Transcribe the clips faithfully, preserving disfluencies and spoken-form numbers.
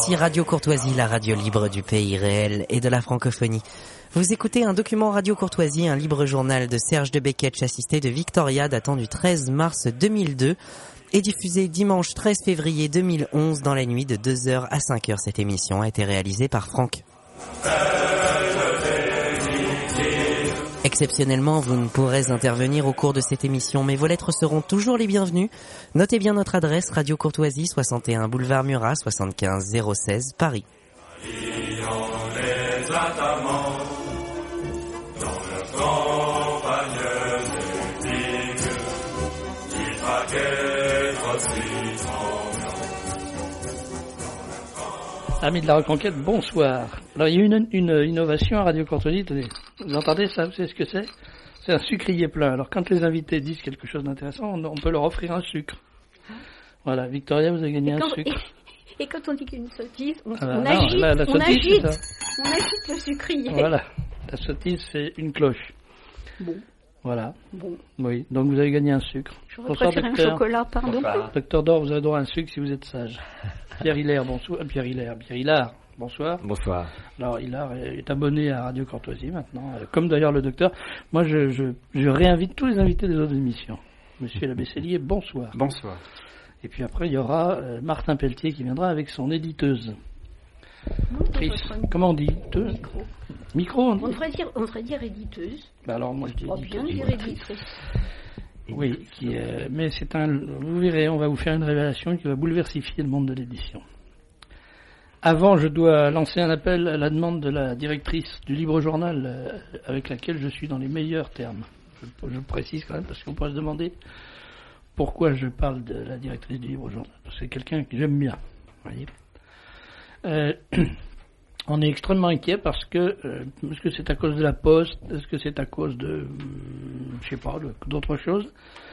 Ici Radio Courtoisie, la radio libre du pays réel et de la francophonie. Vous écoutez un document Radio Courtoisie, un libre journal de Serge de Beketch assisté de Victoria datant du treize mars deux mille deux et diffusé dimanche treize février deux mille onze dans la nuit de deux heures à cinq heures. Cette émission a été réalisée par Franck. Exceptionnellement, vous ne pourrez intervenir au cours de cette émission, mais vos lettres seront toujours les bienvenues. Notez bien notre adresse, Radio Courtoisie, soixante et un boulevard Murat, soixante-quinze zéro seize, Paris. Amis de la Reconquête, bonsoir. Alors, il y a une, une innovation à Radio Courtoisie. Vous entendez ça? Vous savez ce que c'est? C'est un sucrier plein. Alors, quand les invités disent quelque chose d'intéressant, on, on peut leur offrir un sucre. Voilà. Victoria, vous avez gagné un sucre. Et, et quand on dit qu'une sottise, on, ah bah, on, non, agite, la, la on, sottise, agite, on agite le sucrier. Voilà. La sottise, c'est une cloche. Bon. Voilà. Bon. Oui. Donc, vous avez gagné un sucre. Je préfère un chocolat, pardon. Bonsoir. Docteur Dor, vous avez droit à un sucre si vous êtes sage. Pierre Hilaire, bonsoir. Pierre Hilaire, Pierre Hilaire, bonsoir. Bonsoir. Alors, Hilaire est abonné à Radio Courtoisie maintenant, comme d'ailleurs le docteur. Moi, je, je, je réinvite tous les invités des autres émissions. Monsieur Labessélier, bonsoir. Bonsoir. Et puis après, il y aura euh, Martin Pelletier qui viendra avec son éditeuse. Non, comment on dit Te... Micro. Micro, on dit on devrait dire, on devrait dire éditeuse. Bah alors, moi, je dis oh, bien dire éditrice. Oui, qui, euh, mais c'est un. Vous verrez, on va vous faire une révélation qui va bouleverser le monde de l'édition. Avant, je dois lancer un appel à la demande de la directrice du Libre Journal, euh, avec laquelle je suis dans les meilleurs termes. Je, je précise quand même, parce qu'on pourrait se demander pourquoi je parle de la directrice du Libre Journal. C'est quelqu'un que j'aime bien. Vous voyez. Euh, on est extrêmement inquiet parce que, euh, est-ce que c'est à cause de la Poste, est-ce que c'est à cause de, euh, je sais pas, de, d'autres choses,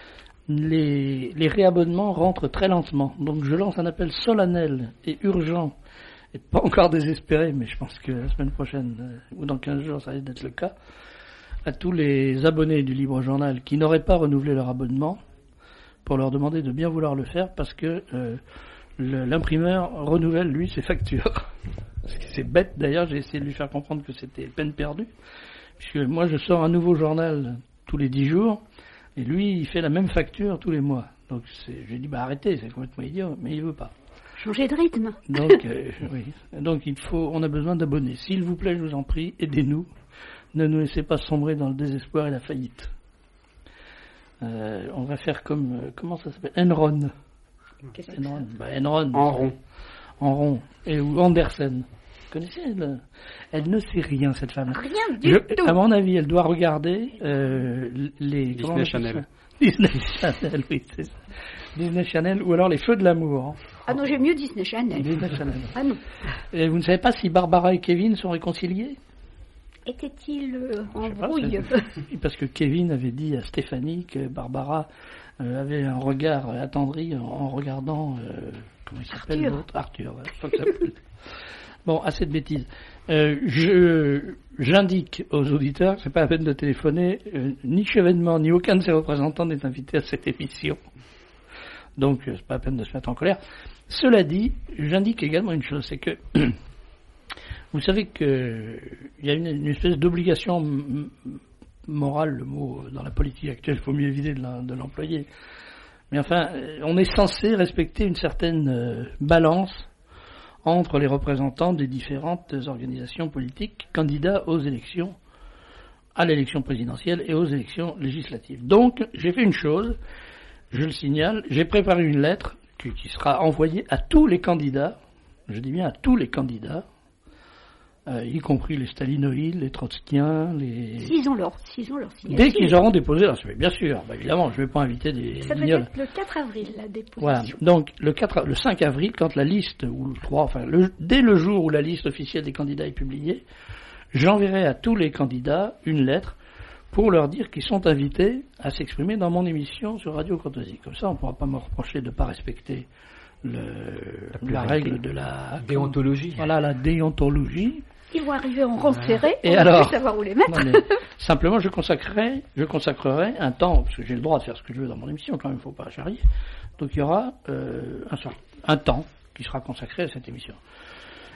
les, les réabonnements rentrent très lentement. Donc je lance un appel solennel et urgent, et pas encore désespéré, mais je pense que la semaine prochaine, euh, ou dans quinze jours, ça risque d'être le cas, à tous les abonnés du Libre Journal qui n'auraient pas renouvelé leur abonnement, pour leur demander de bien vouloir le faire, parce que euh, le, l'imprimeur renouvelle, lui, ses factures. C'est bête d'ailleurs, j'ai essayé de lui faire comprendre que c'était peine perdue, puisque moi je sors un nouveau journal tous les dix jours, et lui il fait la même facture tous les mois. Donc c'est, j'ai dit bah arrêtez, c'est complètement idiot, mais il veut pas. Changer de rythme. Donc euh, oui, donc il faut, on a besoin d'abonnés. S'il vous plaît, je vous en prie, aidez-nous. Ne nous laissez pas sombrer dans le désespoir et la faillite. Euh, on va faire comme euh, comment ça s'appelle, Enron. Qu'est-ce que Enron, bah, Enron. En rond. En rond. Et ou Andersen. Vous connaissez elle, elle ne sait rien, cette femme. Rien du Je, tout. À mon avis, elle doit regarder euh, les Disney Channel. Disney Channel, oui, c'est ça. Disney Channel ou alors les Feux de l'amour. Ah non, j'ai mieux Disney Channel. Disney Channel. Ah non. Et vous ne savez pas si Barbara et Kevin sont réconciliés? Était-il euh, en Je sais pas, brouille? c'est... Parce que Kevin avait dit à Stéphanie que Barbara euh, avait un regard attendri en, en regardant euh, comment il s'appelle Arthur. l'autre Arthur. Ouais, je crois que ça s'appelle. Bon, assez de bêtises. Euh, je, j'indique aux auditeurs, c'est pas la peine de téléphoner, euh, ni Chevènement, ni aucun de ses représentants n'est invité à cette émission. Donc, euh, c'est pas la peine de se mettre en colère. Cela dit, j'indique également une chose, c'est que vous savez que il y a une, une espèce d'obligation m- morale, le mot dans la politique actuelle, il faut mieux éviter de, la, de l'employer. Mais enfin, on est censé respecter une certaine euh, balance entre les représentants des différentes organisations politiques candidats aux élections, à l'élection présidentielle et aux élections législatives. Donc, j'ai fait une chose, je le signale, j'ai préparé une lettre qui, qui sera envoyée à tous les candidats, je dis bien à tous les candidats, euh, y compris les stalinoïdes, les trotskiens, les... S'ils ont leur, s'ils ont leur signature. Dès qu'ils auront déposé leur... Bien sûr, bah évidemment, je ne vais pas inviter des... Ça doit être le quatre avril, la déposition. Voilà, donc le, quatre, le cinq avril, quand la liste, ou le trois, enfin, le, dès le jour où la liste officielle des candidats est publiée, j'enverrai à tous les candidats une lettre pour leur dire qu'ils sont invités à s'exprimer dans mon émission sur Radio Courtoisie. Comme ça, on ne pourra pas me reprocher de ne pas respecter le, la, la règle de la... Déontologie. Voilà, la déontologie. Ils vont arriver en rang serré, et on alors, va plus savoir où les mettre. Non, simplement, je consacrerai, je consacrerai un temps, parce que j'ai le droit de faire ce que je veux dans mon émission, quand même, il ne faut pas charrier. Donc il y aura euh, un, un temps qui sera consacré à cette émission.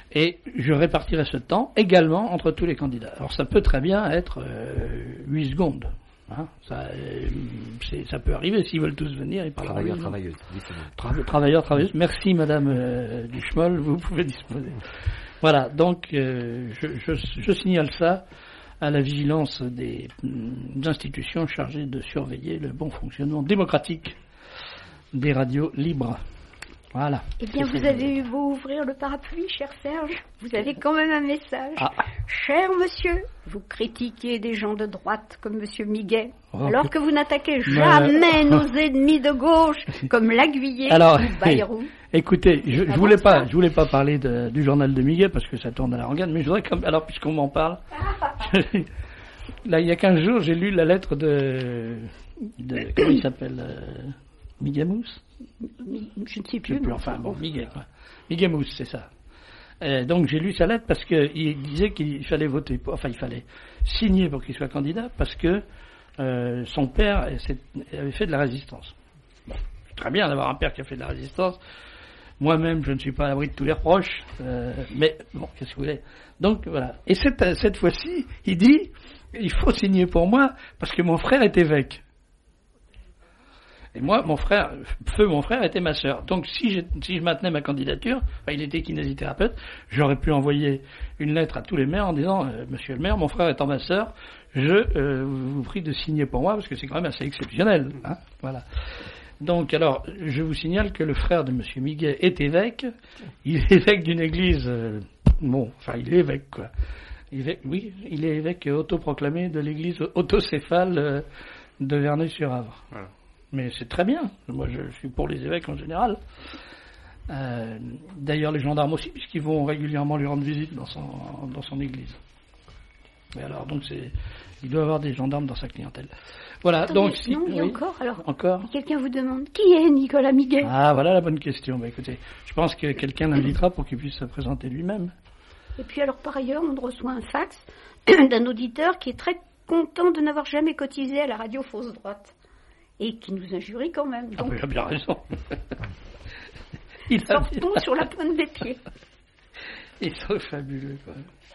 Et je répartirai ce temps également entre tous les candidats. Alors ça peut très bien être euh, huit secondes. Hein, ça, euh, c'est, ça peut arriver, s'ils veulent tous venir, ils parlent. Travailleurs, travailleuses. Tra- travailleurs, travailleuses. Merci Madame euh, Duchemol, vous pouvez disposer. Voilà, donc euh, je, je, je signale ça à la vigilance des, des institutions chargées de surveiller le bon fonctionnement démocratique des radios libres. Voilà. Eh bien, vous avez eu beau ouvrir le parapluie, cher Serge, vous avez quand même un message. Ah. Cher monsieur, vous critiquez des gens de droite comme monsieur Miguet, Oh, alors que vous n'attaquez Mais- jamais nos ennemis de gauche comme l'Aiguillé Alors, ou Bayrou. Écoutez, je, je Ah voulais bon, pas, ça je voulais pas parler de, du journal de Miguet parce que ça tourne à la rengaine, mais je voudrais comme, alors puisqu'on m'en parle, là il y a quinze jours j'ai lu la lettre de, de comment il s'appelle, euh, Miguet Mousse. Je ne sais Je plus. sais plus, mais enfin bon, bon. Miguel, quoi. Miguel Mousse, c'est ça. Euh, donc j'ai lu sa lettre parce qu'il disait qu'il fallait voter, pour, enfin il fallait signer pour qu'il soit candidat parce que euh, son père avait fait de la résistance. Bon, c'est très bien d'avoir un père qui a fait de la résistance. Moi-même, je ne suis pas à l'abri de tous les reproches, euh, mais bon, qu'est-ce que vous voulez. Donc voilà. Et cette, cette fois-ci, il dit, il faut signer pour moi parce que mon frère est évêque. Et moi, mon frère, feu mon frère était ma sœur. Donc si je, si je maintenais ma candidature, enfin, il était kinésithérapeute, j'aurais pu envoyer une lettre à tous les maires en disant euh, Monsieur le maire, mon frère étant ma sœur, je euh, vous prie de signer pour moi parce que c'est quand même assez exceptionnel. Hein, voilà. Donc alors, je vous signale que le frère de Monsieur Miguet est évêque. Il est évêque d'une église, euh, bon, enfin il est évêque quoi. Évêque, oui, il est évêque autoproclamé de l'église autocéphale euh, de Verneuil-sur-Avre. Voilà. Mais c'est très bien. Moi, je suis pour les évêques en général. Euh, d'ailleurs, les gendarmes aussi, puisqu'ils vont régulièrement lui rendre visite dans son, dans son église. Et alors, donc, c'est, il doit avoir des gendarmes dans sa clientèle. Voilà. Attendez, donc, si, non, il y a oui, encore. Alors, encore. quelqu'un vous demande qui est Nicolas Miguet. Ah, voilà la bonne question. Bah, écoutez, je pense que quelqu'un l'invitera pour qu'il puisse se présenter lui-même. Et puis alors, par ailleurs, on reçoit un fax d'un auditeur qui est très content de n'avoir jamais cotisé à la radio Fausse Droite. Et qui nous injurie quand même. Ah, Donc, il a bien raison. Il a sortons bien- sur la pointe des pieds. Ils sont fabuleux, quoi.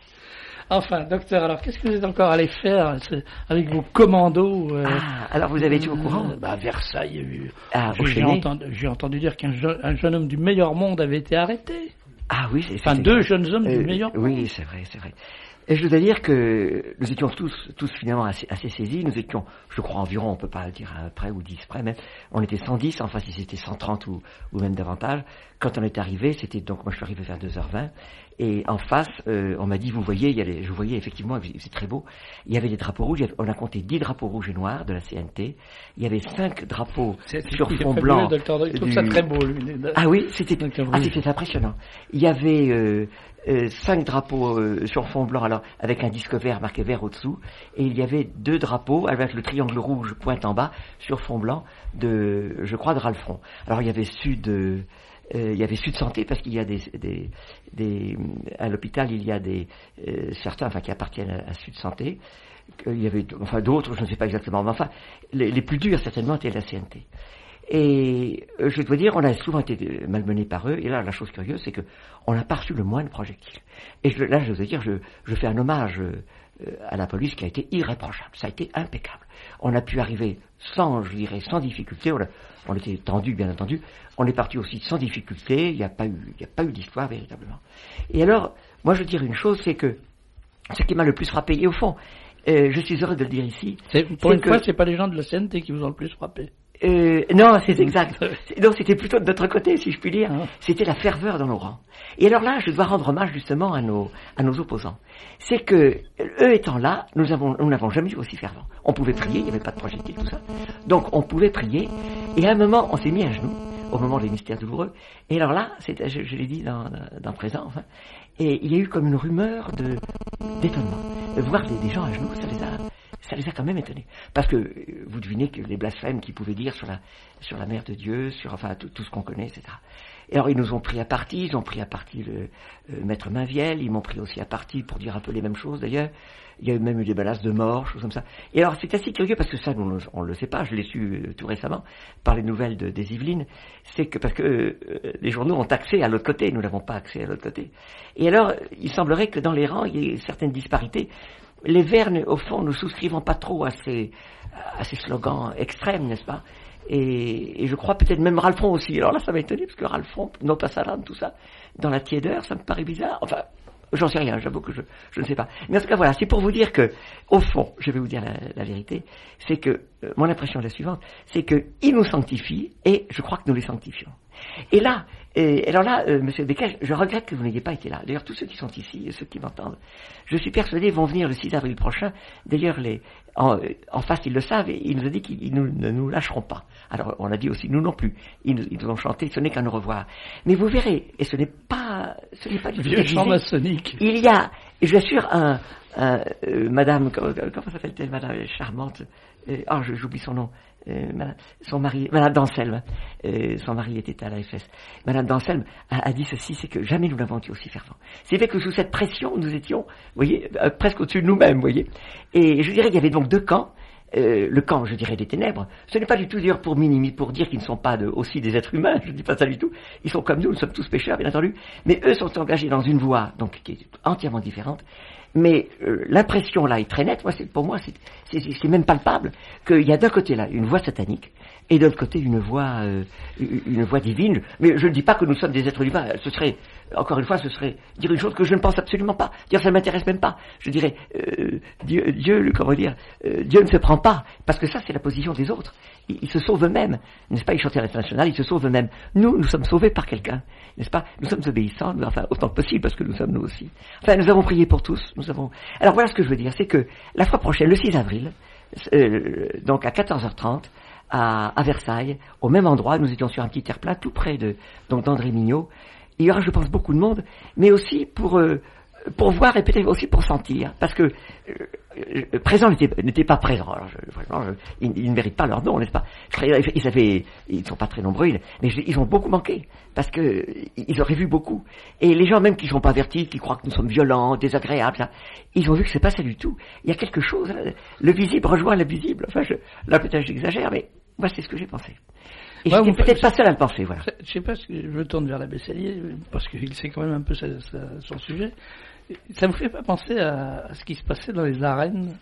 Enfin, docteur, alors qu'est-ce que vous êtes encore allé faire c'est- avec vos commandos euh, Ah, alors vous avez été au courant euh, bah, à Versailles, il y a eu- Ah, au j'ai, j'ai, Chénet. entendu, j'ai entendu dire qu'un jeune, un jeune homme du meilleur monde avait été arrêté. Ah oui, c'est Enfin, c'est- deux jeunes hommes Euh, du meilleur monde. Oui, c'est vrai, c'est vrai. Et je dois dire que nous étions tous, tous finalement assez, assez saisis. Nous étions, je crois, environ, on peut pas le dire à près ou dix près même. On était cent dix, enfin si c'était cent trente ou, ou même davantage. Quand on est arrivé, c'était donc, moi je suis arrivé vers deux heures vingt. Et en face, euh, on m'a dit, vous voyez, il y a les, je voyais effectivement, c'est très beau, il y avait des drapeaux rouges, il y avait- on a compté dix drapeaux rouges et noirs de la C N T. Il y avait cinq drapeaux C'est, c'est, sur il est fond fabuleux, blanc. docteur, il trouve du- ça très beau, lui. les- Ah oui, c'était, Docteur ah, Rouge. c'était impressionnant. Il y avait euh, euh, cinq drapeaux euh, sur fond blanc, alors avec un disque vert marqué vert au-dessous, et il y avait deux drapeaux avec le triangle rouge pointe en bas sur fond blanc de, je crois, de Ralfron. Alors il y avait Sud, euh, euh, il y avait Sud Santé parce qu'il y a des, des, des à l'hôpital il y a des euh, certains, enfin qui appartiennent à, à Sud Santé. Il y avait, enfin d'autres, je ne sais pas exactement, mais enfin les, les plus durs certainement étaient la C N T. Et euh, je dois dire, on a souvent été malmenés par eux. Et là, la chose curieuse, c'est que on n'a pas reçu le moindre projectile. Et je, là, je dois dire, je, je fais un hommage euh, à la police qui a été irréprochable. Ça a été impeccable. On a pu arriver sans, je dirais, sans difficulté. On, a, on était tendu, bien entendu. On est parti aussi sans difficulté. Il n'y a pas eu, il n'y a pas eu d'histoire véritablement. Et alors, moi, je dirais une chose, c'est que ce qui m'a le plus frappé, et au fond, euh, je suis heureux de le dire ici. C'est, pour c'est une que, fois, c'est pas les gens de la C N T qui vous ont le plus frappé. Euh, non, c'est exact. C'est- Non, c'était plutôt de notre côté, si je puis dire. Ah. C'était la ferveur dans nos rangs. Et alors là, je dois rendre hommage justement à nos, à nos opposants. C'est que, eux étant là, nous avons, nous n'avons jamais eu aussi fervent. On pouvait prier, il n'y avait pas de projectile, tout ça. Donc, on pouvait prier. Et à un moment, on s'est mis à genoux, au moment des mystères douloureux. Et alors là, c'est, je, je l'ai dit dans, dans le présent, enfin. Et il y a eu comme une rumeur de, d'étonnement. Voir des, des gens à genoux, ça les a, ça les a quand même étonnés. Parce que euh, vous devinez que les blasphèmes qu'ils pouvaient dire sur la, sur la mère de Dieu, sur enfin tout, tout ce qu'on connaît, et cetera. Et alors ils nous ont pris à partie, ils ont pris à partie le euh, maître Mainviel, ils m'ont pris aussi à partie pour dire un peu les mêmes choses d'ailleurs. Il y a eu même eu des menaces de mort, choses comme ça. Et alors c'est assez curieux parce que ça, nous, on ne le sait pas, je l'ai su euh, tout récemment par les nouvelles de, des Yvelines, c'est que parce que euh, les journaux ont accès à l'autre côté, nous n'avons pas accès à l'autre côté. Et alors, il semblerait que dans les rangs, il y ait certaines disparités. Les Verts, au fond, ne souscrivons pas trop à ces, à ces slogans extrêmes, n'est-ce pas? Et, et je crois peut-être même Ralphon aussi. Alors là, ça m'a étonné, parce que Ralphon, non pas salade, tout ça, dans la tiédeur, ça me paraît bizarre. Enfin, j'en sais rien, j'avoue que je, je ne sais pas. Mais en tout cas, voilà, c'est pour vous dire que, au fond, je vais vous dire la, la vérité, c'est que, euh, mon impression est la suivante, c'est qu'ils nous sanctifient, et je crois que nous les sanctifions. Et là, et alors là, euh, Monsieur Becquet, je regrette que vous n'ayez pas été là. D'ailleurs, tous ceux qui sont ici, et ceux qui m'entendent, je suis persuadé, vont venir le six avril prochain. D'ailleurs, les, en, en face, ils le savent, et ils nous ont dit qu'ils nous, ne nous lâcheront pas. Alors, on a dit aussi, nous non plus. Ils nous, ils nous ont chanté, ce n'est qu'à nous revoir. Mais vous verrez, et ce n'est pas, ce n'est pas du tout vieux chant maçonnique. Il y a, je vous assure, un, un euh, Madame, comment, comment s'appelle-t-elle, Madame charmante, euh, oh, j'oublie son nom. Euh, madame, son mari, Madame d'Anselme, euh, son mari était à l'A F S. Madame d'Anselme a, a dit ceci, c'est que jamais nous n'avons été aussi fervents. C'est vrai que sous cette pression, nous étions, vous voyez, euh, presque au-dessus de nous-mêmes, vous voyez. Et je dirais qu'il y avait donc deux camps. Euh, le camp, je dirais, des ténèbres. Ce n'est pas du tout dire pour minimiser, pour dire qu'ils ne sont pas de, aussi des êtres humains. Je ne dis pas ça du tout. Ils sont comme nous, nous sommes tous pécheurs, bien entendu. Mais eux sont engagés dans une voie, donc qui est entièrement différente. Mais euh, l'impression là est très nette. Moi, c'est, pour moi, c'est, c'est, c'est même palpable qu'il y a d'un côté là une voie satanique et de l'autre côté une voie, euh, une voie divine. Mais je ne dis pas que nous sommes des êtres humains. Ce serait, encore une fois, ce serait dire une chose que je ne pense absolument pas. Dire ça ne m'intéresse même pas. Je dirais euh, Dieu, Dieu, comment dire, euh, Dieu ne se prend pas, parce que ça c'est la position des autres. Ils, ils se sauvent eux-mêmes, n'est-ce pas? Ils chantent à l'international, ils se sauvent eux-mêmes. Nous, nous sommes sauvés par quelqu'un, n'est-ce pas? Nous sommes obéissants, nous, enfin autant que possible, parce que nous sommes nous aussi. Enfin, nous avons prié pour tous. Nous avons. Alors voilà ce que je veux dire, c'est que la fois prochaine, le six avril, euh, donc à quatorze heures trente. À, à Versailles, au même endroit, nous étions sur un petit terre-plein tout près de donc d'André Mignot. Il y aura, je pense, beaucoup de monde, mais aussi pour euh, pour voir et peut-être aussi pour sentir, parce que euh, présent n'était, n'était pas présent. Alors, je, vraiment, je, ils, ils ne méritent pas leur nom, n'est-ce pas? Ils avaient, ils sont pas très nombreux, mais je, ils ont beaucoup manqué, parce que ils auraient vu beaucoup. Et les gens même qui ne sont pas avertis, qui croient que nous sommes violents, désagréables, ça, ils ont vu que c'est pas ça du tout. Il y a quelque chose, hein, le visible rejoint l'invisible. Enfin, je, là peut-être j'exagère, mais moi c'est ce que j'ai pensé. Et ouais, je suis peut-être pas seul à le penser, voilà. Je sais pas, je me tourne vers la Besselier, parce qu'il sait quand même un peu sa, sa, son sujet. Ça vous fait pas penser à, à ce qui se passait dans les arènes?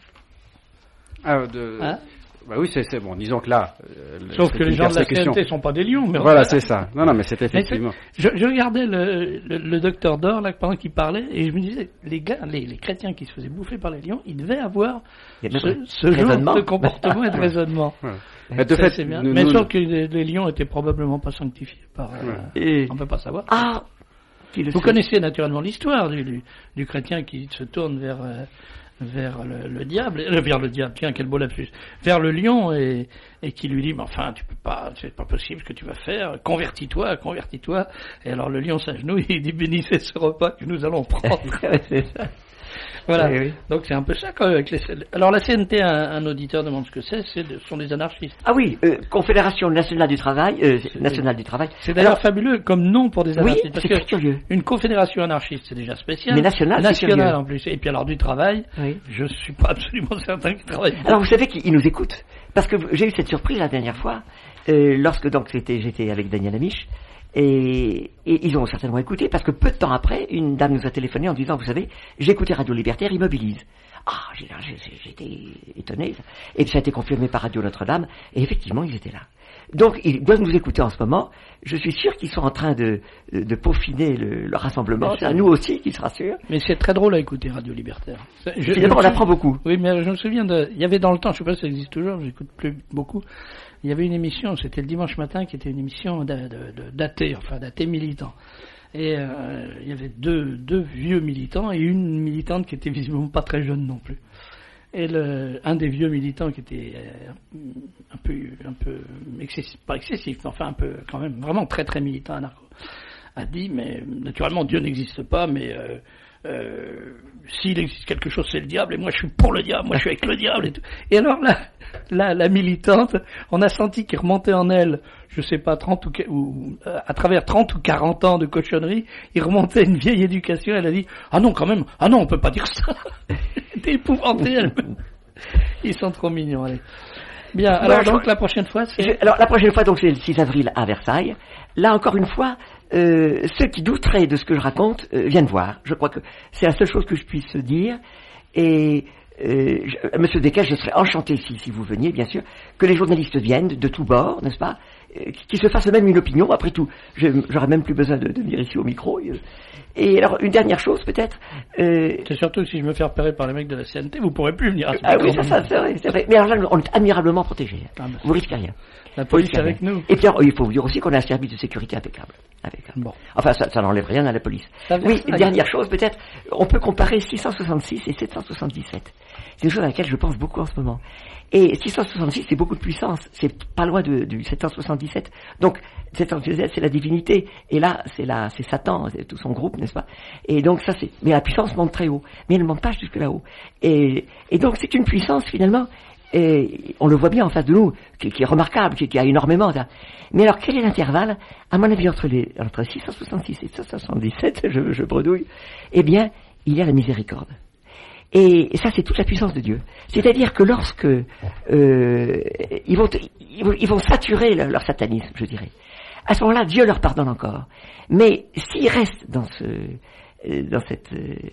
Ah, de... Hein? Bah oui, c'est, c'est bon. Disons que là, euh, sauf que les gens de la C N T sont pas des lions. Mais voilà, c'est ça. Non, non, mais c'est effectivement. Je, je regardais le, le, le docteur Dor là pendant qu'il parlait, et je me disais, les gars, les, les chrétiens qui se faisaient bouffer par les lions, ils devaient avoir ce, ce genre de comportement et de raisonnement. Ouais. Mais de ça, fait, c'est bien. Nous, mais nous, sauf que les, les lions étaient probablement pas sanctifiés par. Ouais. Euh, et... On peut pas savoir. Ah. Vous sait. Connaissez naturellement l'histoire du, du, du chrétien qui se tourne vers. Euh, vers le, le diable, euh, vers le diable, tiens, quel beau lapsus, vers le lion et, et qui lui dit, mais enfin, tu peux pas, c'est pas possible ce que tu vas faire, convertis-toi, convertis-toi. Et alors le lion s'agenouille et il dit, bénissez ce repas que nous allons prendre. C'est ça. Voilà. Oui, oui. Donc c'est un peu ça quand même avec les. Alors la C N T, un, un auditeur demande ce que c'est. C'est ce sont des anarchistes. Ah oui, euh, Confédération nationale du travail, euh, nationale du travail. C'est d'ailleurs Alors, fabuleux comme nom pour des anarchistes. Oui, parce c'est que curieux. Une confédération anarchiste, c'est déjà spécial. Mais nationale, nationale en plus. Et puis alors du travail, oui. Je suis pas absolument certain qu'ils travaillent. Alors vous savez qu'ils nous écoutent, parce que j'ai eu cette surprise la dernière fois, euh, lorsque donc c'était, j'étais avec Daniel Amiche. Et, et ils ont certainement écouté, parce que peu de temps après, une dame nous a téléphoné en disant, vous savez, j'ai écouté Radio Libertaire, ils mobilisent. Ah, j'ai, j'ai, j'étais étonné. Et ça a été confirmé par Radio Notre-Dame, et effectivement, ils étaient là. Donc, ils doivent nous écouter en ce moment. Je suis sûr qu'ils sont en train de, de, de peaufiner le, le rassemblement. C'est à nous aussi qui se rassure. Mais c'est très drôle à écouter Radio Libertaire. Je, Finalement, on apprend beaucoup. Oui, mais je me souviens de, il y avait dans le temps, je sais pas si ça existe toujours, j'écoute plus beaucoup. Il y avait une émission, c'était le dimanche matin, qui était une émission de, de, de, d'athées, enfin d'athées militants. Et euh, il y avait deux, deux vieux militants et une militante qui était visiblement pas très jeune non plus. Et le, un des vieux militants qui était euh, un peu, un peu excessif, pas excessif, mais enfin un peu quand même, vraiment très très militant anarcho, a dit, mais naturellement Dieu n'existe pas, mais euh, euh, s'il existe quelque chose, c'est le diable, et moi je suis pour le diable, moi je suis avec le diable et tout. Et alors là, là, la militante, on a senti qu'il remontait en elle, je sais pas, trente ou, ou euh, à travers trente ou quarante ans de cochonnerie, il remontait une vieille éducation, elle a dit, ah non, quand même, ah non, on peut pas dire ça. T'es épouvanté, elle. Ils sont trop mignons, allez. Bien, alors ouais, donc je... la prochaine fois, c'est... Je... Alors la prochaine fois, donc c'est le six avril à Versailles. Là, encore une fois, euh, ceux qui douteraient de ce que je raconte euh, viennent voir. Je crois que c'est la seule chose que je puisse dire. Et euh, je, Monsieur Descailles, je serais enchanté si, si vous veniez, bien sûr, que les journalistes viennent de, de tous bords, n'est-ce pas, euh, qui, qui se fassent même une opinion. Après tout, je, j'aurais même plus besoin de, de venir ici au micro. Et alors, une dernière chose, peut-être... Euh... C'est surtout que si je me fais repérer par les mecs de la C N T, vous pourrez plus venir à ce Ah oui, ça, ça, c'est vrai, c'est vrai. Mais alors là, on est admirablement protégés. Ah, ben, vous risquez rien. La police est avec nous. Et puis, alors, il faut vous dire aussi qu'on a un service de sécurité impeccable. impeccable. Bon. Enfin, ça, ça n'enlève rien à la police. Ça oui, une dernière chose, peut-être, on peut comparer six cent soixante-six et sept cent soixante-dix-sept. C'est une chose à laquelle je pense beaucoup en ce moment. Et six cent soixante-six, c'est beaucoup de puissance. C'est pas loin de, du sept cent soixante-dix-sept. Donc, sept cent soixante-dix-sept, c'est la divinité. Et là, c'est la, c'est Satan, c'est tout son groupe, n'est-ce pas? Et donc, ça, c'est, mais la puissance monte très haut. Mais elle ne monte pas jusque là-haut. Et, et donc, c'est une puissance, finalement, et on le voit bien en face de nous, qui, qui est remarquable, qui, qui a énormément. Ça. Mais alors, quel est l'intervalle, à mon avis, entre les, entre six cent soixante-six et sept cent soixante-dix-sept, je, je bredouille? Eh bien, il y a la miséricorde. Et ça, c'est toute la puissance de Dieu. C'est-à-dire que lorsque euh, ils vont, ils vont, ils vont saturer leur, leur satanisme, je dirais. À ce moment-là, Dieu leur pardonne encore. Mais s'ils restent dans ce, dans cette,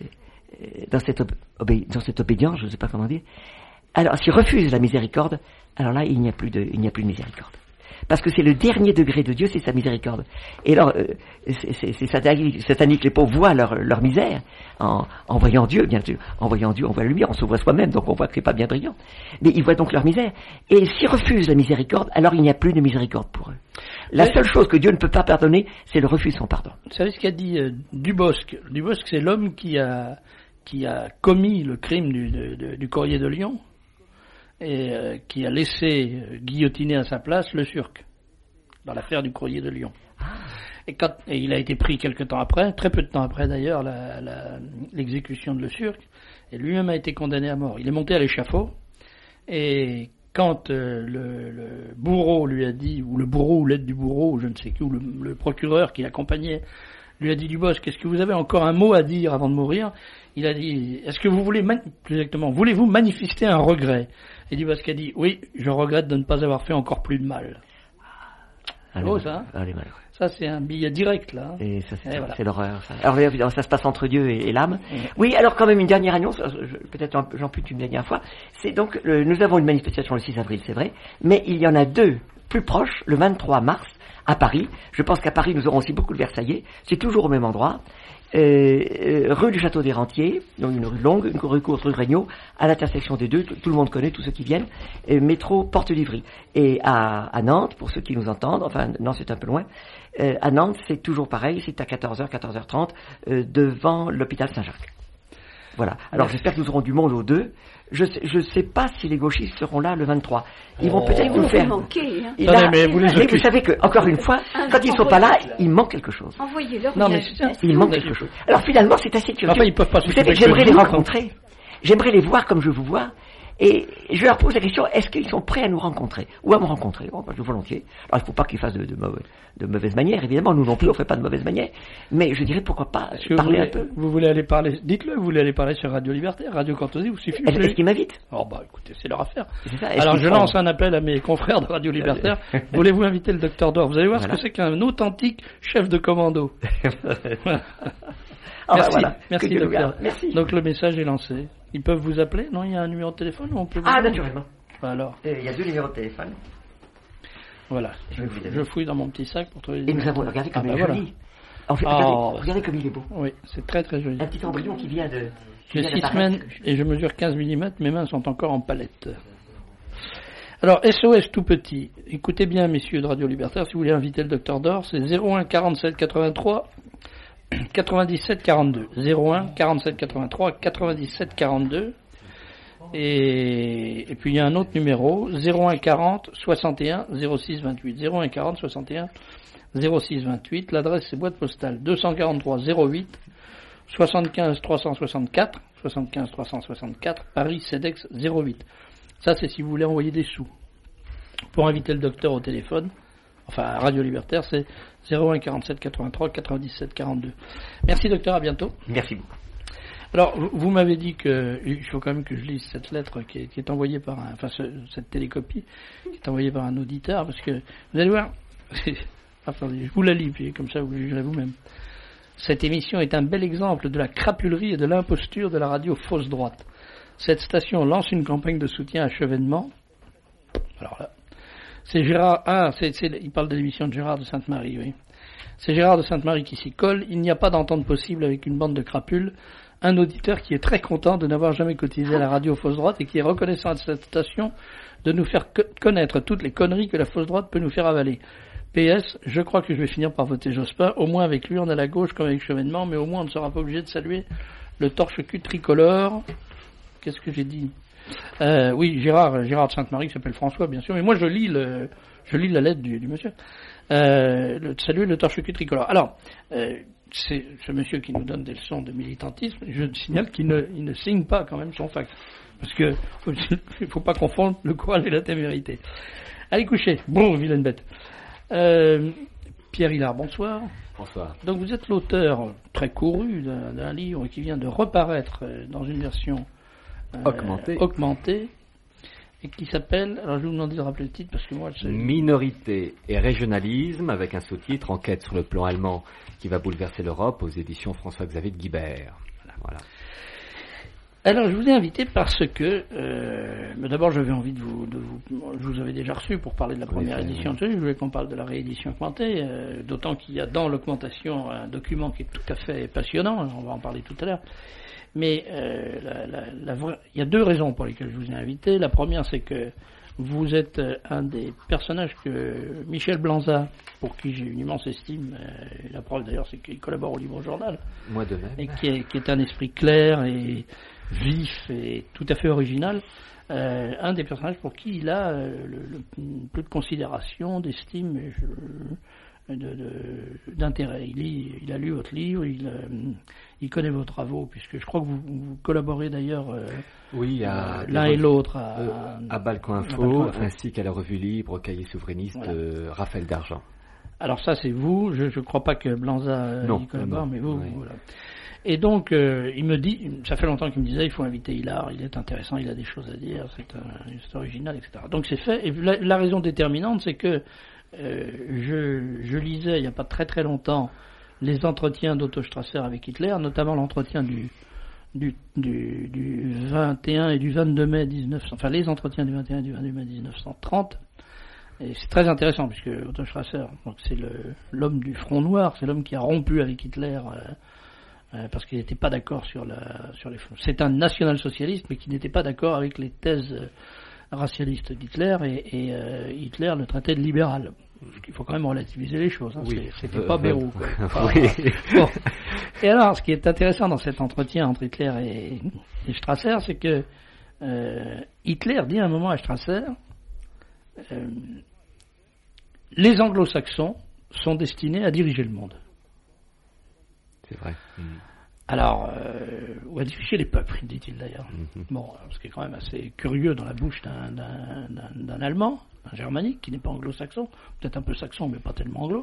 dans cette, obé, dans cette obédience, je ne sais pas comment dire. Alors, s'ils refusent la miséricorde, alors là, il n'y a plus de, il n'y a plus de miséricorde. Parce que c'est le dernier degré de Dieu, c'est sa miséricorde. Et alors, euh, c'est, c'est, c'est satanique, satanique, les pauvres voient leur, leur misère en, en voyant Dieu, bien sûr. En voyant Dieu, on voit la lumière, on se voit soi-même, donc on voit que c'est pas bien brillant. Mais ils voient donc leur misère. Et s'ils refusent la miséricorde, alors il n'y a plus de miséricorde pour eux. La oui. seule chose que Dieu ne peut pas pardonner, c'est le refus de son pardon. Vous savez ce qu'a dit euh, Dubosc? Dubosc, c'est l'homme qui a, qui a commis le crime du, de, de, du Courrier de Lyon et euh, qui a laissé euh, guillotiner à sa place le Surc dans l'affaire du Courrier de Lyon. Et, quand, et il a été pris quelque temps après, très peu de temps après d'ailleurs, la, la, l'exécution de Le Surc, et lui-même a été condamné à mort. Il est monté à l'échafaud, et quand euh, le, le bourreau lui a dit, ou le bourreau ou l'aide du bourreau, ou je ne sais qui, ou le, le procureur qui l'accompagnait, lui a dit: Dubosc, est-ce que vous avez encore un mot à dire avant de mourir? Il a dit: est-ce que vous voulez, man- plus exactement, voulez-vous manifester un regret? Et Dubosc a dit: oui, je regrette de ne pas avoir fait encore plus de mal. Allez, oh, ça, allez, allez. Ça, c'est un billet direct, là. Et ça, c'est, et voilà. C'est l'horreur, ça. Alors, évidemment, ça se passe entre Dieu et, et l'âme. Mmh. Oui, alors, quand même, une dernière annonce, peut-être j'en, j'en pute une dernière fois. C'est donc, euh, nous avons une manifestation le six avril, c'est vrai, mais il y en a deux plus proches, le vingt-trois mars, à Paris. Je pense qu'à Paris, nous aurons aussi beaucoup de Versaillais. C'est toujours au même endroit. Euh, euh, rue du Château des Rentiers, donc une rue longue, une rue courte, rue Regnault, à l'intersection des deux, tout, tout le monde connaît, tous ceux qui viennent, euh, métro Porte d'Ivry. Et à, à Nantes, pour ceux qui nous entendent, enfin non, c'est un peu loin, euh, à Nantes, c'est toujours pareil, c'est à quatorze heures, quatorze heures trente, euh, devant l'hôpital Saint-Jacques. Voilà. Alors ouais. J'espère que nous aurons du monde aux deux. Je sais, je sais pas si les gauchistes seront là le vingt-trois. Ils vont oh. peut-être nous faire. Manquer, hein. Là, Attendez, mais vous, mais vous savez que, encore une fois, quand ils sont pas là, il manque quelque chose. Envoyez-leur. Non, mais il manque quelque chose. Alors finalement, c'est assez curieux. Enfin, ils peuvent pas. Vous savez, j'aimerais les rencontrer. J'aimerais les voir comme je vous vois. Et je leur pose la question: est-ce qu'ils sont prêts à nous rencontrer ou à me rencontrer? Bon, bah, je volontiers. Alors il ne faut pas qu'ils fassent de, de, mauvais, de mauvaises manières, évidemment. Nous non plus, on ne fait pas de mauvaises manières. Mais je dirais pourquoi pas est-ce parler voulez, un peu. Vous voulez aller parler? Dites-le. Vous voulez aller parler sur Radio Liberté, Radio Courtoisie, vous suffit. Est-ce, est-ce qu'ils m'invitent? Oh bah écoutez, c'est leur affaire. C'est ça, alors je lance un appel à mes confrères de Radio Libertaire. Voulez-vous inviter le docteur Dor? Vous allez voir voilà. Ce que c'est qu'un authentique chef de commando. Ah merci, bah voilà. merci docteur. Merci. Donc le message est lancé. Ils peuvent vous appeler? Non, il y a un numéro de téléphone où on peut vous Ah, naturellement. Alors. Il y a deux numéros de téléphone. Voilà. Je, je fouille dans mon petit sac pour trouver. Et nous avons regardé comme ah, il bah est joli. En fait, regardez, oh, regardez comme il est beau. Oui, c'est très très joli. Un petit embryon qui vient de. J'ai six semaines et je mesure quinze millimètres. Mes mains sont encore en palette. Alors, S O S tout petit. Écoutez bien, messieurs de Radio Libertaire, si vous voulez inviter le docteur Dor, c'est zéro un quarante-sept quatre-vingt-trois quatre-vingt-dix-sept quarante-deux. zéro un quarante-sept quatre-vingt-trois quatre-vingt-dix-sept quarante-deux. Et, et puis il y a un autre numéro, zéro un quarante soixante et un zéro six vingt-huit. zéro un quarante soixante et un zéro six vingt-huit. L'adresse c'est boîte postale deux cent quarante-trois zéro huit, soixante-quinze trois cent soixante-quatre, soixante-quinze trois cent soixante-quatre, Paris CEDEX zéro huit. Ça, c'est si vous voulez envoyer des sous. Pour inviter le docteur au téléphone, enfin à Radio Libertaire, c'est zéro un quarante-sept quatre-vingt-trois quatre-vingt-dix-sept quarante-deux. Merci docteur, à bientôt. Merci beaucoup. Alors, vous m'avez dit que il faut quand même que je lise cette lettre qui est, qui est envoyée par un, enfin ce, cette télécopie qui est envoyée par un auditeur, parce que vous allez voir, attendez, je vous la lis, puis comme ça vous jugerez vous-même. Cette émission est un bel exemple de la crapulerie et de l'imposture de la radio fausse droite. Cette station lance une campagne de soutien à Chevènement. Alors là, c'est Gérard, ah, c'est, c'est, il parle de l'émission de Gérard de Sainte-Marie, oui. C'est Gérard de Sainte-Marie qui s'y colle. Il n'y a pas d'entente possible avec une bande de crapules. Un auditeur qui est très content de n'avoir jamais cotisé à la radio fausse droite et qui est reconnaissant de cette station de nous faire co- connaître toutes les conneries que la fausse droite peut nous faire avaler. P S, je crois que je vais finir par voter Jospin. Au moins avec lui on a la gauche comme avec Chevènement, mais au moins on ne sera pas obligé de saluer le torche-cul tricolore. Qu'est-ce que j'ai dit? Euh, oui, Gérard, Gérard de Sainte-Marie qui s'appelle François, bien sûr. Mais moi je lis le, je lis la lettre du, du monsieur. Euh, le, saluer le torche-cul tricolore. Alors, euh, c'est ce monsieur qui nous donne des leçons de militantisme. Je signale qu'il ne, il ne signe pas quand même son fax, parce que il faut pas confondre le courage et la témérité. Allez coucher. Bon, vilaine bête. Euh, Pierre Hillard, bonsoir. Bonsoir. Donc vous êtes l'auteur très couru d'un, d'un livre qui vient de reparaître dans une version euh, augmentée. augmentée et qui s'appelle, alors je vais vous demander de rappeler le titre parce que moi je sais... Minorité et régionalisme, avec un sous-titre, enquête sur le plan allemand qui va bouleverser l'Europe, aux éditions François-Xavier de Guibert. Voilà. voilà. Alors je vous ai invité parce que, euh, mais d'abord j'avais envie de vous, de vous, je vous avais déjà reçu pour parler de la première oui, édition, oui. Je voulais qu'on parle de la réédition augmentée, euh, d'autant qu'il y a dans l'augmentation un document qui est tout à fait passionnant, on va en parler tout à l'heure. Mais euh, la, la, la vraie... il y a deux raisons pour lesquelles je vous ai invité. La première, c'est que vous êtes un des personnages que Michel Blanza, pour qui j'ai une immense estime, euh, la preuve d'ailleurs, c'est qu'il collabore au Libre Journal. Moi de même. Et qui est, qui est un esprit clair et vif et tout à fait original. Euh, un des personnages pour qui il a euh, le, le, peu de considération, d'estime et je, de, de, d'intérêt. Il, lit, il a lu votre livre, il, euh, il connaît vos travaux, puisque je crois que vous, vous collaborez d'ailleurs euh, oui, à, l'un et l'autre à, euh, à Balcon Info, à Balcon Info, ainsi qu'à la revue libre, cahier souverainiste voilà. euh, Raphaël Dargent. Alors ça c'est vous, je ne crois pas que Blanza euh, y collabore, non, mais vous, oui. voilà. Et donc, euh, il me dit, ça fait longtemps qu'il me disait, il faut inviter Hillard, il est intéressant, il a des choses à dire, c'est, un, c'est original, et cetera. Donc c'est fait, et la, la raison déterminante, c'est que euh, je, je lisais, il n'y a pas très très longtemps, les entretiens d'Otto Strasser avec Hitler, notamment l'entretien du, du, du, du vingt et un et du vingt-deux mai mille neuf cents, enfin les entretiens du vingt et un et du vingt-deux mai mille neuf cent trente, et c'est très intéressant, puisque Otto Strasser, donc c'est le, l'homme du Front Noir, c'est l'homme qui a rompu avec Hitler, euh, Euh, parce qu'il n'était pas d'accord sur, la, sur les fonds. C'est un national-socialiste, mais qui n'était pas d'accord avec les thèses euh, racialistes d'Hitler, et, et euh, Hitler le traitait de libéral. Il faut quand même relativiser les choses. Hein. Oui. C'est, c'était pas euh, Bérou. Enfin, oui. Bon. Et alors, ce qui est intéressant dans cet entretien entre Hitler et, et Strasser, c'est que euh, Hitler dit à un moment à Strasser euh, les anglo-saxons sont destinés à diriger le monde. C'est vrai. Mmh. Alors, euh, ou à diriger les peuples, dit-il d'ailleurs. Mmh. Bon, ce qui est quand même assez curieux dans la bouche d'un, d'un, d'un, d'un Allemand, un Germanique, qui n'est pas anglo-saxon, peut-être un peu saxon, mais pas tellement anglo.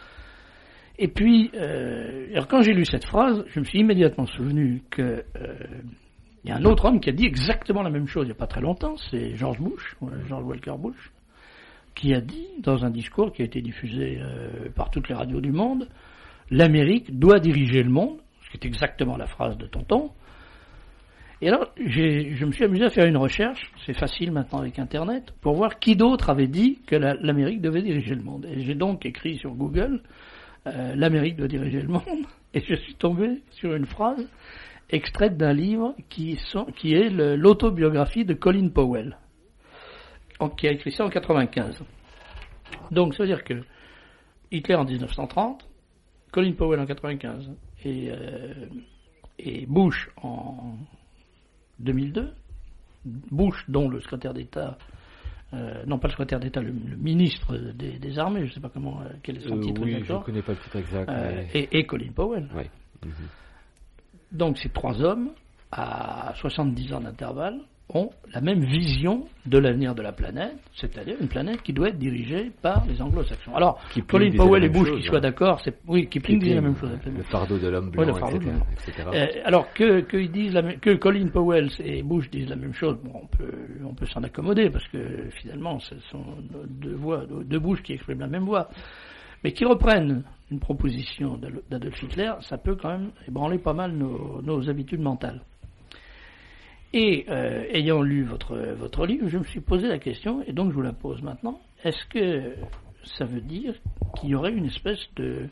Et puis, euh, alors quand j'ai lu cette phrase, je me suis immédiatement souvenu que euh, il y a un autre homme qui a dit exactement la même chose il n'y a pas très longtemps, c'est George Bush, George Walker Bush, qui a dit, dans un discours qui a été diffusé euh, par toutes les radios du monde, l'Amérique doit diriger le monde, ce qui est exactement la phrase de Tonton. Et alors, j'ai, je me suis amusé à faire une recherche, c'est facile maintenant avec Internet, pour voir qui d'autre avait dit que la, l'Amérique devait diriger le monde. Et j'ai donc écrit sur Google, euh, l'Amérique doit diriger le monde, et je suis tombé sur une phrase extraite d'un livre qui, sont, qui est le, l'autobiographie de Colin Powell, qui a écrit ça en quatre-vingt-quinze. Donc, ça veut dire que Hitler en dix-neuf cent trente, Colin Powell en quatre-vingt-quinze et, euh, et Bush en deux mille deux, Bush dont le secrétaire d'État, euh, non pas le secrétaire d'État, le, le ministre des, des armées, je ne sais pas comment, quel est son euh, titre oui, exact. Oui, je ne connais pas le titre exact. Euh, mais... et, et Colin Powell. Oui. Mm-hmm. donc ces trois hommes, à soixante-dix ans d'intervalle, ont la même vision de l'avenir de la planète, c'est-à-dire une planète qui doit être dirigée par les anglo-saxons. Alors, Kipling Colin Powell et Bush, qu'ils soient d'accord, c'est... oui, Kipling, Kipling disait la même chose. Le fardeau de l'homme blanc, ouais, et cetera, et cetera. Euh, alors que, que, ils disent la même, que Colin Powell et Bush disent la même chose, bon, on peut, on peut s'en accommoder, parce que finalement, ce sont deux voix, deux Bush qui expriment la même voix. Mais qui reprennent une proposition d'Adolf Hitler, ça peut quand même ébranler pas mal nos, nos habitudes mentales. Et euh, ayant lu votre, votre livre, je me suis posé la question, et donc je vous la pose maintenant. Est-ce que ça veut dire qu'il y aurait une espèce de,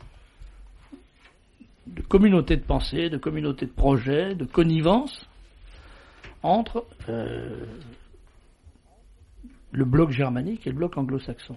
de communauté de pensée, de communauté de projet, de connivence entre euh, le bloc germanique et le bloc anglo-saxon?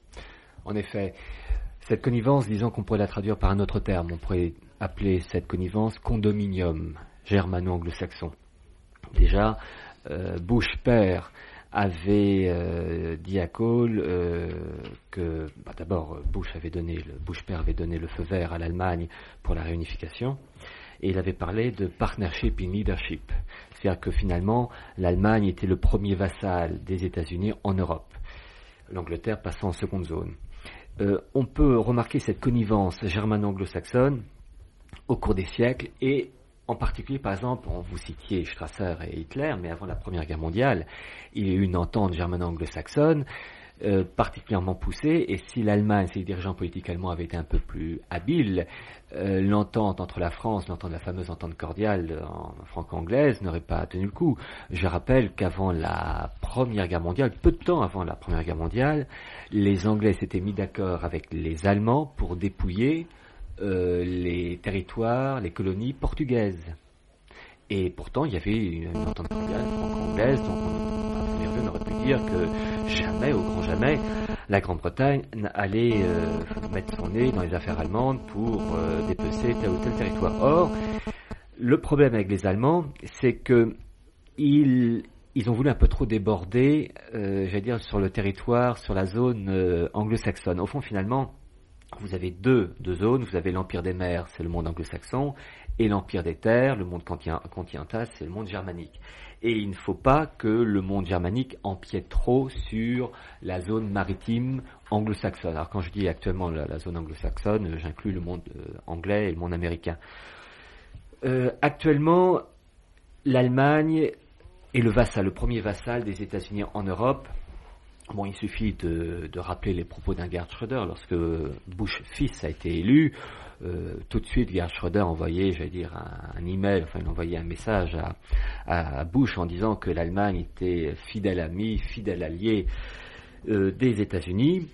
En effet, cette connivence, disons qu'on pourrait la traduire par un autre terme. On pourrait appeler cette connivence condominium germano-anglo-saxon. Déjà, euh, Bush père avait euh, dit à Kohl euh, que, bah, d'abord, Bush avait donné, le Bush père avait donné le feu vert à l'Allemagne pour la réunification, et il avait parlé de partnership in leadership, c'est-à-dire que finalement, l'Allemagne était le premier vassal des États-Unis en Europe, l'Angleterre passant en seconde zone. Euh, on peut remarquer cette connivence germano-anglo-saxonne au cours des siècles, et en particulier, par exemple, vous citiez Strasser et Hitler, mais avant la Première Guerre mondiale, il y a eu une entente germano-anglo-saxonne euh, particulièrement poussée, et si l'Allemagne, si les dirigeants politiques allemands avaient été un peu plus habiles, euh, l'entente entre la France, l'entente, la fameuse entente cordiale en franco-anglaise, n'aurait pas tenu le coup. Je rappelle qu'avant la Première Guerre mondiale, peu de temps avant la Première Guerre mondiale, les Anglais s'étaient mis d'accord avec les Allemands pour dépouiller Euh, les territoires, les colonies portugaises. Et pourtant, il y avait une, une entente cordiale franco-anglaise, donc on, on aurait pu dire que jamais, au grand jamais, la Grande-Bretagne allait euh, mettre son nez dans les affaires allemandes pour euh, dépecer tel ou tel territoire. Or, le problème avec les Allemands, c'est que ils, ils ont voulu un peu trop déborder, euh, j'allais dire, sur le territoire, sur la zone euh, anglo-saxonne. Au fond, finalement, vous avez deux, deux zones, vous avez l'Empire des mers, c'est le monde anglo-saxon, et l'Empire des terres, le monde continental, c'est le monde germanique. Et il ne faut pas que le monde germanique empiète trop sur la zone maritime anglo-saxonne. Alors quand je dis actuellement la, la zone anglo-saxonne, j'inclus le monde euh, anglais et le monde américain. Euh, actuellement, l'Allemagne est le vassal, le premier vassal des États-Unis en Europe. Bon, il suffit de, de rappeler les propos d'un Gerhard Schröder. Lorsque Bush fils a été élu, euh, tout de suite Gerhard Schröder envoyait, j'allais dire, un, un email, enfin il envoyait un message à, à, à Bush en disant que l'Allemagne était fidèle ami, fidèle allié euh, des États-Unis.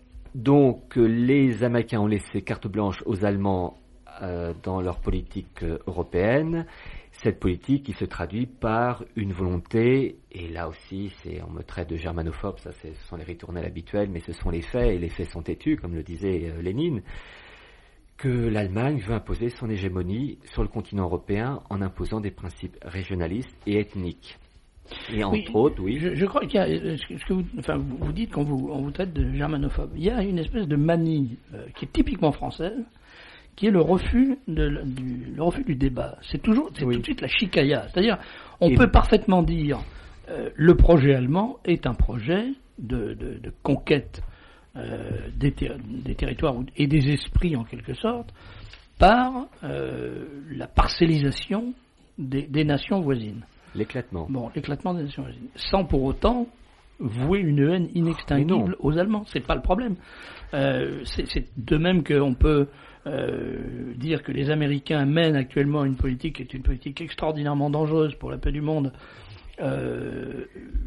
Donc les Américains ont laissé carte blanche aux Allemands euh, dans leur politique euh, européenne. Cette politique qui se traduit par une volonté, et là aussi c'est, on me traite de germanophobe, ça c'est, ce sont les ritournelles habituelles, mais ce sont les faits, et les faits sont têtus, comme le disait euh, Lénine, que l'Allemagne veut imposer son hégémonie sur le continent européen en imposant des principes régionalistes et ethniques. Et entre oui, autres, oui. Je, je crois qu'il y a, ce que vous, enfin, vous dites qu'on vous, on vous traite de germanophobe. Il y a une espèce de manie euh, qui est typiquement française, qui est le refus, de, du, le refus du débat. C'est toujours, c'est oui. tout de suite la chicaya. C'est-à-dire, on Et peut parfaitement dire, euh, le projet allemand est un projet de, de, de conquête euh, des, ter- des territoires et des esprits, en quelque sorte, par euh, la parcellisation des, des nations voisines. L'éclatement. Bon, l'éclatement des nations voisines. Sans pour autant vouer une haine inextinguible aux Allemands. C'est pas le problème. Euh, c'est, c'est de même qu'on peut Euh, dire que les Américains mènent actuellement une politique qui est une politique extraordinairement dangereuse pour la paix du monde, euh,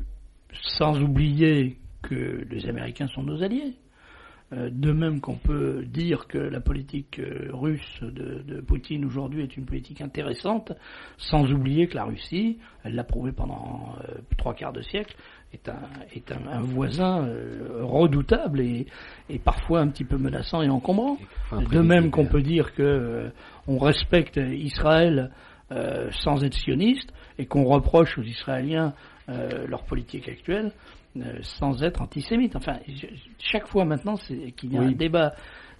sans oublier que les Américains sont nos alliés. Euh, de même qu'on peut dire que la politique euh, russe de, de Poutine aujourd'hui est une politique intéressante, sans oublier que la Russie, elle l'a prouvé pendant euh, trois quarts de siècle, est un, est un, un voisin euh, redoutable et, et parfois un petit peu menaçant et encombrant. De même qu'on peut dire que euh, on respecte Israël euh, sans être sioniste et qu'on reproche aux Israéliens euh, leur politique actuelle euh, sans être antisémite. Enfin, je, chaque fois maintenant c'est, qu'il y a oui. un débat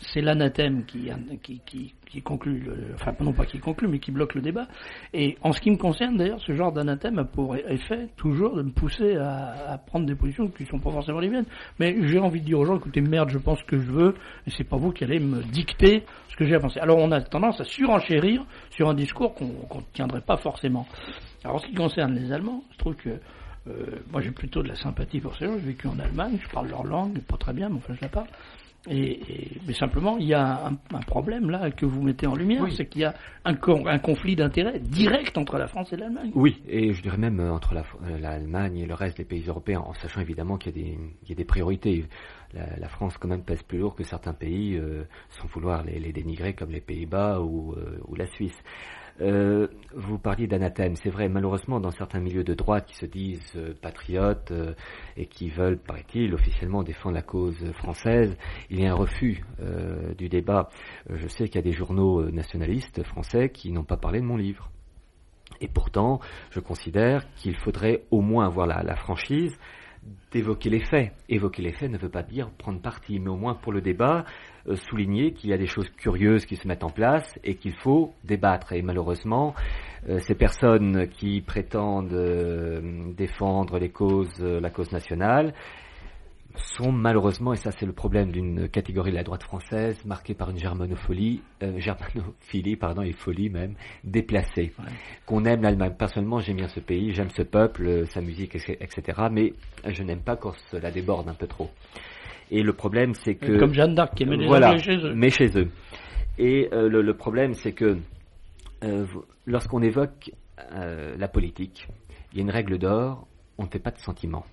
c'est l'anathème qui, qui, qui, qui conclut, le, enfin non pas qui conclut, mais qui bloque le débat. Et en ce qui me concerne d'ailleurs, ce genre d'anathème a pour effet toujours de me pousser à, à prendre des positions qui ne sont pas forcément les miennes. Mais j'ai envie de dire aux gens, écoutez, merde, je pense que je veux, et c'est pas vous qui allez me dicter ce que j'ai à penser. Alors on a tendance à surenchérir sur un discours qu'on ne tiendrait pas forcément. Alors en ce qui concerne les Allemands, je trouve que euh, moi j'ai plutôt de la sympathie pour ces gens. J'ai vécu en Allemagne, je parle leur langue, pas très bien, mais enfin je la parle. Et, et, mais simplement, il y a un, un problème là que vous mettez en lumière, oui. C'est qu'il y a un, un conflit d'intérêts direct entre la France et l'Allemagne. Oui, et je dirais même entre la, l'Allemagne et le reste des pays européens, en sachant évidemment qu'il y a des, il y a des priorités. La, la France quand même pèse plus lourd que certains pays, euh, sans vouloir les, les dénigrer, comme les Pays-Bas ou, euh, ou la Suisse. Euh, vous parliez d'anathème, c'est vrai, malheureusement dans certains milieux de droite qui se disent euh, patriotes euh, et qui veulent, paraît-il, officiellement défendre la cause française, il y a un refus euh, du débat. Euh, je sais qu'il y a des journaux nationalistes français qui n'ont pas parlé de mon livre. Et pourtant, je considère qu'il faudrait au moins avoir la, la franchise d'évoquer les faits. Évoquer les faits ne veut pas dire prendre parti, mais au moins pour le débat, euh, souligner qu'il y a des choses curieuses qui se mettent en place et qu'il faut débattre. Et malheureusement, euh, ces personnes qui prétendent euh, défendre les causes, euh, la cause nationale, sont malheureusement, et ça c'est le problème d'une catégorie de la droite française, marquée par une germanophilie, euh, germanophilie, pardon, et folie même, déplacée. Ouais. Qu'on aime l'Allemagne. Personnellement, j'aime bien ce pays, j'aime ce peuple, sa musique, et cetera. Mais je n'aime pas quand cela déborde un peu trop. Et le problème, c'est que... Comme Jeanne d'Arc qui aimait les voilà, Anglais chez eux. Mais chez eux. Et euh, le, le problème, c'est que euh, lorsqu'on évoque euh, la politique, il y a une règle d'or, on ne fait pas de sentiments.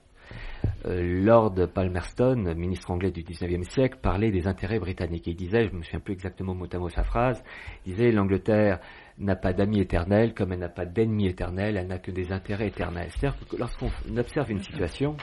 Euh, Lord Palmerston, ministre anglais du dix-neuvième siècle, parlait des intérêts britanniques. Et il disait, je ne me souviens plus exactement mot à mot sa phrase, il disait l'Angleterre n'a pas d'amis éternels, comme elle n'a pas d'ennemis éternels, elle n'a que des intérêts éternels. C'est-à-dire que lorsqu'on observe une situation,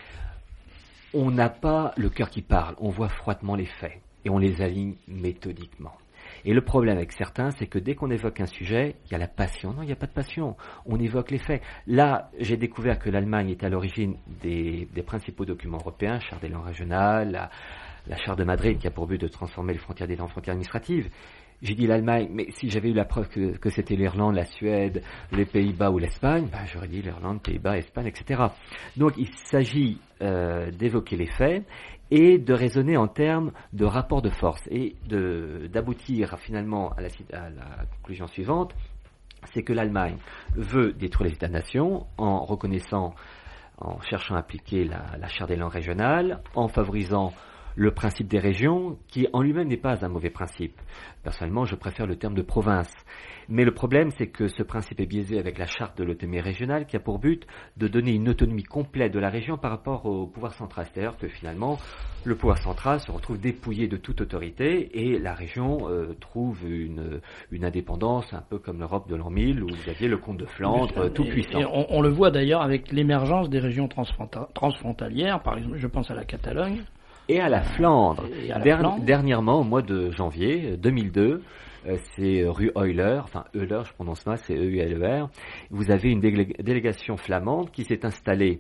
on n'a pas le cœur qui parle, on voit froidement les faits et on les aligne méthodiquement. Et le problème avec certains, c'est que dès qu'on évoque un sujet, il y a la passion. Non, il n'y a pas de passion. On évoque les faits. Là, j'ai découvert que l'Allemagne est à l'origine des, des principaux documents européens, Charte des langues régionales, la, la Charte de Madrid qui a pour but de transformer les frontières des langues en frontières administratives. J'ai dit l'Allemagne, mais si j'avais eu la preuve que, que c'était l'Irlande, la Suède, les Pays-Bas ou l'Espagne, ben j'aurais dit l'Irlande, Pays-Bas, Espagne, et cetera. Donc il s'agit euh, d'évoquer les faits et de raisonner en termes de rapport de force et de, d'aboutir finalement à la, à la conclusion suivante, c'est que l'Allemagne veut détruire les États-nations en reconnaissant, en cherchant à appliquer la, la Charte des langues régionales, en favorisant le principe des régions, qui en lui-même n'est pas un mauvais principe. Personnellement, je préfère le terme de province. Mais le problème, c'est que ce principe est biaisé avec la charte de l'autonomie régionale, qui a pour but de donner une autonomie complète de la région par rapport au pouvoir central. C'est-à-dire que finalement, le pouvoir central se retrouve dépouillé de toute autorité et la région euh, trouve une, une indépendance, un peu comme l'Europe de l'an mille, où vous aviez le comte de Flandre, euh, tout puissant. Et on, on le voit d'ailleurs avec l'émergence des régions transfronta- transfrontalières, par exemple, je pense à la Catalogne, et à la Flandre. Et à la Der- Flandre. Dernièrement, au mois de janvier deux mille deux, euh, c'est rue Euler, enfin Euler, je prononce mal, c'est E U L E R, vous avez une délé- délégation flamande qui s'est installée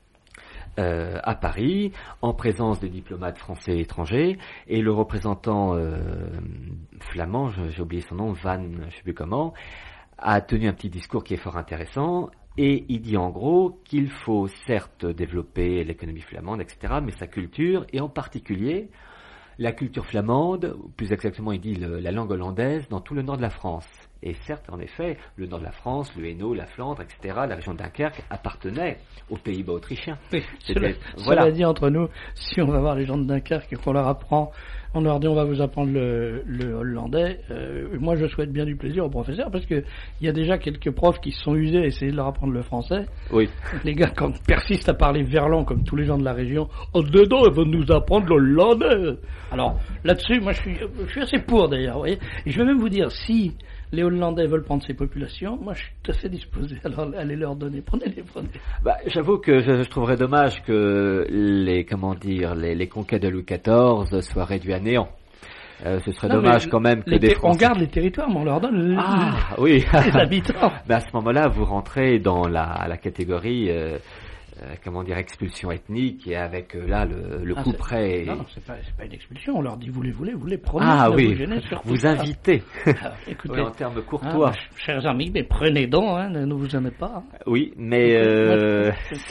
euh, à Paris, en présence des diplomates français et étrangers, et le représentant euh, flamand, j'ai oublié son nom, Van, je ne sais plus comment, a tenu un petit discours qui est fort intéressant. Et il dit en gros qu'il faut certes développer l'économie flamande, et cetera, mais sa culture, et en particulier la culture flamande, plus exactement il dit le, la langue hollandaise, dans tout le nord de la France. Et certes, en effet, le nord de la France, le Hainaut, la Flandre, et cetera, la région de Dunkerque appartenait aux Pays-Bas autrichiens. Oui, cela, voilà. Cela dit, entre nous, si on va voir les gens de Dunkerque et qu'on leur apprend, on leur dit on va vous apprendre le, le hollandais, euh, moi je souhaite bien du plaisir aux professeurs parce que il y a déjà quelques profs qui se sont usés à essayer de leur apprendre le français. Oui. Les gars, quand ils persistent à parler verlan comme tous les gens de la région, oh dedans ils vont nous apprendre le hollandais. Alors là-dessus, moi je suis, je suis assez pour d'ailleurs, vous voyez. Et je vais même vous dire, si les Hollandais veulent prendre ces populations, moi je suis tout à fait disposé à, leur, à les leur donner. Prenez-les, prenez. Bah, j'avoue que je, je trouverais dommage que les, comment dire, les, les conquêtes de Louis quatorze soient réduits à néant. Euh, ce serait non, dommage quand même que des Français... On garde les territoires, mais on leur donne ah, les, oui. les habitants. Bah, à ce moment-là, vous rentrez dans la, la catégorie... Euh, euh, comment dire, expulsion ethnique, et avec euh, là le, le ah, coup près. Non, c'est pas, c'est pas une expulsion. On leur dit vous les voulez, vous les prenez. Ah vous oui, gênez, vous invitez. Alors, écoutez, oui, en termes courtois. Hein, chers amis, mais prenez donc, hein, ne vous aimez pas. Hein. Oui, mais euh,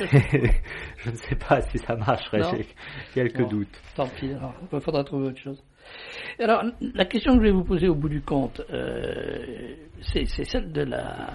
je ne sais pas si ça marcherait. J'ai quelques bon, doutes. Tant pis. Alors, il faudra trouver autre chose. Alors, la question que je vais vous poser au bout du compte, euh, c'est, c'est celle de la,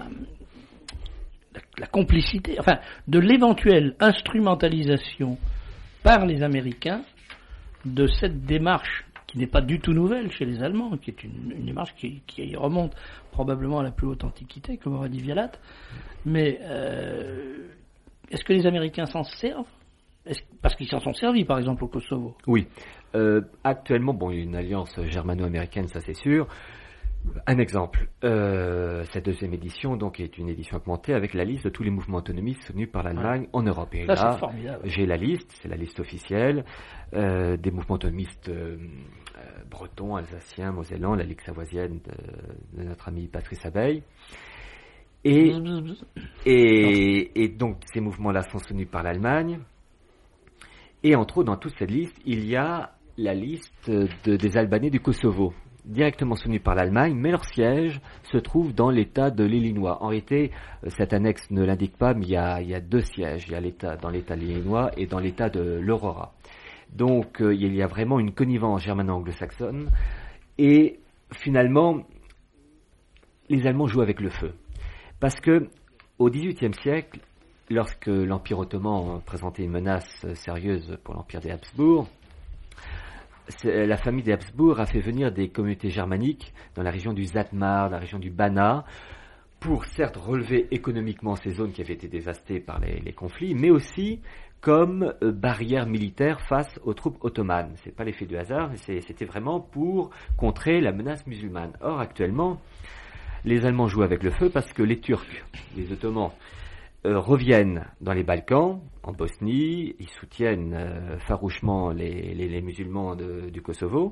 la, la complicité, enfin, de l'éventuelle instrumentalisation par les Américains de cette démarche qui n'est pas du tout nouvelle chez les Allemands, qui est une, une démarche qui, qui remonte probablement à la plus haute antiquité, comme aurait dit Vialat. Mais euh, est-ce que les Américains s'en servent ? Est-ce, parce qu'ils s'en sont servis, par exemple, au Kosovo. Oui. Euh, actuellement, bon, il y a une alliance germano-américaine, ça c'est sûr. Un exemple, euh, cette deuxième édition, donc, est une édition augmentée avec la liste de tous les mouvements autonomistes soutenus par l'Allemagne ouais. en Europe. Et ça, là, c'est formidable. J'ai la liste, c'est la liste officielle, euh, des mouvements autonomistes euh, euh, bretons, alsaciens, mosellans, la Ligue savoisienne de, de notre ami Patrice Abeille. Et, et, et donc, ces mouvements-là sont soutenus par l'Allemagne. Et entre autres, dans toute cette liste, il y a la liste de, des Albanais du Kosovo, directement soutenus par l'Allemagne, mais leur siège se trouve dans l'État de l'Illinois. En réalité, cette annexe ne l'indique pas, mais il y a, il y a deux sièges. Il y a l'État, dans l'État de l'Illinois et dans l'État de l'Aurora. Donc, euh, il y a vraiment une connivence germano-anglo-saxonne. Et finalement, les Allemands jouent avec le feu. Parce que, au dix-huitième siècle, lorsque l'Empire ottoman présentait une menace sérieuse pour l'Empire des Habsbourg, la famille des Habsbourg a fait venir des communautés germaniques dans la région du Zatmar, dans la région du Banat, pour certes relever économiquement ces zones qui avaient été dévastées par les, les conflits, mais aussi comme euh, barrière militaire face aux troupes ottomanes. C'est pas l'effet du hasard, c'est, c'était vraiment pour contrer la menace musulmane. Or, actuellement, les Allemands jouent avec le feu parce que les Turcs, les Ottomans, Euh, reviennent dans les Balkans, en Bosnie, ils soutiennent euh, farouchement les, les, les musulmans de, du Kosovo,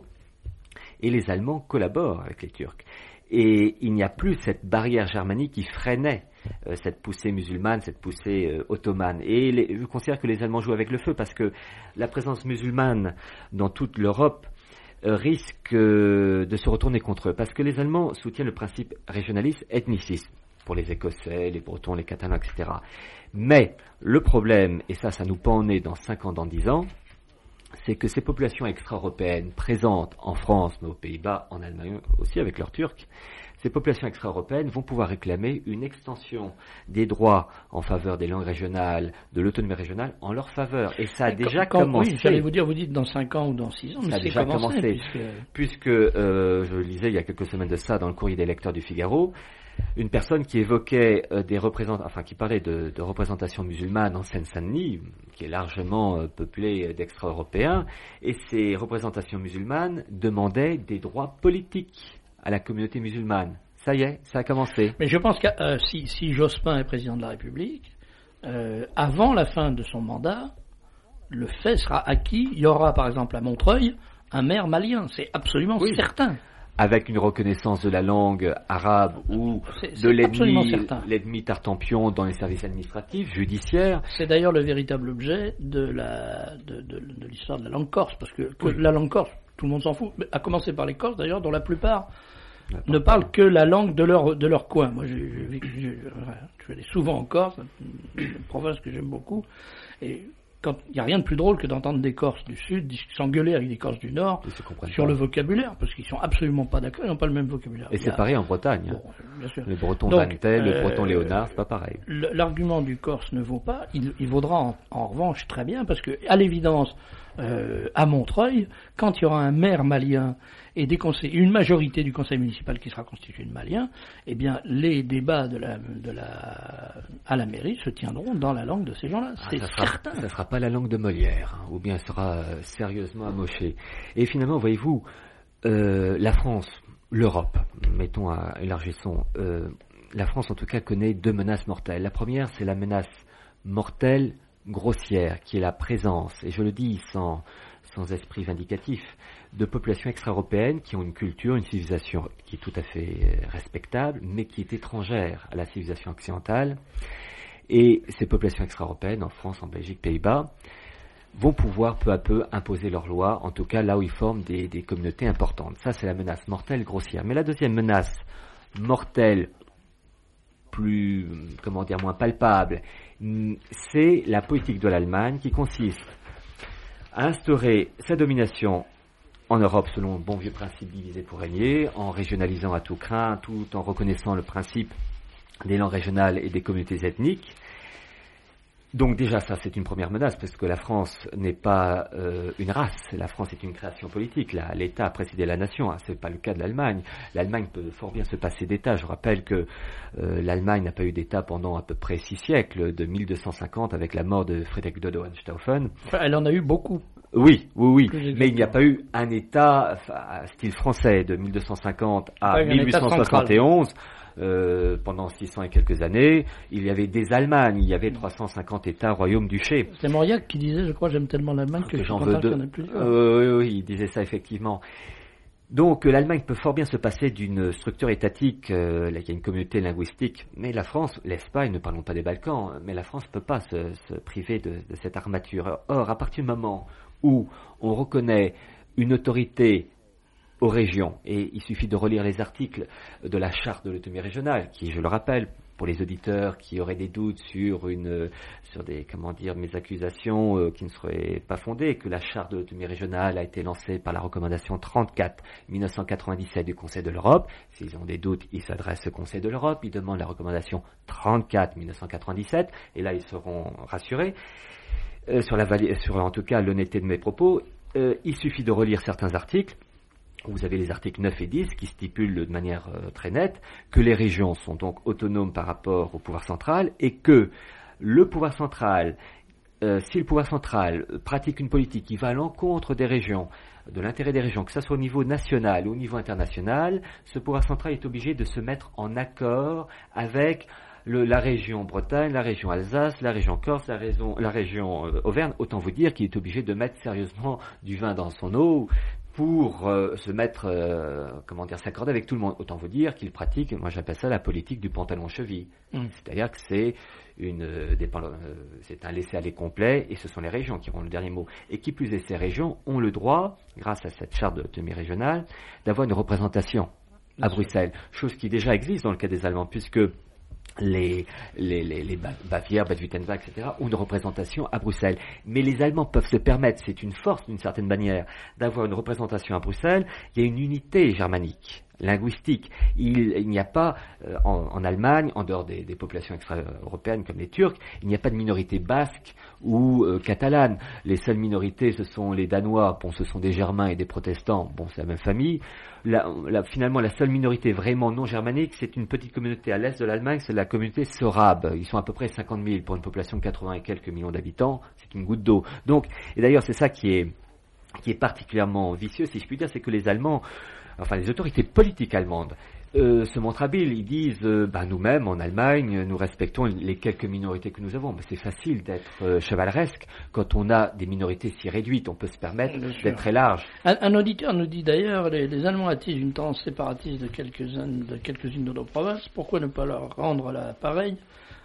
et les Allemands collaborent avec les Turcs. Et il n'y a plus cette barrière germanique qui freinait euh, cette poussée musulmane, cette poussée euh, ottomane. Et les, je considère que les Allemands jouent avec le feu parce que la présence musulmane dans toute l'Europe euh, risque euh, de se retourner contre eux, parce que les Allemands soutiennent le principe régionaliste, ethniciste, pour les Écossais, les Bretons, les Catalans, et cetera. Mais le problème, et ça, ça nous pend au nez dans cinq ans, dans dix ans, c'est que ces populations extra-européennes présentes en France, mais aux Pays-Bas, en Allemagne aussi avec leurs Turcs, ces populations extra-européennes vont pouvoir réclamer une extension des droits en faveur des langues régionales, de l'autonomie régionale, en leur faveur. Et ça a quand, déjà quand, commencé. Oui, j'allais vous dire, vous dites dans cinq ans ou dans six ans, mais ça a c'est déjà commencé. commencé puisque, puisque euh, je lisais il y a quelques semaines de ça dans le courrier des lecteurs du Figaro, une personne qui évoquait euh, des représentants, enfin qui parlait de, de représentation musulmane en Seine-Saint-Denis, qui est largement euh, peuplée d'extra-européens, et ces représentations musulmanes demandaient des droits politiques à la communauté musulmane. Ça y est, ça a commencé. Mais je pense que euh, si, si Jospin est président de la République, euh, avant la fin de son mandat, le fait sera acquis. Il y aura par exemple à Montreuil un maire malien, c'est absolument oui. certain. Avec une reconnaissance de la langue arabe ou c'est, c'est de l'ennemi, l'ennemi tartampion dans les services administratifs, judiciaires. C'est d'ailleurs le véritable objet de, la, de, de, de l'histoire de la langue corse, parce que, que oui. la langue corse, tout le monde s'en fout, à commencer par les Corses d'ailleurs, dont la plupart la ne parlent que la langue de leur, de leur coin. Moi, j'ai, j'ai, j'ai, je suis allé souvent en Corse, une province que j'aime beaucoup, et il n'y a rien de plus drôle que d'entendre des Corses du Sud s'engueuler avec des Corses du Nord sur pas. le vocabulaire, parce qu'ils sont absolument pas d'accord, ils n'ont pas le même vocabulaire. Et c'est a... pareil en Bretagne. Bon, bien sûr. Le breton Vantel, euh, le breton Léonard, c'est pas pareil. L'argument du Corse ne vaut pas, il, il vaudra en, en revanche très bien, parce que à l'évidence, euh, à Montreuil, quand il y aura un maire malien et des conseils, une majorité du conseil municipal qui sera constitué de Maliens, eh bien, les débats de la, de la, à la mairie se tiendront dans la langue de ces gens-là. Ah, c'est ça certain. Ça ne sera pas la langue de Molière, hein, ou bien sera euh, sérieusement amoché. Et finalement, voyez-vous, euh, la France, l'Europe, mettons, à, élargissons, euh, la France en tout cas connaît deux menaces mortelles. La première, c'est la menace mortelle grossière, qui est la présence, et je le dis sans, sans esprit vindicatif, de populations extra-européennes qui ont une culture, une civilisation qui est tout à fait respectable, mais qui est étrangère à la civilisation occidentale, Et ces populations extra-européennes, en France, en Belgique, Pays-Bas, vont pouvoir peu à peu imposer leurs lois, en tout cas là où ils forment des, des communautés importantes. Ça, c'est la menace mortelle grossière. Mais la deuxième menace mortelle, plus, comment dire, moins palpable, c'est la politique de l'Allemagne qui consiste à instaurer sa domination en Europe selon le bon vieux principe diviser pour régner, en régionalisant à tout crin, tout en reconnaissant le principe des langues régionales et des communautés ethniques. Donc déjà, ça, c'est une première menace, parce que la France n'est pas euh, une race. La France est une création politique. Là, l'État a précédé la nation. Hein, c'est pas le cas de l'Allemagne. L'Allemagne peut fort bien se passer d'État. Je rappelle que euh, l'Allemagne n'a pas eu d'État pendant à peu près six siècles, de mille deux cent cinquante avec la mort de Friedrich de Hohenstaufen. Enfin, elle en a eu beaucoup. Oui, oui, oui. Mais il n'y a pas eu un État enfin, style français de mille deux cent cinquante à mille huit cent soixante et onze. Euh, pendant six cents et quelques années, il y avait des Allemagnes, il y avait trois cent cinquante États, royaumes, duchés. C'est Mauriac qui disait, je crois, j'aime tellement l'Allemagne que, que j'en veux deux. Euh, oui, oui, il disait ça effectivement. Donc l'Allemagne peut fort bien se passer d'une structure étatique, euh, il y a une communauté linguistique, mais la France, l'Espagne, ne parlons pas des Balkans, mais la France ne peut pas se, se priver de, de cette armature. Or, à partir du moment où on reconnaît une autorité aux régions, et il suffit de relire les articles de la charte de l'autonomie régionale, qui, je le rappelle, pour les auditeurs qui auraient des doutes sur une, sur des, comment dire, mes accusations euh, qui ne seraient pas fondées, que la charte de l'autonomie régionale a été lancée par la recommandation trente-quatre mille neuf cent quatre-vingt-dix-sept du Conseil de l'Europe. S'ils ont des doutes, ils s'adressent au Conseil de l'Europe, ils demandent la recommandation trente-quatre mille neuf cent quatre-vingt-dix-sept, et là ils seront rassurés euh, sur la sur en tout cas l'honnêteté de mes propos. Euh, il suffit de relire certains articles. Vous avez les articles neuf et dix qui stipulent de manière euh, très nette que les régions sont donc autonomes par rapport au pouvoir central et que le pouvoir central, euh, si le pouvoir central pratique une politique qui va à l'encontre des régions, de l'intérêt des régions, que ce soit au niveau national ou au niveau international, ce pouvoir central est obligé de se mettre en accord avec Le, la région Bretagne, la région Alsace, la région Corse, la, raison, la région euh, Auvergne. Autant vous dire qu'il est obligé de mettre sérieusement du vin dans son eau pour euh, se mettre, euh, comment dire, s'accorder avec tout le monde. Autant vous dire qu'il pratique, moi j'appelle ça la politique du pantalon cheville. Mmh. C'est-à-dire que c'est une, euh, des, euh, c'est un laisser-aller complet et ce sont les régions qui auront le dernier mot. Et qui plus est, ces régions ont le droit, grâce à cette charte d'autonomie régionale, d'avoir une représentation à Bruxelles. Chose qui déjà existe dans le cas des Allemands, puisque les, les, les, les Bavières, Bade-Württemberg, et cetera, ont une représentation à Bruxelles. Mais les Allemands peuvent se permettre, c'est une force d'une certaine manière, d'avoir une représentation à Bruxelles. Il y a une unité germanique, linguistique. Il, il n'y a pas, euh, en, en Allemagne, en dehors des, des populations extra-européennes comme les Turcs, il n'y a pas de minorité basque ou euh, catalane. Les seules minorités, ce sont les Danois, bon, ce sont des Germains et des protestants, bon, c'est la même famille. La, la, finalement, la seule minorité vraiment non germanique, c'est une petite communauté à l'est de l'Allemagne, c'est la communauté sorabe. Ils sont à peu près cinquante mille pour une population de quatre-vingts et quelques millions d'habitants. C'est une goutte d'eau. Donc, et d'ailleurs, c'est ça qui est, qui est particulièrement vicieux, si je puis dire, c'est que les Allemands, enfin les autorités politiques allemandes, euh, se montrent habiles. Ils disent, euh, bah, nous-mêmes, en Allemagne, nous respectons les quelques minorités que nous avons. Mais c'est facile d'être euh, chevaleresque quand on a des minorités si réduites. On peut se permettre d'être très large. Un, un auditeur nous dit d'ailleurs, les, les Allemands attisent une tendance séparatiste de quelques-unes de, quelques-unes de nos provinces. Pourquoi ne pas leur rendre la pareille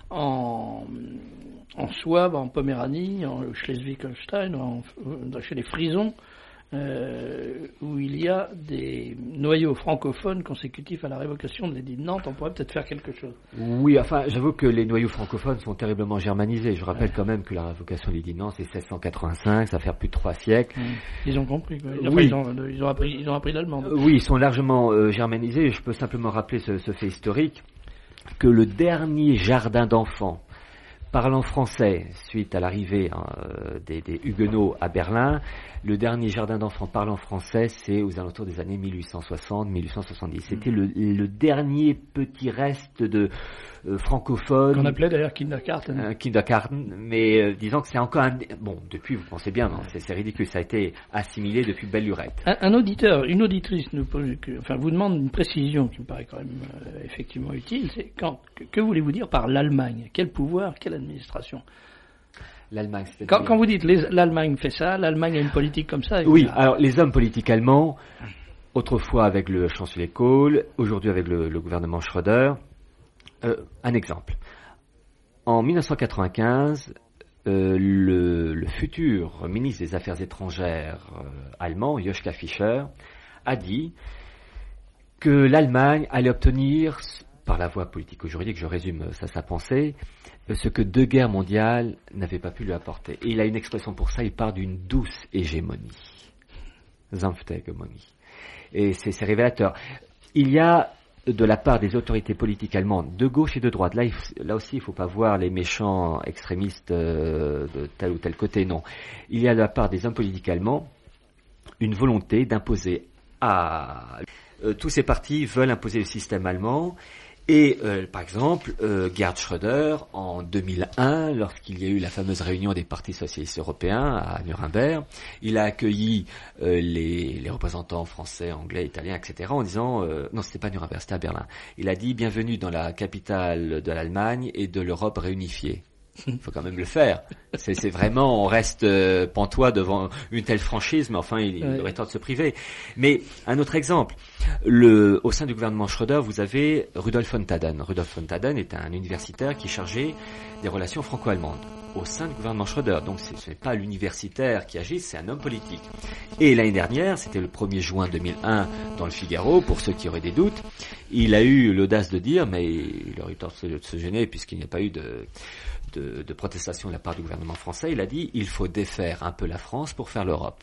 en, en Souabe, en Poméranie, en Schleswig-Holstein, en, chez les Frisons, Euh, où il y a des noyaux francophones consécutifs à la révocation de l'édit de Nantes, on pourrait peut-être faire quelque chose. Oui, enfin, j'avoue que les noyaux francophones sont terriblement germanisés. Je rappelle ouais. quand même que la révocation de l'édit de Nantes, c'est seize cent quatre-vingt-cinq, ça fait plus de trois siècles. Mmh. Ils ont compris, quoi. Enfin, oui. ils, ont, ils, ont appris, ils ont appris l'allemand. Euh, oui, ils sont largement euh, germanisés. Je peux simplement rappeler ce, ce fait historique, que le dernier jardin d'enfants parlant français, suite à l'arrivée hein, des, des Huguenots à Berlin, le dernier jardin d'enfants parlant français, c'est aux alentours des années mille huit cent soixante mille huit cent soixante-dix. C'était le, le dernier petit reste de euh, francophone. Qu'on appelait d'ailleurs Kindergarten. Euh, Kindergarten, mais euh, disons que c'est encore un... Bon, depuis, vous pensez bien, non, c'est, c'est ridicule, ça a été assimilé depuis belle lurette. Un, un auditeur, une auditrice nous pose, enfin, vous demande une précision qui me paraît quand même euh, effectivement utile, c'est quand, que, que voulez-vous dire par l'Allemagne ? Quel pouvoir, quelle administration ? L'Allemagne, c'est quand, quand vous dites les, l'Allemagne fait ça, l'Allemagne a une politique comme ça. Oui, a... alors les hommes politiques allemands, autrefois avec le chancelier Kohl, aujourd'hui avec le, le gouvernement Schröder. Euh, un exemple. en mille neuf cent quatre-vingt-quinze, euh, le, le futur ministre des Affaires étrangères euh, allemand, Joschka Fischer, a dit que l'Allemagne allait obtenir, par la voie politico-juridique, je résume ça sa pensée, ce que deux guerres mondiales n'avaient pas pu lui apporter. Et il a une expression pour ça, il parle d'une douce hégémonie. Sanfte Hegemonie. Et c'est, c'est révélateur. Il y a, de la part des autorités politiques allemandes, de gauche et de droite, là, il, là aussi il ne faut pas voir les méchants extrémistes euh, de tel ou tel côté, non. Il y a de la part des hommes politiques allemands une volonté d'imposer à... Euh, tous ces partis veulent imposer le système allemand. Et euh, par exemple, euh, Gerhard Schröder, en deux mille un, lorsqu'il y a eu la fameuse réunion des partis socialistes européens à Nuremberg, il a accueilli euh, les, les représentants français, anglais, italiens, et cetera, en disant, euh, non, c'était pas Nuremberg, c'était à Berlin. Il a dit, bienvenue dans la capitale de l'Allemagne et de l'Europe réunifiée. Il faut quand même le faire. C'est, c'est vraiment, on reste euh, pantois devant une telle franchise, mais enfin, il, ouais. il aurait tort de se priver. Mais un autre exemple, le, au sein du gouvernement Schröder, vous avez Rudolf von Taden. Rudolf von Taden est un universitaire qui est chargé des relations franco-allemandes au sein du gouvernement Schröder. Donc ce n'est pas l'universitaire qui agit, c'est un homme politique. Et l'année dernière, c'était le premier juin deux mille un dans le Figaro, pour ceux qui auraient des doutes, il a eu l'audace de dire, mais il aurait eu tort de se gêner puisqu'il n'y a pas eu de... De, de protestation de la part du gouvernement français, il a dit il faut défaire un peu la France pour faire l'Europe.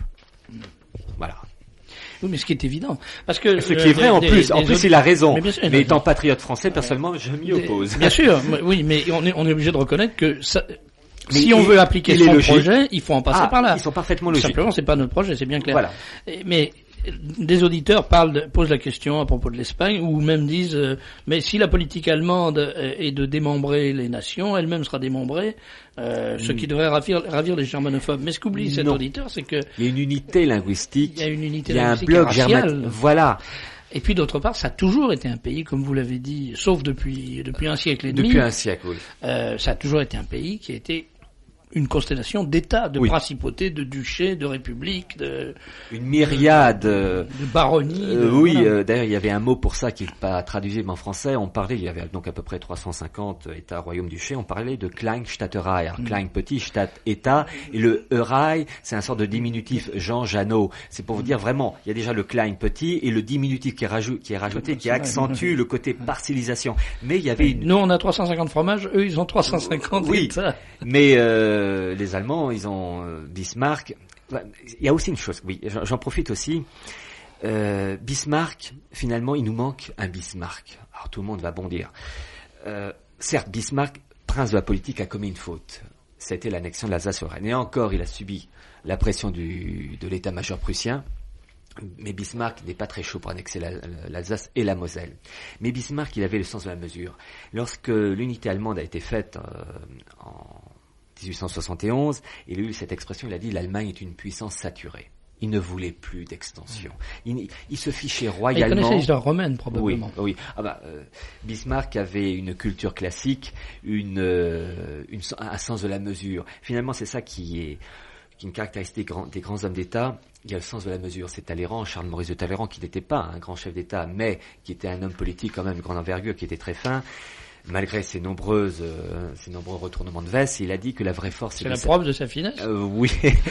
Voilà. Oui, mais ce qui est évident, parce que ce qui est vrai euh, en des, plus, des, en des plus autres... il a raison. Mais, sûr, mais étant patriote français, personnellement, je m'y oppose. Bien sûr, oui, mais on est on est obligé de reconnaître que ça, mais si on veut appliquer son projet, il faut en passer ah, par là. Ils sont parfaitement logiques. Simplement, c'est pas notre projet, c'est bien clair. Voilà. Mais des auditeurs parlent de, posent la question à propos de l'Espagne, ou même disent euh, mais si la politique allemande est de démembrer les nations, elle-même sera démembrée, euh, mmh. ce qui devrait ravir, ravir les germanophobes. Mais ce qu'oublie cet auditeur, c'est que il y a une unité linguistique, il y a une unité il y a linguistique un bloc racial. Voilà. Et puis d'autre part, ça a toujours été un pays, comme vous l'avez dit, sauf depuis depuis un siècle et demi. Depuis un siècle, oui. Euh, ça a toujours été un pays qui a été une constellation d'États, de oui. principautés, de duchés, de républiques, de une myriade de, de baronnies. Euh, oui, voilà. euh, d'ailleurs il y avait un mot pour ça qui n'est pas traduisible en français. On parlait, il y avait donc à peu près trois cent cinquante États, royaumes, duchés. On parlait de Kleinstaaterei, mm. Klein petit, Stadt État, et le Eurei, c'est un sort de diminutif Jean Janot. C'est pour vous dire vraiment, il y a déjà le Klein petit et le diminutif qui est rajouté, qui est rajouté, qui accentue le côté partialisation. Mais il y avait une... Nous on a trois cent cinquante fromages, eux ils ont trois cent cinquante. Oui, États. mais euh, Euh, les Allemands, ils ont euh, Bismarck. Il y a aussi une chose, oui, j'en, j'en profite aussi. Euh, Bismarck, finalement, il nous manque un Bismarck. Alors tout le monde va bondir. Euh, certes, Bismarck, prince de la politique, a commis une faute. C'était l'annexion de l'Alsace-Lorraine. Et encore, il a subi la pression du, de l'état-major prussien. Mais Bismarck n'est pas très chaud pour annexer la, l'Alsace et la Moselle. Mais Bismarck, il avait le sens de la mesure. Lorsque l'unité allemande a été faite euh, en dix-huit cent soixante et onze, il a eu cette expression, il a dit l'Allemagne est une puissance saturée. Il ne voulait plus d'extension. Il, il se fichait royalement. Il connaissait l'histoire romaine, probablement. Oui, oui. Ah bah, euh, Bismarck avait une culture classique, une, euh, une, un sens de la mesure. Finalement, c'est ça qui est, qui est une caractéristique des grands, des grands hommes d'État. Il y a le sens de la mesure. C'est Talleyrand, Charles-Maurice de Talleyrand, qui n'était pas un grand chef d'État, mais qui était un homme politique quand même de grande envergure, qui était très fin. Malgré ses nombreuses, euh, ses nombreux retournements de veste, il a dit que la vraie force... C'est, c'est la preuve sa... de sa finesse. Euh, oui.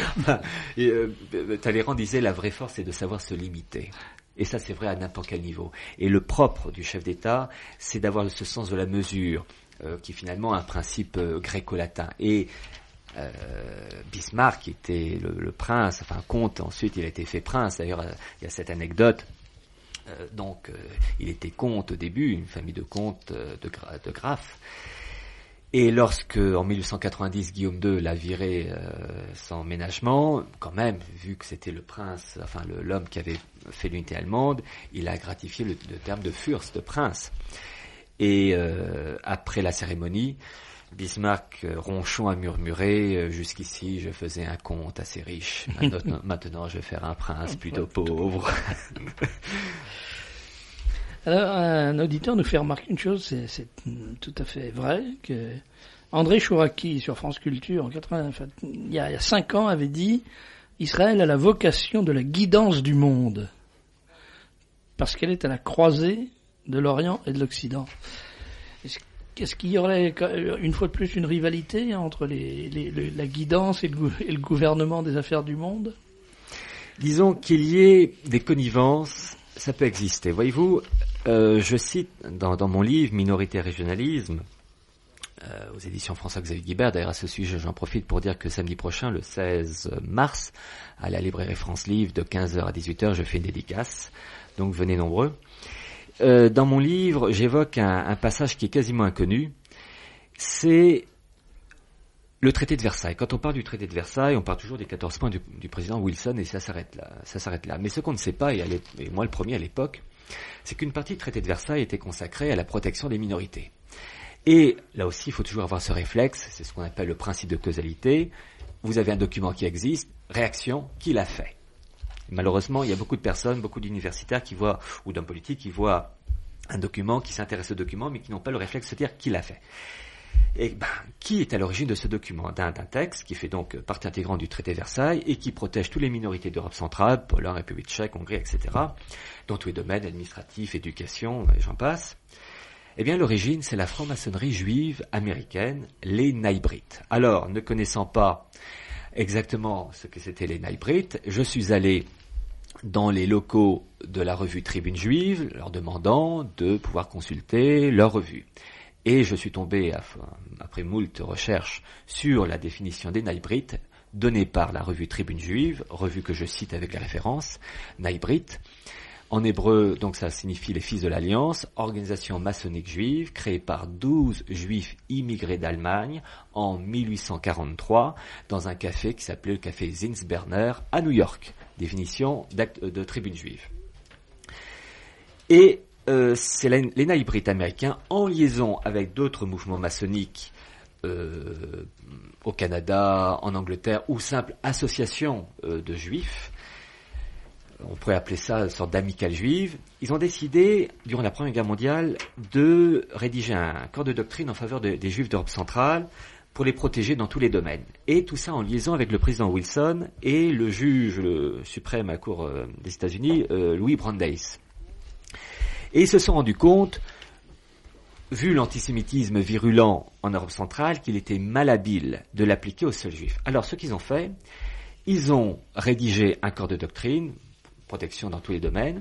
Et, euh, Talleyrand disait la vraie force, c'est de savoir se limiter. Et ça, c'est vrai à n'importe quel niveau. Et le propre du chef d'État, c'est d'avoir ce sens de la mesure, euh, qui est finalement un principe euh, gréco-latin. Et euh, Bismarck, qui était le, le prince, enfin comte, ensuite il a été fait prince. D'ailleurs, euh, il y a cette anecdote. Euh, donc, euh, il était comte au début, une famille de comtes, euh, de, gra- de graphes. Et lorsque, en mille huit cent quatre-vingt-dix, Guillaume deux l'a viré euh, sans ménagement, quand même, vu que c'était le prince, enfin le, l'homme qui avait fait l'unité allemande, il a gratifié le, le terme de Fürst, de prince. Et euh, après la cérémonie, Bismarck, ronchon, a murmuré « Jusqu'ici, je faisais un comte assez riche. Maintenant, maintenant je vais faire un prince plutôt pauvre. » Alors, un auditeur nous fait remarquer une chose, c'est, c'est tout à fait vrai, que André Chouraki, sur France Culture, en quatre-vingts, enfin, il y a, il y a cinq ans, avait dit « Israël a la vocation de la guidance du monde, parce qu'elle est à la croisée de l'Orient et de l'Occident. » Qu'est-ce qu'il y aurait, une fois de plus, une rivalité entre les, les, les, la guidance et le, et le gouvernement des affaires du monde? Disons qu'il y ait des connivences, ça peut exister. Voyez-vous, euh, je cite dans, dans mon livre « Minorité et régionalisme », euh, aux éditions François-Xavier Guibert. D'ailleurs, à ce sujet, j'en profite pour dire que samedi prochain, le seize mars, à la librairie France Livre, de quinze heures à dix-huit heures, je fais une dédicace. Donc, venez nombreux. Euh, dans mon livre, j'évoque un, un passage qui est quasiment inconnu. C'est le traité de Versailles. Quand on parle du traité de Versailles, on parle toujours des quatorze points du, du président Wilson et ça s'arrête là. Ça s'arrête là. Mais ce qu'on ne sait pas, et, et moi le premier à l'époque, c'est qu'une partie du traité de Versailles était consacrée à la protection des minorités. Et là aussi, il faut toujours avoir ce réflexe, c'est ce qu'on appelle le principe de causalité. Vous avez un document qui existe, réaction, qui l'a fait? Malheureusement, il y a beaucoup de personnes, beaucoup d'universitaires qui voient, ou d'hommes politiques qui voient un document, qui s'intéressent au document, mais qui n'ont pas le réflexe de se dire qui l'a fait. Et ben, qui est à l'origine de ce document? D'un, d'un texte qui fait donc partie intégrante du traité de Versailles et qui protège toutes les minorités d'Europe centrale, Pologne, République tchèque, Hongrie, et cetera, dans tous les domaines administratifs, éducation, et j'en passe. Eh bien, l'origine, c'est la franc-maçonnerie juive américaine, les Naïbrites. Alors, ne connaissant pas exactement ce que c'était les Naïbrites, je suis allé dans les locaux de la revue Tribune Juive, leur demandant de pouvoir consulter leur revue. Et je suis tombé, après moult recherches, sur la définition des Naïbrites, donnée par la revue Tribune Juive, revue que je cite avec la référence, Naïbrites. En hébreu, donc ça signifie les fils de l'Alliance, organisation maçonnique juive créée par douze juifs immigrés d'Allemagne en mille huit cent quarante-trois dans un café qui s'appelait le café Zinsberner à New York. Définition de tribune juive. Et euh, c'est la, les Naïbrites américains en liaison avec d'autres mouvements maçonniques euh, au Canada, en Angleterre ou simples associations euh, de juifs. On pourrait appeler ça une sorte d'amicale juive. Ils ont décidé, durant la Première Guerre mondiale, de rédiger un corps de doctrine en faveur de, des Juifs d'Europe centrale pour les protéger dans tous les domaines. Et tout ça en liaison avec le président Wilson et le juge le suprême à la Cour euh, des États-Unis, euh, Louis Brandeis. Et ils se sont rendus compte, vu l'antisémitisme virulent en Europe centrale, qu'il était malhabile de l'appliquer aux seuls Juifs. Alors, ce qu'ils ont fait, ils ont rédigé un corps de doctrine, protection dans tous les domaines,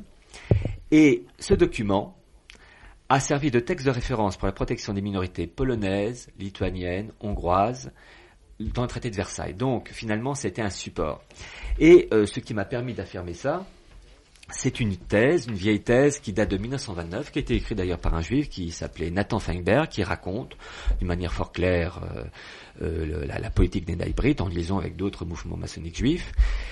et ce document a servi de texte de référence pour la protection des minorités polonaises, lituaniennes, hongroises, dans le traité de Versailles. Donc, finalement, c'était un support. Et euh, ce qui m'a permis d'affirmer ça, c'est une thèse, une vieille thèse qui date de mille neuf cent vingt-neuf, qui a été écrite d'ailleurs par un juif qui s'appelait Nathan Feinberg, qui raconte d'une manière fort claire euh, euh, le, la, la politique des Naïbrites en liaison avec d'autres mouvements maçonniques juifs.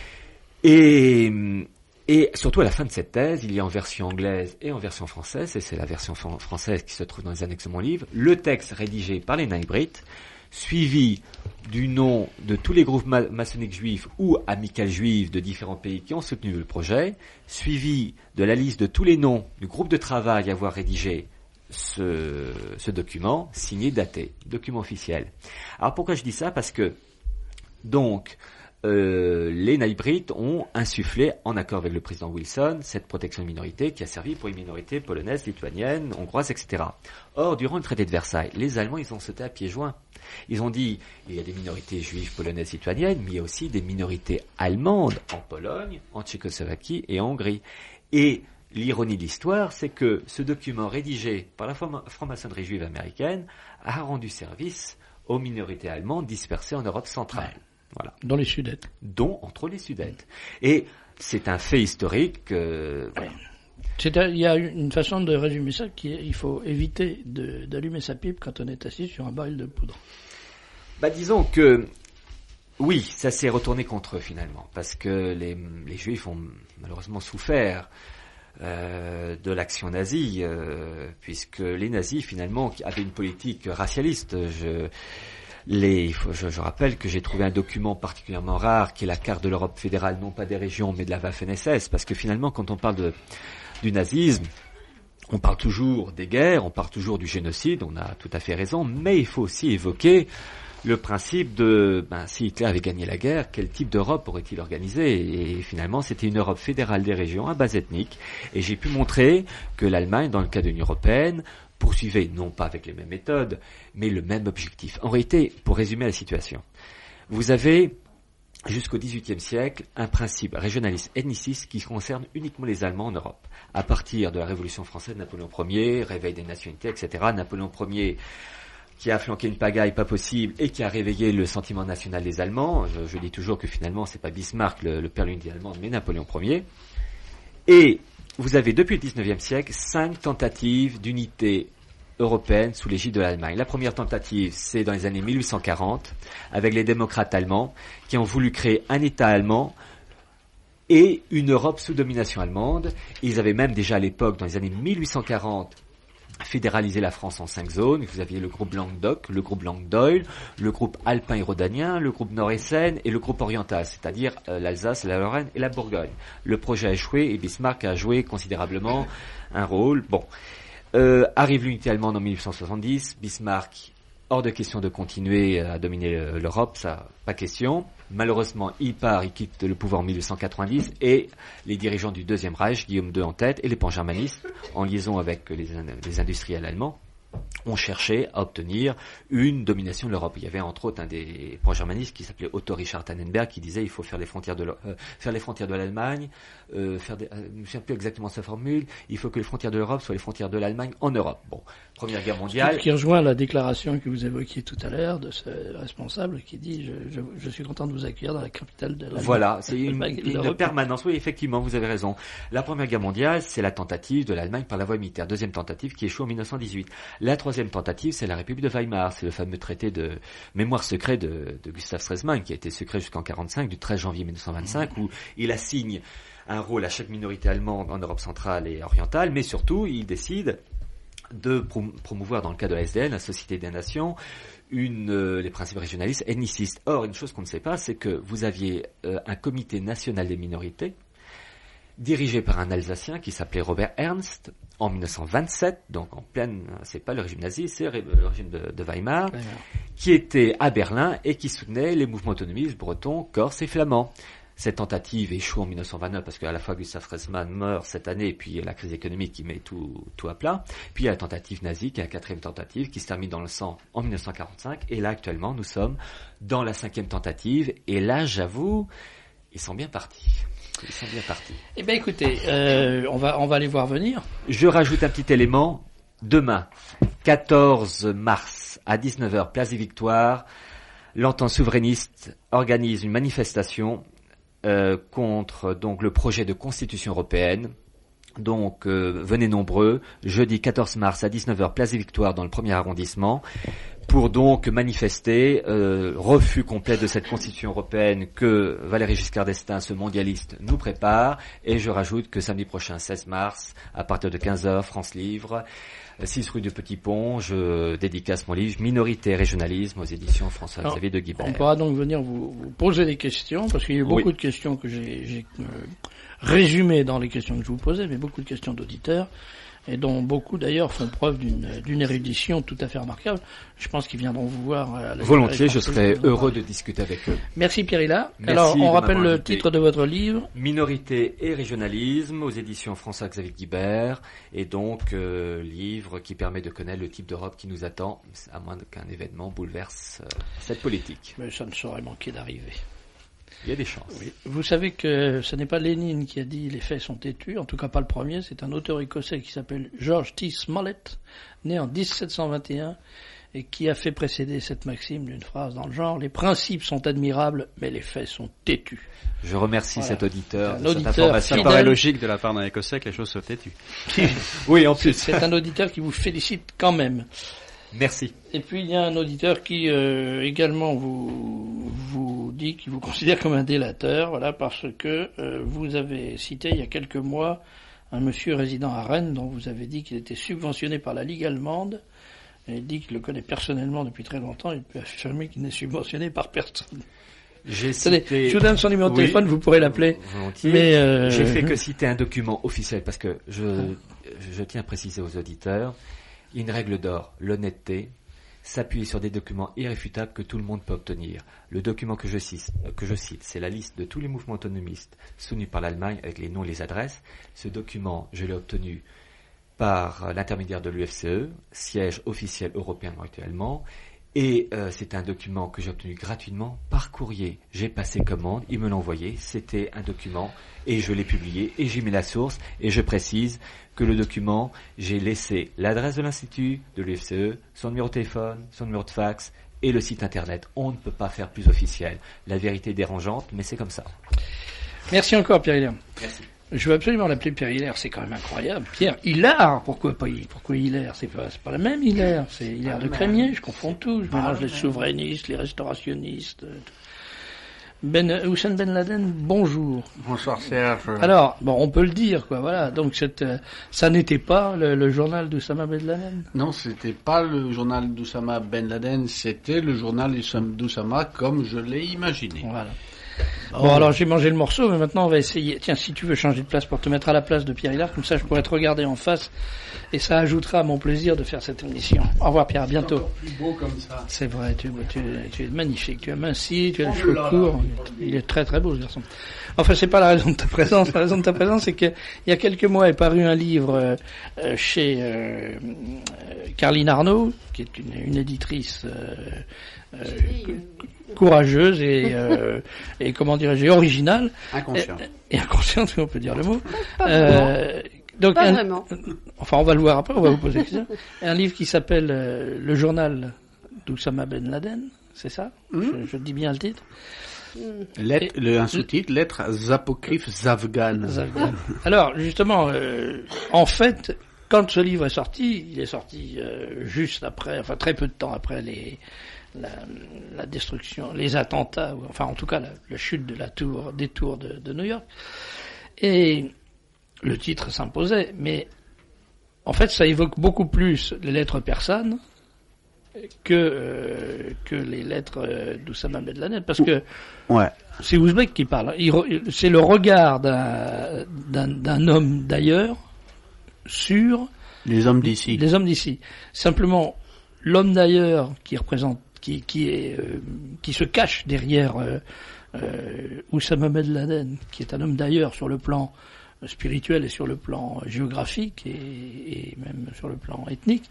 Et... Et surtout à la fin de cette thèse, il y a en version anglaise et en version française, et c'est la version française qui se trouve dans les annexes de mon livre, le texte rédigé par les Naïbrites, suivi du nom de tous les groupes ma- maçonniques juifs ou amicales juives de différents pays qui ont soutenu le projet, suivi de la liste de tous les noms du groupe de travail à avoir rédigé ce, ce document, signé, daté, document officiel. Alors pourquoi je dis ça? Parce que, donc, Euh, les Naïbrites ont insufflé, en accord avec le président Wilson, cette protection de minorités qui a servi pour les minorités polonaises, lituaniennes, hongroises, et cetera. Or, durant le traité de Versailles, les Allemands, ils ont sauté à pieds joints. Ils ont dit, il y a des minorités juives, polonaises, lituaniennes, mais il y a aussi des minorités allemandes en Pologne, en Tchécoslovaquie et en Hongrie. Et l'ironie de l'histoire, c'est que ce document rédigé par la franc-maçonnerie juive américaine a rendu service aux minorités allemandes dispersées en Europe centrale. Voilà. Dans les Sudètes. Dont entre les Sudètes. Et c'est un fait historique. Euh, voilà. C'est un, il y a une façon de résumer ça qui est, il faut éviter de, d'allumer sa pipe quand on est assis sur un baril de poudre. Bah disons que oui, ça s'est retourné contre eux finalement, parce que les, les Juifs ont malheureusement souffert euh, de l'action nazie, euh, puisque les nazis finalement avaient une politique racialiste. Je Les, je, je rappelle que j'ai trouvé un document particulièrement rare qui est la carte de l'Europe fédérale, non pas des régions mais de la Waffen S S, parce que finalement quand on parle de, du nazisme, on parle toujours des guerres, on parle toujours du génocide, on a tout à fait raison, mais il faut aussi évoquer le principe de, ben, si Hitler avait gagné la guerre, quel type d'Europe aurait-il organisé? Et finalement, c'était une Europe fédérale des régions à base ethnique, et j'ai pu montrer que l'Allemagne, dans le cas de l'Union européenne, poursuivaient, non pas avec les mêmes méthodes, mais le même objectif. En réalité, pour résumer la situation, vous avez, jusqu'au dix-huitième siècle, un principe régionaliste ethniciste qui concerne uniquement les Allemands en Europe. À partir de la Révolution française, Napoléon Ier, réveil des nationalités, et cetera, Napoléon Ier qui a flanqué une pagaille pas possible et qui a réveillé le sentiment national des Allemands. Je, je dis toujours que finalement, c'est pas Bismarck, le, le père de l'unité allemande, mais Napoléon Ier. Et vous avez, depuis le dix-neuvième siècle, cinq tentatives d'unité européenne sous l'égide de l'Allemagne. La première tentative, c'est dans les années mille huit cent quarante, avec les démocrates allemands, qui ont voulu créer un État allemand et une Europe sous domination allemande. Ils avaient même déjà à l'époque, dans les années mille huit cent quarante, fédéraliser la France en cinq zones. Vous aviez le groupe Languedoc, le groupe Languedoil, le groupe alpin et rhodanien, le groupe Nord-Essène et le groupe oriental, c'est-à-dire euh, l'Alsace, la Lorraine et la Bourgogne. Le projet a échoué et Bismarck a joué considérablement un rôle. Bon, euh, arrive l'unité allemande en mille huit cent soixante-dix. Bismarck, hors de question de continuer à dominer euh, l'Europe, ça, pas question. Malheureusement, il part, il quitte le pouvoir en mille huit cent quatre-vingt-dix et les dirigeants du Deuxième Reich, Guillaume deux en tête, et les pangermanistes, en liaison avec les, les industriels allemands, ont cherché à obtenir une domination de l'Europe. Il y avait entre autres un des pangermanistes qui s'appelait Otto Richard Tannenberg qui disait il faut faire les frontières de euh, faire les frontières de l'Allemagne, euh, faire des, euh, je ne sais plus exactement sa formule, il faut que les frontières de l'Europe soient les frontières de l'Allemagne en Europe. Bon, Première Guerre mondiale. Qui rejoint la déclaration que vous évoquiez tout à l'heure de ce responsable qui dit je, je, je suis content de vous accueillir dans la capitale de l'Allemagne. Voilà, c'est une, une permanence. Oui, effectivement, vous avez raison. La Première Guerre mondiale, c'est la tentative de l'Allemagne par la voie militaire. Deuxième tentative qui échoue en mille neuf cent dix-huit. La troisième tentative, c'est la République de Weimar. C'est le fameux traité de mémoire secret de, de Gustav Stresemann, qui a été secret jusqu'en quarante-cinq, du treize janvier mille neuf cent vingt-cinq, où il assigne un rôle à chaque minorité allemande en Europe centrale et orientale, mais surtout, il décide de promouvoir, dans le cas de la S D N, la Société des Nations, une, euh, les principes régionalistes ethnicistes. Or, une chose qu'on ne sait pas, c'est que vous aviez euh, un comité national des minorités, dirigé par un Alsacien qui s'appelait Robert Ernst, en mille neuf cent vingt-sept, donc en pleine, c'est pas le régime nazi, c'est le régime de, de Weimar, Weimar, qui était à Berlin et qui soutenait les mouvements autonomistes bretons, corses et flamands. Cette tentative échoue en mille neuf cent vingt-neuf parce qu'à la fois Gustav Stresemann meurt cette année et puis la crise économique qui met tout, tout à plat. Puis il y a la tentative nazie qui est la quatrième tentative qui se termine dans le sang en mille neuf cent quarante-cinq. Et là actuellement nous sommes dans la cinquième tentative et là j'avoue, ils sont bien partis. Ils sont bien partis. Eh bien écoutez, euh, on va on va les voir venir. Je rajoute un petit élément. Demain, quatorze mars à dix-neuf heures, place des Victoires, l'entente souverainiste organise une manifestation Euh, contre donc le projet de constitution européenne. Donc euh, venez nombreux, jeudi quatorze mars à dix-neuf heures, place des Victoires dans le premier arrondissement, pour donc manifester euh, refus complet de cette constitution européenne que Valéry Giscard d'Estaing, ce mondialiste, nous prépare. Et je rajoute que samedi prochain, seize mars, à partir de quinze heures, France Livre, six rue du Petit Pont, je dédicace mon livre Minorité et régionalisme aux éditions François-Xavier de Guibert. On pourra donc venir vous, vous poser des questions, parce qu'il y a eu beaucoup oui. de questions que j'ai, j'ai euh, résumées dans les questions que je vous posais, mais beaucoup de questions d'auditeurs, et dont beaucoup d'ailleurs font preuve d'une, d'une érudition tout à fait remarquable. Je pense qu'ils viendront vous voir. À la Volontiers, je serais heureux de discuter avec eux. Merci Pierre Hilla. Alors, on rappelle le invité. Titre de votre livre. Minorité et régionalisme aux éditions François-Xavier de Guibert, et donc euh, livre qui permet de connaître le type d'Europe qui nous attend, à moins qu'un événement bouleverse euh, cette politique. Mais ça ne saurait manquer d'arriver. Il y a des chances. Oui. Vous savez que ce n'est pas Lénine qui a dit les faits sont têtus, en tout cas pas le premier, c'est un auteur écossais qui s'appelle George T. Smollett, né en dix-sept cent vingt et un, et qui a fait précéder cette maxime d'une phrase dans le genre « Les principes sont admirables, mais les faits sont têtus ». Je remercie voilà. cet auditeur. Un auditeur cette information. Ça paraît logique de la part d'un écossais que les choses soient têtues. Oui, en plus. C'est un auditeur qui vous félicite quand même. Merci. Et puis il y a un auditeur qui euh, également vous vous dit qu'il vous considère comme un délateur, voilà, parce que euh, vous avez cité il y a quelques mois un monsieur résidant à Rennes dont vous avez dit qu'il était subventionné par la Ligue allemande. Et il dit qu'il le connaît personnellement depuis très longtemps. Il peut affirmer qu'il n'est subventionné par personne. J'ai cité... Je vous donne son numéro de oui, téléphone, vous pourrez l'appeler. Volontiers. Mais euh... J'ai fait que citer un document officiel parce que je je tiens à préciser aux auditeurs. Une règle d'or, l'honnêteté, s'appuie sur des documents irréfutables que tout le monde peut obtenir. Le document que je cite, que je cite, c'est la liste de tous les mouvements autonomistes soutenus par l'Allemagne avec les noms et les adresses. Ce document, je l'ai obtenu par l'intermédiaire de l'U F C E, siège officiel européen actuellement. Et euh, c'est un document que j'ai obtenu gratuitement par courrier. J'ai passé commande, ils me l'ont envoyé, c'était un document et je l'ai publié et j'ai mis la source et je précise que le document, j'ai laissé l'adresse de l'Institut, de l'U F C E, son numéro de téléphone, son numéro de fax et le site internet. On ne peut pas faire plus officiel. La vérité est dérangeante, mais c'est comme ça. Merci encore Pierre Hilaire. Merci. Je veux absolument l'appeler Pierre Hilaire, c'est quand même incroyable. Pierre Hilaire, pourquoi pas pourquoi Hilaire? C'est pas, c'est pas la même Hilaire, c'est Hilaire de Crémier, je confonds tout, je mélange les souverainistes, les restaurationnistes. Ben, Hussein Ben Laden, bonjour. Bonsoir Serge. Alors, bon, on peut le dire, quoi, voilà. Donc, cette, ça n'était pas le, le journal d'Oussama Ben Laden? Non, c'était pas le journal d'Oussama Ben Laden, c'était le journal d'Oussama comme je l'ai imaginé. Voilà. Bon, oh. Alors j'ai mangé le morceau, mais maintenant on va essayer. Tiens, si tu veux changer de place pour te mettre à la place de Pierre Hilaire, comme ça je pourrais te regarder en face et ça ajoutera à mon plaisir de faire cette émission. Au revoir Pierre, à bientôt. C'est encore plus beau comme ça. C'est vrai, tu, tu, tu es magnifique, tu es minci, tu as les cheveux courts, il est très très beau ce garçon. Enfin, c'est pas la raison de ta présence. La raison de ta présence, c'est que il y a quelques mois est paru un livre euh, chez euh, Caroline Arnaud, qui est une, une éditrice euh, euh, courageuse et, euh, et comment dirais-je, originale. Inconsciente. Et, et inconsciente, si on peut dire le mot. Pas euh, donc, pas un, vraiment. Enfin, on va le voir après, on va vous poser la question. Un livre qui s'appelle euh, Le journal d'Oussama Ben Laden, c'est ça? Mmh. je, je dis bien le titre. Lettre, le, un sous-titre, lettres apocryphes afghanes. Alors, justement, euh, en fait, quand ce livre est sorti, il est sorti euh, juste après, enfin très peu de temps après les, la, la destruction, les attentats, ou, enfin en tout cas la, la chute de la tour, des tours de, de New York. Et le titre s'imposait, mais en fait, ça évoque beaucoup plus les lettres persanes que euh, que les lettres euh, d'Oussama Ben Laden, parce que ouais. c'est Ouzbek qui parle. Il, c'est le regard d'un, d'un, d'un homme d'ailleurs sur les hommes d'ici. Les hommes d'ici. Simplement, l'homme d'ailleurs qui représente, qui qui est euh, qui se cache derrière euh, euh, Oussama Ben Laden, qui est un homme d'ailleurs sur le plan spirituel et sur le plan géographique et, et même sur le plan ethnique.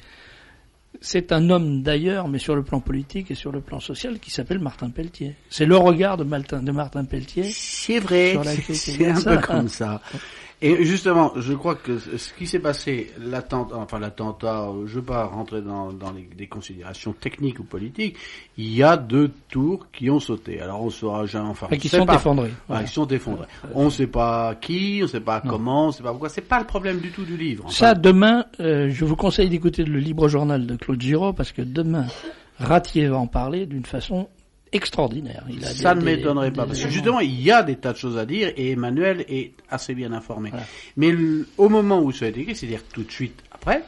C'est un homme d'ailleurs, mais sur le plan politique et sur le plan social, qui s'appelle Martin Pelletier. C'est le regard de Martin, de Martin Pelletier. C'est vrai, c'est, c'est un peu comme ça. Et justement, je crois que ce qui s'est passé, l'attentat, enfin l'attentat, je veux pas rentrer dans, dans les, des considérations techniques ou politiques, il y a deux tours qui ont sauté. Alors on saura jamais, enfin, qui sont pas, effondrés. Voilà. Ils sont effondrés. On ne sait pas qui, on ne sait pas non. comment, on ne sait pas pourquoi. C'est pas le problème du tout du livre. Enfin, ça, demain, euh, je vous conseille d'écouter le Libre Journal de Claude Giraud, parce que demain, Ratier va en parler d'une façon extraordinaire. Il a ça des, ne m'étonnerait des, pas, des, parce des... que justement, il y a des tas de choses à dire, et Emmanuel est assez bien informé. Voilà. Mais le, au moment où ça a été écrit, c'est-à-dire tout de suite après,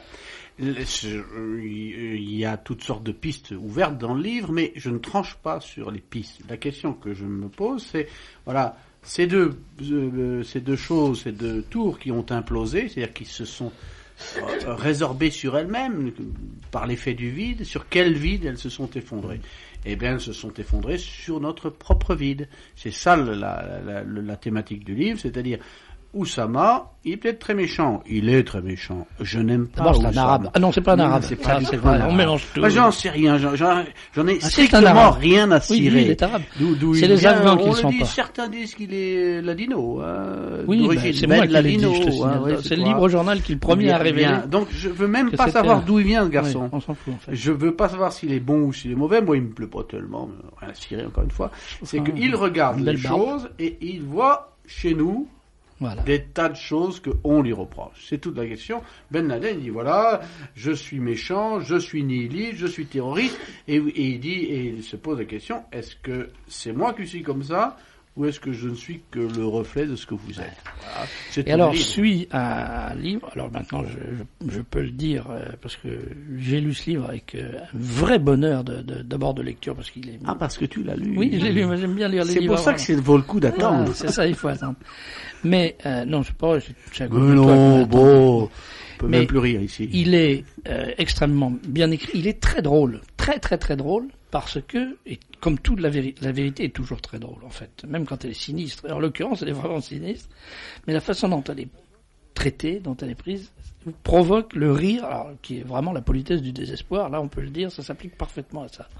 il y a toutes sortes de pistes ouvertes dans le livre, mais je ne tranche pas sur les pistes. La question que je me pose, c'est, voilà, ces deux, euh, ces deux choses, ces deux tours qui ont implosé, c'est-à-dire qui se sont euh, résorbées sur elles-mêmes, par l'effet du vide, sur quel vide elles se sont effondrées? Eh bien, elles se sont effondrées sur notre propre vide. C'est ça la, la, la, la thématique du livre, c'est-à-dire Oussama, il est peut-être très méchant. Il est très méchant. Je n'aime pas Oussama. C'est un arabe. Ah non, c'est pas un arabe. C'est pas ça, c'est vrai. On mélange tout. Moi, j'en sais rien. J'en, j'en, j'en ai ah, strictement rien à cirer. Oui, lui, il est arabe. D'où, d'où c'est les Afghans qui le sont dit, pas. Certains disent qu'il est ladino. Hein, oui, d'origine. Ben, c'est Ben moi qui ladino. l'ai dit, je hein, ouais, c'est, c'est le Libre Journal qui est le premier à révéler. Bien. Donc, je veux même pas savoir d'où il vient, ce garçon. Oui, on s'en fout, en fait. Je veux pas savoir s'il est bon ou s'il est mauvais. Moi, il me plaît pas tellement. Rien à cirer, encore une fois. C'est qu'il regarde les choses et il voit chez nous Voilà. des tas de choses qu'on lui reproche. C'est toute la question. Ben Laden dit voilà, je suis méchant, je suis nihiliste, je suis terroriste, et, et il dit et il se pose la question est-ce que c'est moi qui suis comme ça ou est-ce que je ne suis que le reflet de ce que vous êtes? Voilà. C'est et alors suit un livre. Alors maintenant je, je, je peux le dire euh, parce que j'ai lu ce livre avec euh, un vrai bonheur de, de, d'abord de lecture parce qu'il est. Ah parce que tu l'as lu. Oui, je l'ai lu. Moi j'aime bien lire les c'est livres. C'est pour ça que c'est vaut le coup d'attendre. Ah, c'est ça, il faut attendre. Mais euh, non, c'est pas. C'est, c'est à cause de toi non, bon. On peut mais même plus rire ici. Il est euh, extrêmement bien écrit. Il est très drôle, très très très drôle, parce que, et comme toute la vérité, la vérité est toujours très drôle en fait, même quand elle est sinistre. En l'occurrence, elle est vraiment sinistre, mais la façon dont elle est traitée, dont elle est prise, provoque le rire, alors, qui est vraiment la politesse du désespoir. Là, on peut le dire, ça s'applique parfaitement à ça.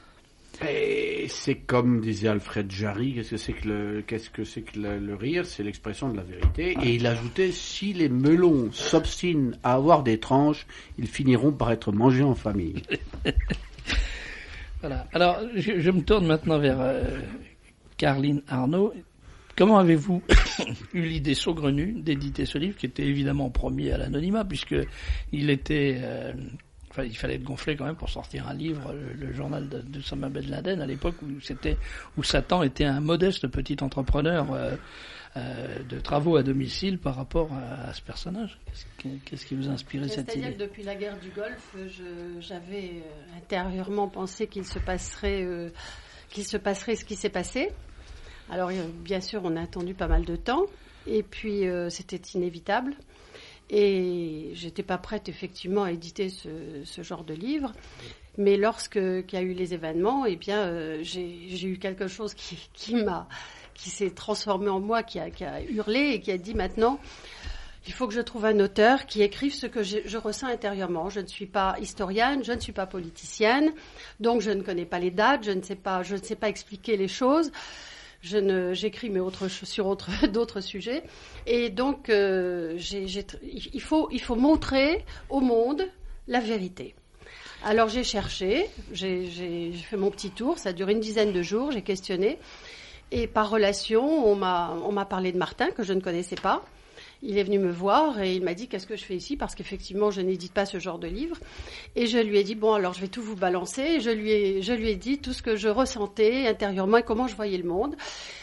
Et c'est comme disait Alfred Jarry, qu'est-ce que c'est que le, qu'est-ce que c'est que le, le rire? C'est l'expression de la vérité. Et il ajoutait, si les melons s'obstinent à avoir des tranches, ils finiront par être mangés en famille. Voilà. Alors, je, je me tourne maintenant vers euh, Caroline Arnaud. Comment avez-vous eu l'idée saugrenue d'éditer ce livre, qui était évidemment promis à l'anonymat, puisque il était... Euh, Enfin, il fallait être gonflé quand même pour sortir un livre, le, le journal de, de Osama Ben Laden, à l'époque où c'était où Satan était un modeste petit entrepreneur euh, euh, de travaux à domicile par rapport à, à ce personnage. Qu'est-ce qui, qu'est-ce qui vous a inspiré cette idée ? C'est-à-dire que depuis la guerre du Golfe, je, j'avais euh, intérieurement pensé qu'il se passerait euh, qu'il se passerait ce qui s'est passé. Alors euh, bien sûr, on a attendu pas mal de temps, et puis euh, c'était inévitable. Et j'étais pas prête effectivement à éditer ce, ce genre de livre, mais lorsque qu'il y a eu les événements, eh bien euh, j'ai, j'ai eu quelque chose qui, qui m'a, qui s'est transformé en moi, qui a, qui a hurlé et qui a dit maintenant, il faut que je trouve un auteur qui écrive ce que je, je ressens intérieurement. Je ne suis pas historienne, je ne suis pas politicienne, donc je ne connais pas les dates, je ne sais pas, je ne sais pas expliquer les choses. Je ne, j'écris mais autre, sur autre, d'autres sujets. Et donc, euh, j'ai, j'ai, il, faut, il faut montrer au monde la vérité. Alors, j'ai cherché, j'ai, j'ai, j'ai fait mon petit tour, ça a duré une dizaine de jours, j'ai questionné. Et par relation, on m'a, on m'a parlé de Martin, que je ne connaissais pas. Il est venu me voir et il m'a dit « Qu'est-ce que je fais ici ?» Parce qu'effectivement, je n'édite pas ce genre de livre. Et je lui ai dit « Bon, alors je vais tout vous balancer. » Et je lui ai, je lui ai dit tout ce que je ressentais intérieurement et comment je voyais le monde.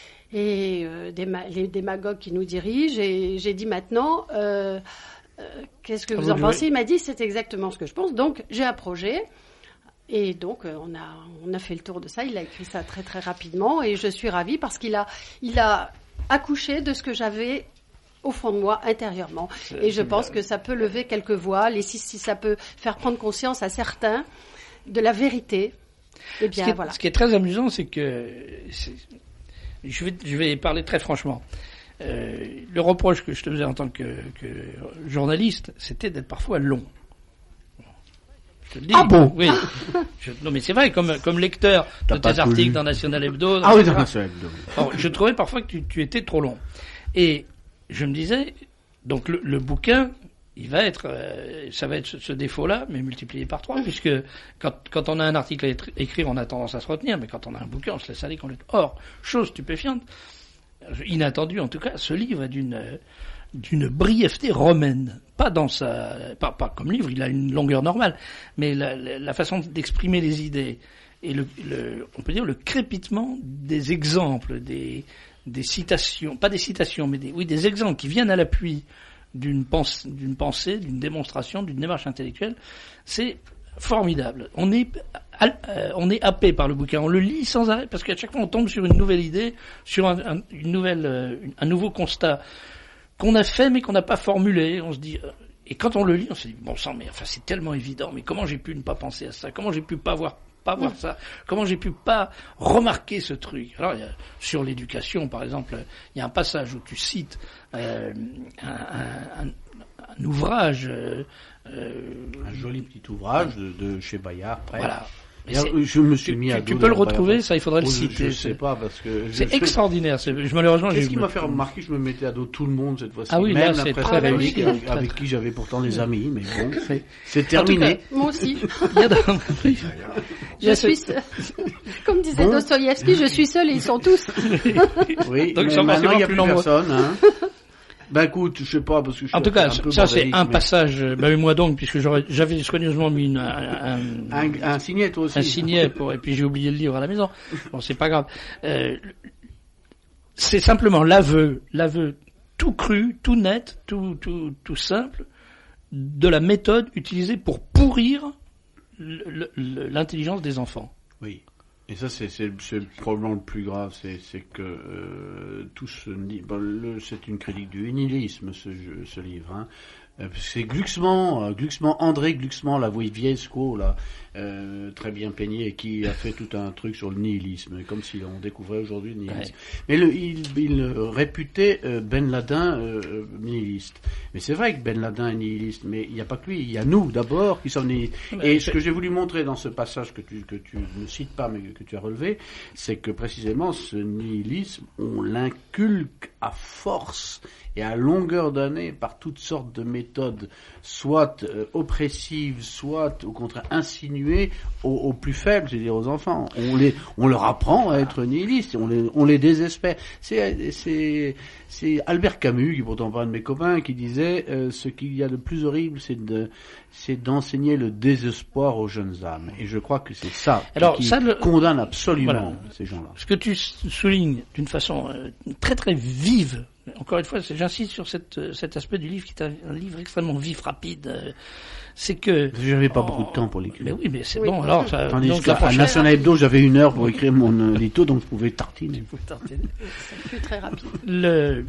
Et euh, des ma- les démagogues qui nous dirigent. Et j'ai dit maintenant euh, euh, « Qu'est-ce que vous en pensez ?» Il m'a dit « C'est exactement ce que je pense. » Donc, j'ai un projet. Et donc, euh, on a, on a fait le tour de ça. Il a écrit ça très, très rapidement. Et je suis ravie parce qu'il a, il a accouché de ce que j'avais au fond de moi, intérieurement. Et je pense que ça peut lever quelques voiles, et si, si ça peut faire prendre conscience à certains de la vérité, eh bien, ce qui est, voilà. Ce qui est très amusant, c'est que... C'est, je, vais, je vais parler très franchement. Euh, le reproche que je te faisais en tant que, que journaliste, c'était d'être parfois long. Je te le dis. Ah bon? Oui. Je, non, mais c'est vrai, comme, comme lecteur T'as de tes articles lu. Dans National Hebdo... Ah oui, dans National Hebdo. Alors, je trouvais parfois que tu, tu étais trop long. Et je me disais, donc le, le bouquin, il va être, euh, ça va être ce, ce défaut-là, mais multiplié par trois, puisque quand, quand on a un article à écrire, on a tendance à se retenir, mais quand on a un bouquin, on se laisse aller complètement. Or, chose stupéfiante, inattendue en tout cas, ce livre est d'une, d'une brièveté romaine. Pas dans sa, pas, pas comme livre, il a une longueur normale, mais la, la, la façon d'exprimer les idées et le, le, on peut dire le crépitement des exemples, des des citations, pas des citations, mais des, oui, des exemples qui viennent à l'appui d'une, pense, d'une pensée, d'une démonstration, d'une démarche intellectuelle, c'est formidable. On est, euh, on est happé par le bouquin, on le lit sans arrêt, parce qu'à chaque fois on tombe sur une nouvelle idée, sur un, un, une nouvelle, euh, un nouveau constat qu'on a fait mais qu'on n'a pas formulé. On se dit, euh, et quand on le lit, on se dit, bon sang, mais enfin c'est tellement évident, mais comment j'ai pu ne pas penser à ça, comment j'ai pu pas voir pas voir ça. Comment j'ai pu pas remarquer ce truc? Alors, il y a, sur l'éducation, par exemple, il y a un passage où tu cites euh, un, un, un, un ouvrage... Euh, un joli petit ouvrage de, de chez Bayard. Près. Voilà. Et je me suis tu, mis à tu peux le retrouver, Bayard. Ça, il faudrait oh, le citer. Je, je sais pas, parce que... C'est je, extraordinaire. C'est, je, malheureusement, Qu'est-ce j'ai qui m'a fait remarquer que je me mettais à dos tout le monde cette fois-ci? Ah oui, même là, la presse très académique, réussi, avec, très, avec très... qui j'avais pourtant des amis, mais bon, c'est, c'est terminé. Cas, moi aussi. Il y a dans... je suis seul. Comme disait bon. Dostoïevski, je suis seul et ils sont tous. Oui, donc mais ils maintenant il n'y a plus plus nombreux. personne. Hein. Ben écoute, je sais pas, parce que je suis en tout cas, un peu ça c'est un mais... passage, ben moi donc, puisque j'aurais, j'avais soigneusement mis une, un, un, un, un signet toi aussi. Un signet pour, et puis j'ai oublié le livre à la maison. Bon, c'est pas grave. Euh, c'est simplement l'aveu, l'aveu tout cru, tout net, tout, tout, tout simple, de la méthode utilisée pour pourrir le, le, l'intelligence des enfants. Oui. Et ça, c'est, c'est, c'est le problème le plus grave, c'est, c'est que euh, tout ce bon, le, c'est une critique du nihilisme, ce, ce livre. Hein. C'est Glucksmann, Glucksmann, André Glucksmann, la Wojciechowski, là, euh, très bien peigné et qui a fait tout un truc sur le nihilisme, comme si on découvrait aujourd'hui le nihilisme. Ouais. Mais le, il, il réputait euh, Ben Laden euh, nihiliste. Mais c'est vrai que Ben Laden est nihiliste, mais il n'y a pas que lui, il y a nous d'abord qui sommes nihilistes. Et ce que j'ai voulu montrer dans ce passage que tu, que tu ne cites pas, mais que tu as relevé, c'est que précisément ce nihilisme, on l'inculque à force et à longueur d'année par toutes sortes de méthodes, soit euh, oppressives, soit au contraire insinuées aux, aux plus faibles, c'est-à-dire aux enfants. On les, on leur apprend à être nihilistes, on les, on les désespère. C'est, c'est, c'est Albert Camus, qui est pourtant pas un de mes copains, qui disait euh, ce qu'il y a de plus horrible, c'est de, c'est d'enseigner le désespoir aux jeunes âmes. Et je crois que c'est ça Alors, qui ça, le... condamne absolument voilà. ces gens-là. Ce que tu soulignes d'une façon euh, très très vive. Encore une fois, j'insiste sur cette, cet aspect du livre qui est un, un livre extrêmement vif, rapide. Euh, c'est que j'avais pas oh, beaucoup de temps pour l'écrire. Mais oui, mais c'est oui. bon. Alors, ça, tandis donc, qu'à prochaine... National Hebdo, j'avais une heure pour écrire mon édito, donc je pouvais tartiner. Tu pouvais tartiner. Ça fut très rapide. Le,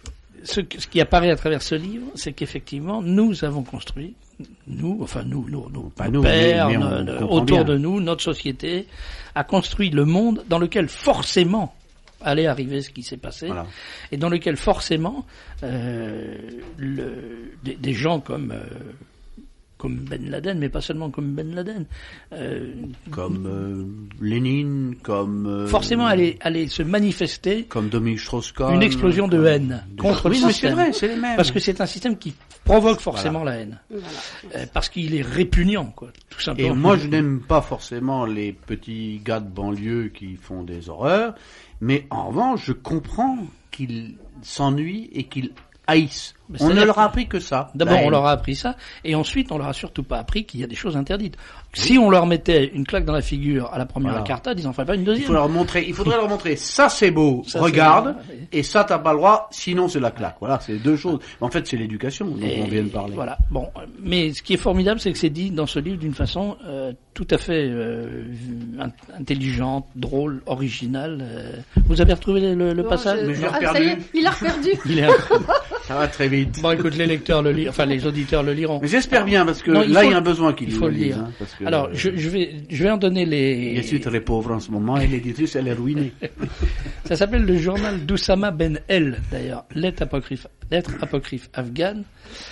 ce, ce qui apparaît à travers ce livre, c'est qu'effectivement, nous avons construit, nous, enfin nous, nous, nous pas nos nous, pères, mais, mais on, autour bien. de nous, notre société a construit le monde dans lequel forcément allait arriver ce qui s'est passé, voilà. Et dans lequel forcément euh, le, des, des gens comme euh, comme Ben Laden, mais pas seulement comme Ben Laden, euh, comme euh, Lénine, comme euh, forcément allait allait se manifester, comme Dominique Strauss-Kahn, une explosion de haine des... contre oui, le mais système. C'est vrai, c'est les mêmes. Parce que c'est un système qui provoque forcément voilà. la haine, voilà. euh, parce qu'il est répugnant, quoi, tout simplement. Et moi, je n'aime pas forcément les petits gars de banlieue qui font des horreurs. Mais en revanche, je comprends qu'ils s'ennuient et qu'ils haïssent. On ne leur a appris que ça. D'abord, on leur a appris ça, et ensuite, on leur a surtout pas appris qu'il y a des choses interdites. Oui. Si on leur mettait une claque dans la figure à la première voilà. incartade, ils en feraient pas une deuxième. Il faut leur montrer, il faudrait leur montrer, ça c'est beau, ça, regarde, c'est beau, et ça t'as pas le droit, sinon c'est la claque. Voilà, c'est deux choses. En fait, c'est l'éducation dont et on vient de parler. Voilà. Bon, mais ce qui est formidable, c'est que c'est dit dans ce livre d'une façon euh, tout à fait euh, intelligente, drôle, originale. Euh... Vous avez retrouvé le, le bon, passage? Je... Mais je l'ai ah, reperdu. Ça y est, il l'a reperdu. Il est ça va très vite. Bon, écoute, les lecteurs le liront, enfin les auditeurs le liront. Mais j'espère bien, parce que non, il là, faut, il y a un besoin qu'il il faut le lire. Hein, parce que, alors, je, je vais, je vais en donner les... Je suis très pauvre en ce moment, et l'éditrice, elle est ruinée. Ça s'appelle le journal d'Oussama Ben El, d'ailleurs, lettre apocryphe, lettre apocryphe afghane,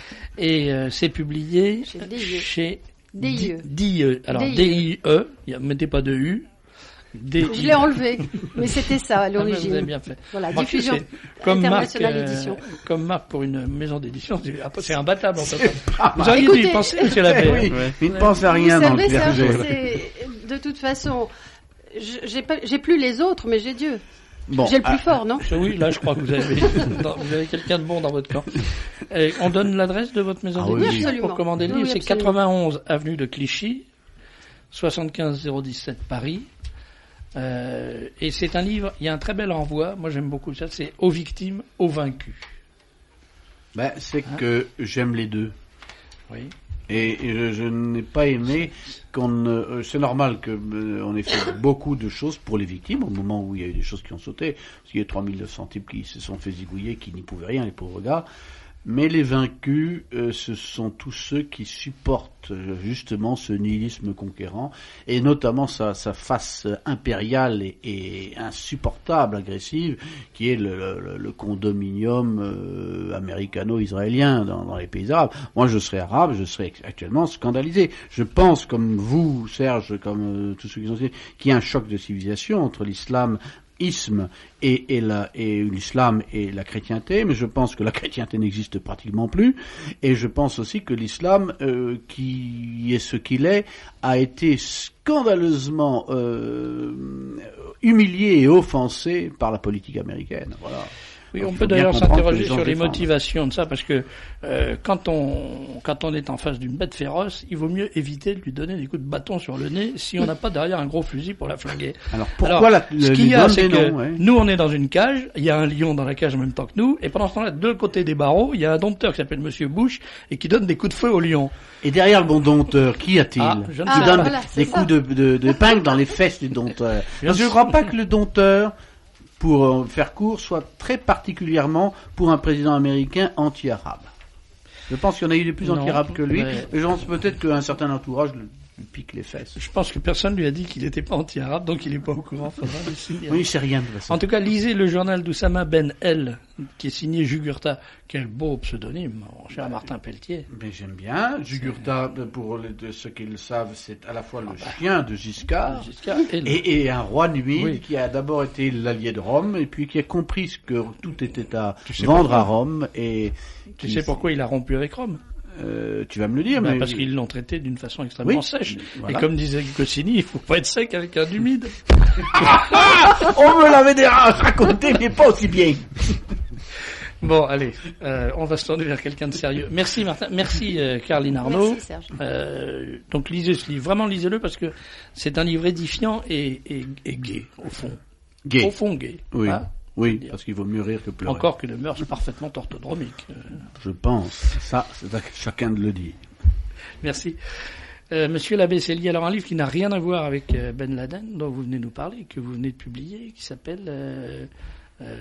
et euh, c'est publié chez D I E. D I E. Alors, D I E, mettez pas de U. D I E. Je l'ai enlevé, mais c'était ça à l'origine. Ah, vous avez bien fait. Voilà, Moi, diffusion comme internationale Marc, édition. Euh, comme Marc pour une maison d'édition, c'est imbattable en fait. Vous auriez dû y penser, monsieur Labbé. Oui, ouais. Il ne pense à rien vous dans savez, le clergé. C'est, de toute façon, j'ai, pas, j'ai plus les autres, mais j'ai Dieu. Bon, j'ai le plus ah, fort, non? Oui, là, je crois que vous avez, vous avez quelqu'un de bon dans votre camp. Et on donne l'adresse de votre maison ah, d'édition oui, pour commander le oui, livre. oui, c'est quatre-vingt-onze avenue de Clichy, soixante-quinze zéro dix-sept Paris. Euh, et c'est un livre, il y a un très bel envoi, moi j'aime beaucoup ça, c'est aux victimes, aux vaincus. Ben, c'est hein? que j'aime les deux. Oui. Et, et je, je n'ai pas aimé qu'on... Euh, c'est normal qu'on euh, ait fait beaucoup de choses pour les victimes, au moment où il y a eu des choses qui ont sauté, parce qu'il y a trois mille neuf cents types qui se sont fait zigouiller, qui n'y pouvaient rien, les pauvres gars. Mais les vaincus, euh, ce sont tous ceux qui supportent euh, justement ce nihilisme conquérant, et notamment sa, sa face impériale et, et insupportable, agressive, qui est le, le, le condominium euh, américano-israélien dans, dans les pays arabes. Moi, je serais arabe, je serais actuellement scandalisé. Je pense, comme vous, Serge, comme euh, tous ceux qui sont dit, qu'il y a un choc de civilisation entre l'islam isme et, et, la, et l'islam et la chrétienté, mais je pense que la chrétienté n'existe pratiquement plus, et je pense aussi que l'islam, euh, qui est ce qu'il est, a été scandaleusement euh, humilié et offensé par la politique américaine. Voilà. Oui, on peut d'ailleurs s'interroger sur les motivations de ça, parce que euh, quand on quand on est en face d'une bête féroce, il vaut mieux éviter de lui donner des coups de bâton sur le nez si on n'a pas derrière un gros fusil pour la flinguer. Alors pourquoi Alors, la, le, ce qu'il y a, c'est que noms, ouais. nous on est dans une cage, il y a un lion dans la cage en même temps que nous, et pendant ce temps-là, de l'autre côté des barreaux, il y a un dompteur qui s'appelle Monsieur Bush et qui donne des coups de feu au lion. Et derrière le bon dompteur, qui a-t-il ah, je Qui ah, donne voilà, des coups de, de, de pingue dans les fesses du dompteur. Parce que je ne crois pas que le dompteur, pour faire court, soit très particulièrement pour un président américain anti-arabe. Je pense qu'il y en a eu des plus anti-arabes que lui, mais je pense peut-être qu'un certain entourage lui pique les fesses. Je pense que personne lui a dit qu'il n'était pas anti-arabe, donc il n'est pas au courant. Faudra le signer. Oui, c'est rien de toute façon. En tout cas, lisez le journal d'Oussama Ben El, qui est signé Jugurtha. Quel beau pseudonyme, mon cher Martin Pelletier. Mais j'aime bien. Jugurtha, pour les, de ceux qui le savent, c'est à la fois le ah bah, chien de Giscard, Giscard et, le... et, et un roi numide oui. qui a d'abord été l'allié de Rome, et puis qui a compris que tout était à vendre à Rome. Et tu qui... sais pourquoi il a rompu avec Rome? Euh, tu vas me le dire, ben mais... Parce qu'ils l'ont traité d'une façon extrêmement oui, sèche. Voilà. Et comme disait Goscinny, il faut pas être sec avec un humide. On me l'avait déjà raconté, mais pas aussi bien. Bon, allez, euh, on va se tourner vers quelqu'un de sérieux. Merci Martin, merci euh, Caroline Arnaud. Merci Serge. Euh, donc lisez ce livre, vraiment lisez-le parce que c'est un livre édifiant et, et, et gai, au fond. Gai. Au fond gai. Oui. Hein Oui, parce qu'il vaut mieux rire que pleurer. Encore que de mœurs parfaitement orthodromiques. Je pense. Ça, c'est à chacun de le dire. Merci. Euh, Monsieur l'abbé Sellier, alors un livre qui n'a rien à voir avec euh, Ben Laden, dont vous venez nous parler, que vous venez de publier, qui s'appelle euh, euh,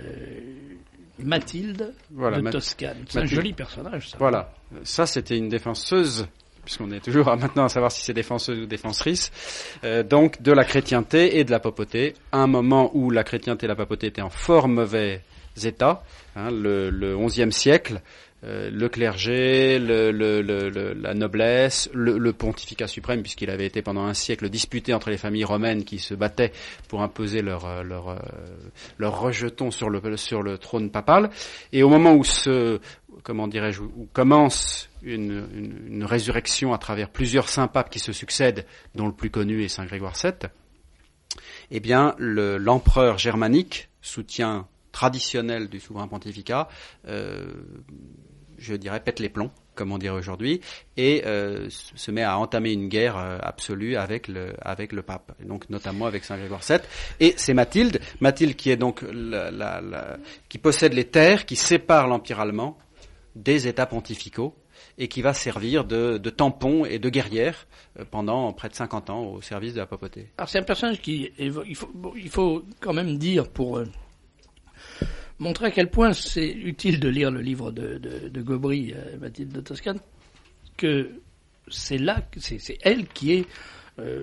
Mathilde voilà, de Mat- Toscane. C'est Mathilde. Un joli personnage, ça. Voilà. Ça, c'était une défenseuse, puisqu'on est toujours à maintenant à savoir si c'est défenseuse ou défensetrice, euh, donc de la chrétienté et de la papauté, à un moment où la chrétienté et la papauté étaient en fort mauvais état, hein, le, le onzième siècle, euh, le clergé, le, le, le, le, la noblesse, le, le pontificat suprême, puisqu'il avait été pendant un siècle disputé entre les familles romaines qui se battaient pour imposer leur, leur, leur rejeton sur le, sur le trône papal, et au moment où ce, comment dirais-je, où commence Une, une, une résurrection à travers plusieurs saints papes qui se succèdent, dont le plus connu est Saint Grégoire sept, eh bien, le, l'empereur germanique, soutien traditionnel du souverain pontificat, euh, je dirais, pète les plombs, comme on dirait aujourd'hui, et euh, se met à entamer une guerre euh, absolue avec le, avec le pape, et donc notamment avec Saint Grégoire sept. Et c'est Mathilde, Mathilde qui est donc la, la, la, qui possède les terres qui séparent l'Empire allemand des États pontificaux, et qui va servir de, de tampon et de guerrière pendant près de cinquante ans au service de la papauté. Alors c'est un personnage qui, il faut, bon, il faut quand même dire, pour euh, montrer à quel point c'est utile de lire le livre de, de, de Gobry, euh, Mathilde de Toscane, que c'est là, c'est, c'est elle qui est, euh,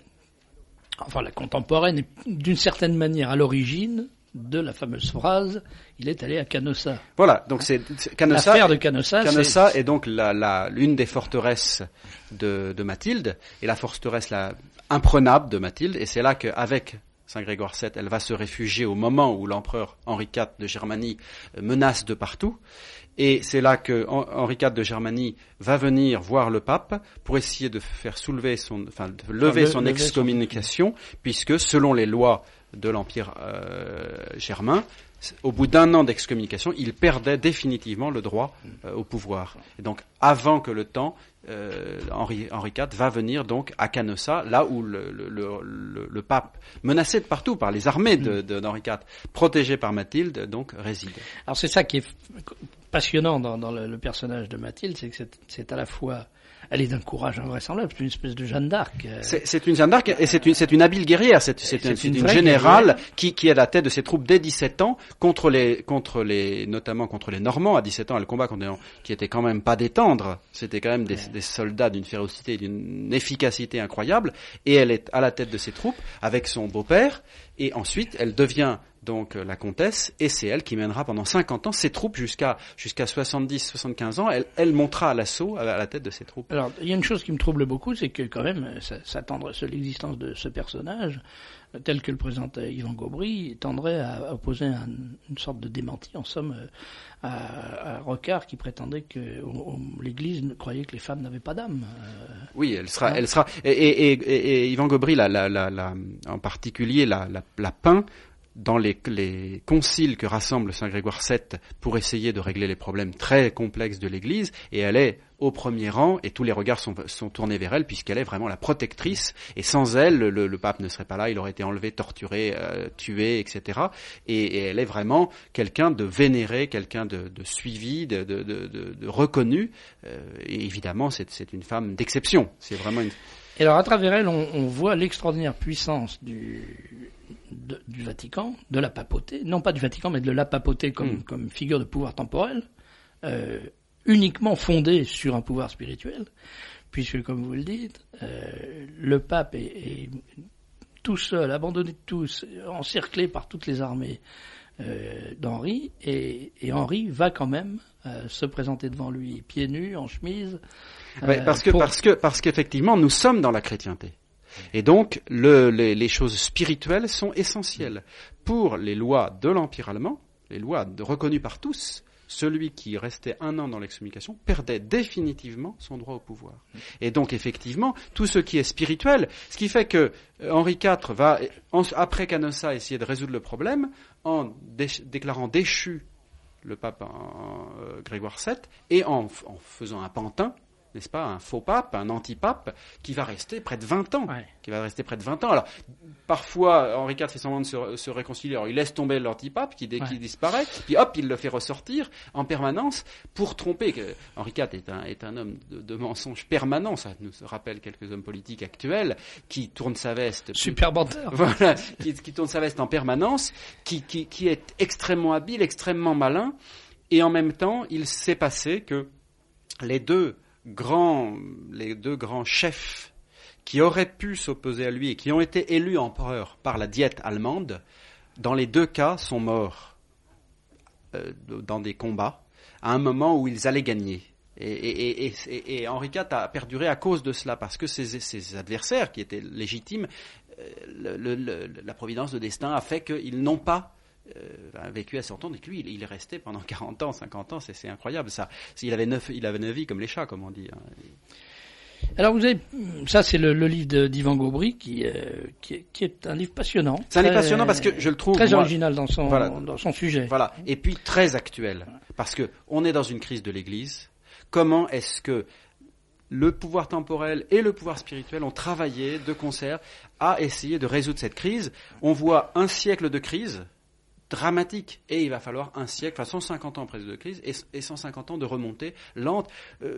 enfin la contemporaine, d'une certaine manière à l'origine de la fameuse phrase « Il est allé à Canossa ». Voilà, donc c'est, c'est Canossa. L'affaire de Canossa. Canossa c'est... est donc la, la, l'une des forteresses de, de Mathilde, et la forteresse la imprenable de Mathilde, et c'est là qu'avec Saint Grégoire sept, elle va se réfugier au moment où l'empereur Henri quatre de Germanie menace de partout. Et c'est là que Henri quatre de Germanie va venir voir le pape pour essayer de faire soulever son, enfin, de lever enfin, le, son lever excommunication, son... puisque selon les lois de l'Empire euh, germain, au bout d'un an d'excommunication, il perdait définitivement le droit euh, au pouvoir. Et donc, avant que le temps, euh, Henri, Henri quatre va venir donc à Canossa, là où le, le, le, le pape, menacé de partout par les armées de, de, d'Henri quatre, protégé par Mathilde, donc réside. Alors c'est ça qui est passionnant dans, dans le, le personnage de Mathilde, c'est que c'est, c'est à la fois... Elle est d'un courage invraisemblable, c'est une espèce de Jeanne d'Arc. C'est, c'est une Jeanne d'Arc et c'est une, c'est une habile guerrière, c'est, c'est, c'est, une, c'est une, une générale qui, qui est à la tête de ses troupes dès dix-sept ans, contre les, contre les, notamment contre les Normands. À dix-sept ans, elle combat contre des gens qui étaient quand même pas des tendres, c'était quand même des, ouais. des soldats d'une férocité et d'une efficacité incroyable, et elle est à la tête de ses troupes avec son beau-père, et ensuite elle devient donc la comtesse, et c'est elle qui mènera pendant cinquante ans ses troupes jusqu'à jusqu'à soixante-dix soixante-quinze ans. Elle, elle montera à l'assaut à la tête de ses troupes. Alors, il y a une chose qui me trouble beaucoup, c'est que quand même, ça, ça tendrait, l'existence de ce personnage, tel que le présentait Yvan Gobry, tendrait à opposer un, une sorte de démenti, en somme, à, à Rocard qui prétendait que on, l'Église croyait que les femmes n'avaient pas d'âme. Oui, elle sera, elle sera, et, et, et, et Yvan Gobry, la, la, la, la, en particulier, la, la, la peint dans les, les conciles que rassemble Saint Grégoire sept pour essayer de régler les problèmes très complexes de l'Église, et elle est au premier rang, et tous les regards sont, sont tournés vers elle, puisqu'elle est vraiment la protectrice, et sans elle, le, le pape ne serait pas là, il aurait été enlevé, torturé, euh, tué, et cetera. Et, et elle est vraiment quelqu'un de vénéré, quelqu'un de, de suivi, de, de, de, de, de reconnu, euh, et évidemment, c'est, c'est une femme d'exception. C'est vraiment une... Et alors, à travers elle, on, on voit l'extraordinaire puissance du... De, du Vatican, de la papauté, non pas du Vatican, mais de la papauté comme, mmh. comme figure de pouvoir temporel, euh, uniquement fondée sur un pouvoir spirituel, puisque, comme vous le dites, euh, le pape est, est tout seul, abandonné de tous, encerclé par toutes les armées euh, d'Henri, et, et Henri va quand même euh, se présenter devant lui pieds nus, en chemise. Euh, ouais, parce que pour... parce que parce qu'effectivement, nous sommes dans la chrétienté. Et donc, le, les, les choses spirituelles sont essentielles. Pour les lois de l'Empire allemand, les lois de, reconnues par tous, celui qui restait un an dans l'excommunication perdait définitivement son droit au pouvoir. Et donc, effectivement, tout ce qui est spirituel, ce qui fait que Henri quatre va, en, après Canossa, essayer de résoudre le problème en dé, déclarant déchu le pape en, euh, Grégoire sept et en, en faisant un pantin, n'est-ce pas, un faux pape, un anti-pape, qui va rester près de vingt ans. Ouais. Qui va rester près de vingt ans. Alors, parfois, Henri quatre fait semblant de se, se réconcilier. Alors, il laisse tomber l'anti-pape qui, ouais. qui disparaît, puis hop, il le fait ressortir en permanence pour tromper. Que Henri quatre est un, est un homme de, de mensonge permanent. Ça nous rappelle quelques hommes politiques actuels qui tournent sa veste. Super menteur. Voilà, qui, qui tournent sa veste en permanence, qui, qui, qui est extrêmement habile, extrêmement malin, et en même temps, il s'est passé que les deux Grands, les deux grands chefs qui auraient pu s'opposer à lui et qui ont été élus empereurs par la diète allemande, dans les deux cas, sont morts euh, dans des combats à un moment où ils allaient gagner. Et, et, et, et, et Henri quatre a perduré à cause de cela, parce que ses, ses adversaires, qui étaient légitimes, euh, le, le, le, la providence de destin a fait qu'ils n'ont pas Euh, vécu à cent ans, et que lui, il, il est resté pendant quarante ans, cinquante ans, c'est, c'est incroyable ça. Il avait neuf, il avait neuf vies comme les chats, comme on dit. Hein. Alors vous avez, ça c'est le, le livre de, d'Yvan Gobry qui, euh, qui, est, qui est un livre passionnant. C'est un livre passionnant parce que je le trouve très moi, original dans son, voilà, dans son sujet. Voilà, et puis très actuel, parce que on est dans une crise de l'Église. Comment est-ce que le pouvoir temporel et le pouvoir spirituel ont travaillé de concert à essayer de résoudre cette crise? On voit un siècle de crise dramatique, et il va falloir un siècle, enfin cent cinquante ans après de crise, et, et cent cinquante ans de remontée lente.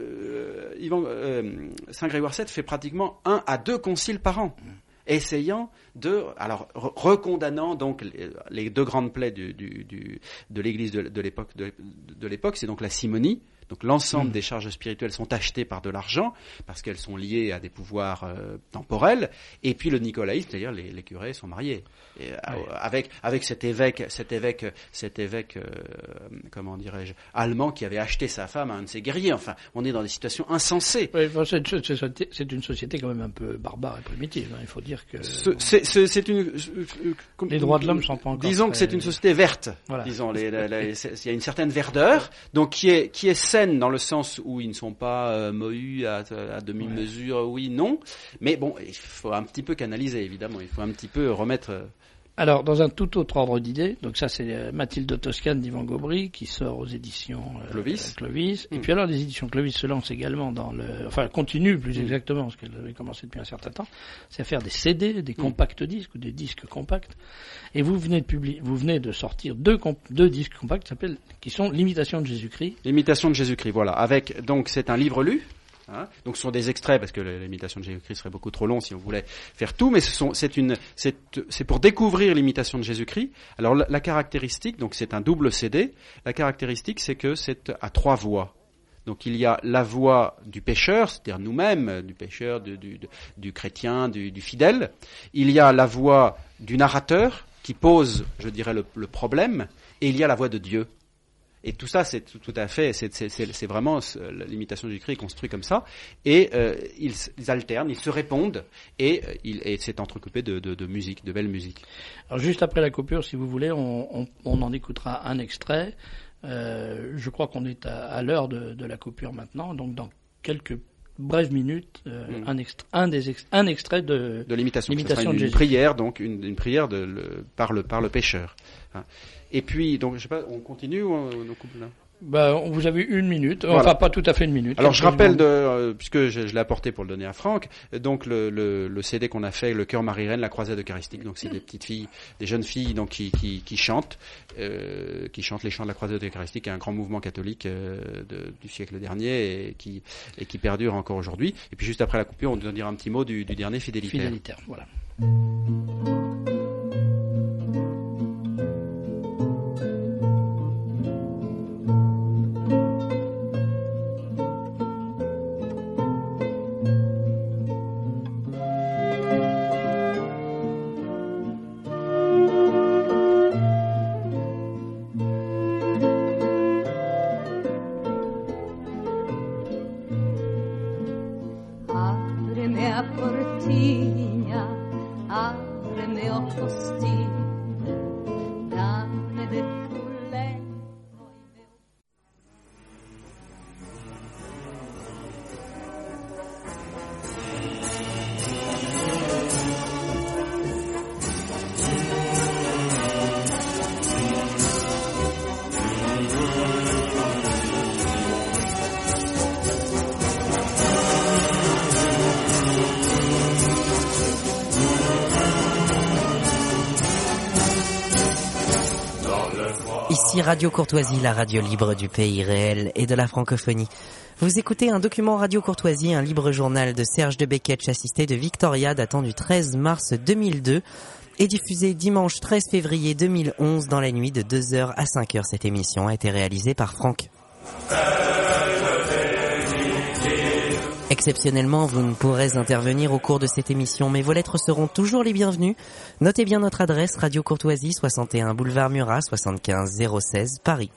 Euh, Yvan, euh, Saint Grégoire sept fait pratiquement un à deux conciles par an, essayant de, alors re- recondamnant donc les, les deux grandes plaies du, du, du, de l'Église de, de l'époque, de, de l'époque, c'est donc la simonie. Donc l'ensemble mmh. des charges spirituelles sont achetées par de l'argent, parce qu'elles sont liées à des pouvoirs euh, temporels, et puis le nicolaïsme, c'est-à-dire les, les curés sont mariés. Et, oui. euh, avec, avec cet évêque, cet évêque, cet évêque euh, comment dirais-je, allemand qui avait acheté sa femme à un de ses guerriers. Enfin, on est dans des situations insensées. Oui, bon, c'est, c'est, c'est une société quand même un peu barbare et primitive, hein. Il faut dire que... Ce, c'est, c'est, c'est une... Euh, comme, les droits de l'homme sont pas encore... Disons très... que c'est une société verte. Voilà. Disons, les, les, les, il y a une certaine verdeur, donc qui est, qui est saine dans le sens où ils ne sont pas euh, mohues à, à demi-mesure, ouais. oui, non. Mais bon, il faut un petit peu canaliser, évidemment. Il faut un petit peu remettre... Euh, Alors, dans un tout autre ordre d'idées, donc ça c'est euh, Mathilde de Toscane d'Yvan Gobry qui sort aux éditions euh, Clovis. Euh, Clovis. Mmh. Et puis alors les éditions Clovis se lancent également dans le, enfin continue plus mmh. exactement parce qu'elle avait commencé depuis un certain temps, c'est à faire des C D, des mmh. compacts disques ou des disques compacts. Et vous venez de publier, vous venez de sortir deux comp- deux disques compacts qui s'appellent, qui sont l'imitation de Jésus-Christ. L'imitation de Jésus-Christ, voilà. Avec donc c'est un livre lu. Hein, donc ce sont des extraits, parce que l'imitation de Jésus-Christ serait beaucoup trop long si on voulait faire tout, mais ce sont, c'est, une, c'est, c'est pour découvrir l'imitation de Jésus-Christ. Alors la, la caractéristique, donc c'est un double C D, la caractéristique c'est que c'est à trois voix. Donc il y a la voix du pécheur, c'est-à-dire nous-mêmes, du pécheur, du, du, du chrétien, du, du fidèle. Il y a la voix du narrateur qui pose, je dirais, le, le problème, et il y a la voix de Dieu. Et tout ça, c'est tout, tout à fait, c'est, c'est, c'est, c'est vraiment l'imitation de Jésus-Christ est construite comme ça. Et euh, ils, ils alternent, ils se répondent, et, il, et c'est entrecoupé de, de, de musique, de belle musique. Alors juste après la coupure, si vous voulez, on, on, on en écoutera un extrait. Euh, je crois qu'on est à, à l'heure de, de la coupure maintenant, donc dans quelques brèves minutes, euh, mmh. un, extra, un, des ex, un extrait de, de l'imitation, l'imitation une, de une Jésus. prière, donc une, une prière de, le, par le par le pécheur. Hein. Et puis, donc, je sais pas, on continue ou on, on coupe là? Bah, vous avez une minute, voilà. Enfin pas tout à fait une minute. Alors je rappelle, de, euh, puisque je, je l'ai apporté pour le donner à Franck, donc le, le, le C D qu'on a fait, le Chœur Marie-Reine, la Croisade Eucharistique, donc c'est des petites filles, des jeunes filles donc qui, qui, qui chantent, euh, qui chantent les chants de la Croisade Eucharistique, un grand mouvement catholique euh, de, du siècle dernier et qui, et qui perdure encore aujourd'hui. Et puis juste après la coupure, on doit dire un petit mot du, du dernier Fidélitaire. Fidélitaire, voilà. Ici Radio Courtoisie, la radio libre du pays réel et de la francophonie. Vous écoutez un document Radio Courtoisie, un libre journal de Serge de Beketch assisté de Victoria datant du treize mars deux mille deux et diffusé dimanche treize février deux mille onze dans la nuit de deux heures à cinq heures. Cette émission a été réalisée par Franck. Exceptionnellement, vous ne pourrez intervenir au cours de cette émission, mais vos lettres seront toujours les bienvenues. Notez bien notre adresse, Radio Courtoisie, soixante et un boulevard Murat, soixante-quinze zéro seize, Paris.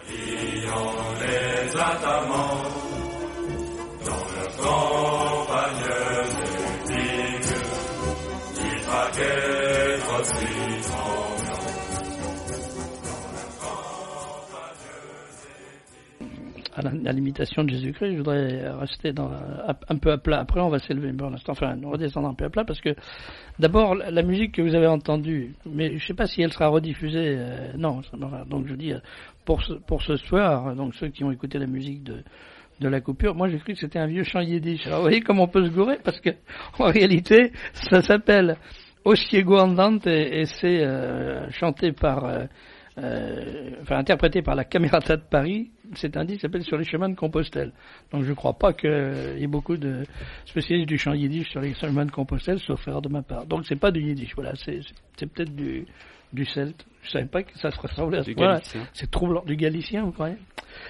À, la, à l'imitation de Jésus-Christ, je voudrais rester dans, un peu à plat. Après, on va s'élever pour l'instant, enfin, redescendre un peu à plat, parce que d'abord, la musique que vous avez entendue, mais je ne sais pas si elle sera rediffusée. Euh, non, donc je dis pour ce, pour ce soir, donc ceux qui ont écouté la musique de de la coupure, moi j'ai cru que c'était un vieux chant yiddish. Alors vous voyez comment on peut se gourer, parce que en réalité, ça s'appelle Osiego Andante et, et c'est euh, chanté par euh, Euh, enfin interprété par la Camerata de Paris. Cet indice s'appelle Sur les chemins de Compostelle. Donc je ne crois pas qu'il y ait beaucoup de spécialistes du chant yiddish sur les chemins de Compostelle, sauf erreur de ma part. Donc c'est pas du yiddish, voilà, c'est, c'est, c'est peut-être du, du celte. Je savais pas que ça se ressemblait à ce voilà, c'est troublant. Du galicien, vous croyez?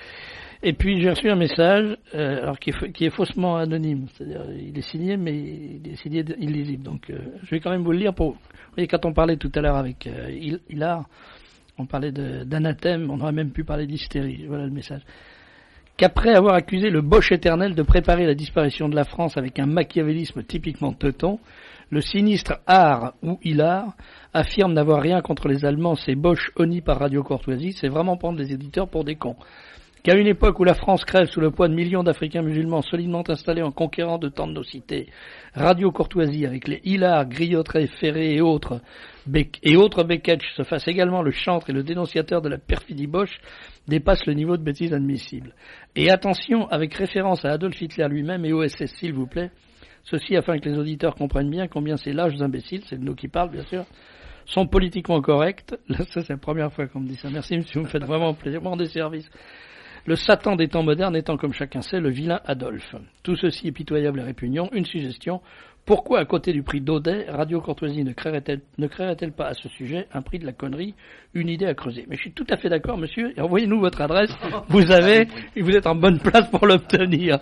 Et puis j'ai reçu un message, euh, alors qui est, qui est faussement anonyme, c'est-à-dire il est signé, mais il est signé illisible. Donc euh, je vais quand même vous le lire pour. Vous voyez, quand on parlait tout à l'heure avec euh, Hilar, on parlait de, d'anathème, on aurait même pu parler d'hystérie. Voilà le message. Qu'après avoir accusé le Boche éternel de préparer la disparition de la France avec un machiavélisme typiquement teuton, le sinistre Art ou Hilar affirme n'avoir rien contre les Allemands, ces Boche honnis par Radio Courtoisie, c'est vraiment prendre les éditeurs pour des cons. Qu'à une époque où la France crève sous le poids de millions d'Africains musulmans solidement installés en conquérant de tant de nos cités, Radio Courtoisie, avec les Hilar, Griottret, Ferré et autres, Bec- et autres Beketch, se fasse également le chantre et le dénonciateur de la perfidie Boche, dépasse le niveau de bêtise admissible. Et attention, avec référence à Adolf Hitler lui-même et O S S, s'il vous plaît, ceci afin que les auditeurs comprennent bien combien ces lâches imbéciles, c'est de nous qui parlent bien sûr, sont politiquement corrects. Là, ça c'est la première fois qu'on me dit ça. Merci monsieur, vous me faites vraiment plaisir, vous rendez service. Le Satan des temps modernes étant, comme chacun sait, le vilain Adolphe. Tout ceci est pitoyable et répugnant. Une suggestion. Pourquoi, à côté du prix d'Audet, Radio Courtoisie ne créerait-elle, ne créerait-elle pas à ce sujet un prix de la connerie, une idée à creuser? Mais je suis tout à fait d'accord, monsieur. Et envoyez-nous votre adresse. Vous avez, et vous êtes en bonne place pour l'obtenir.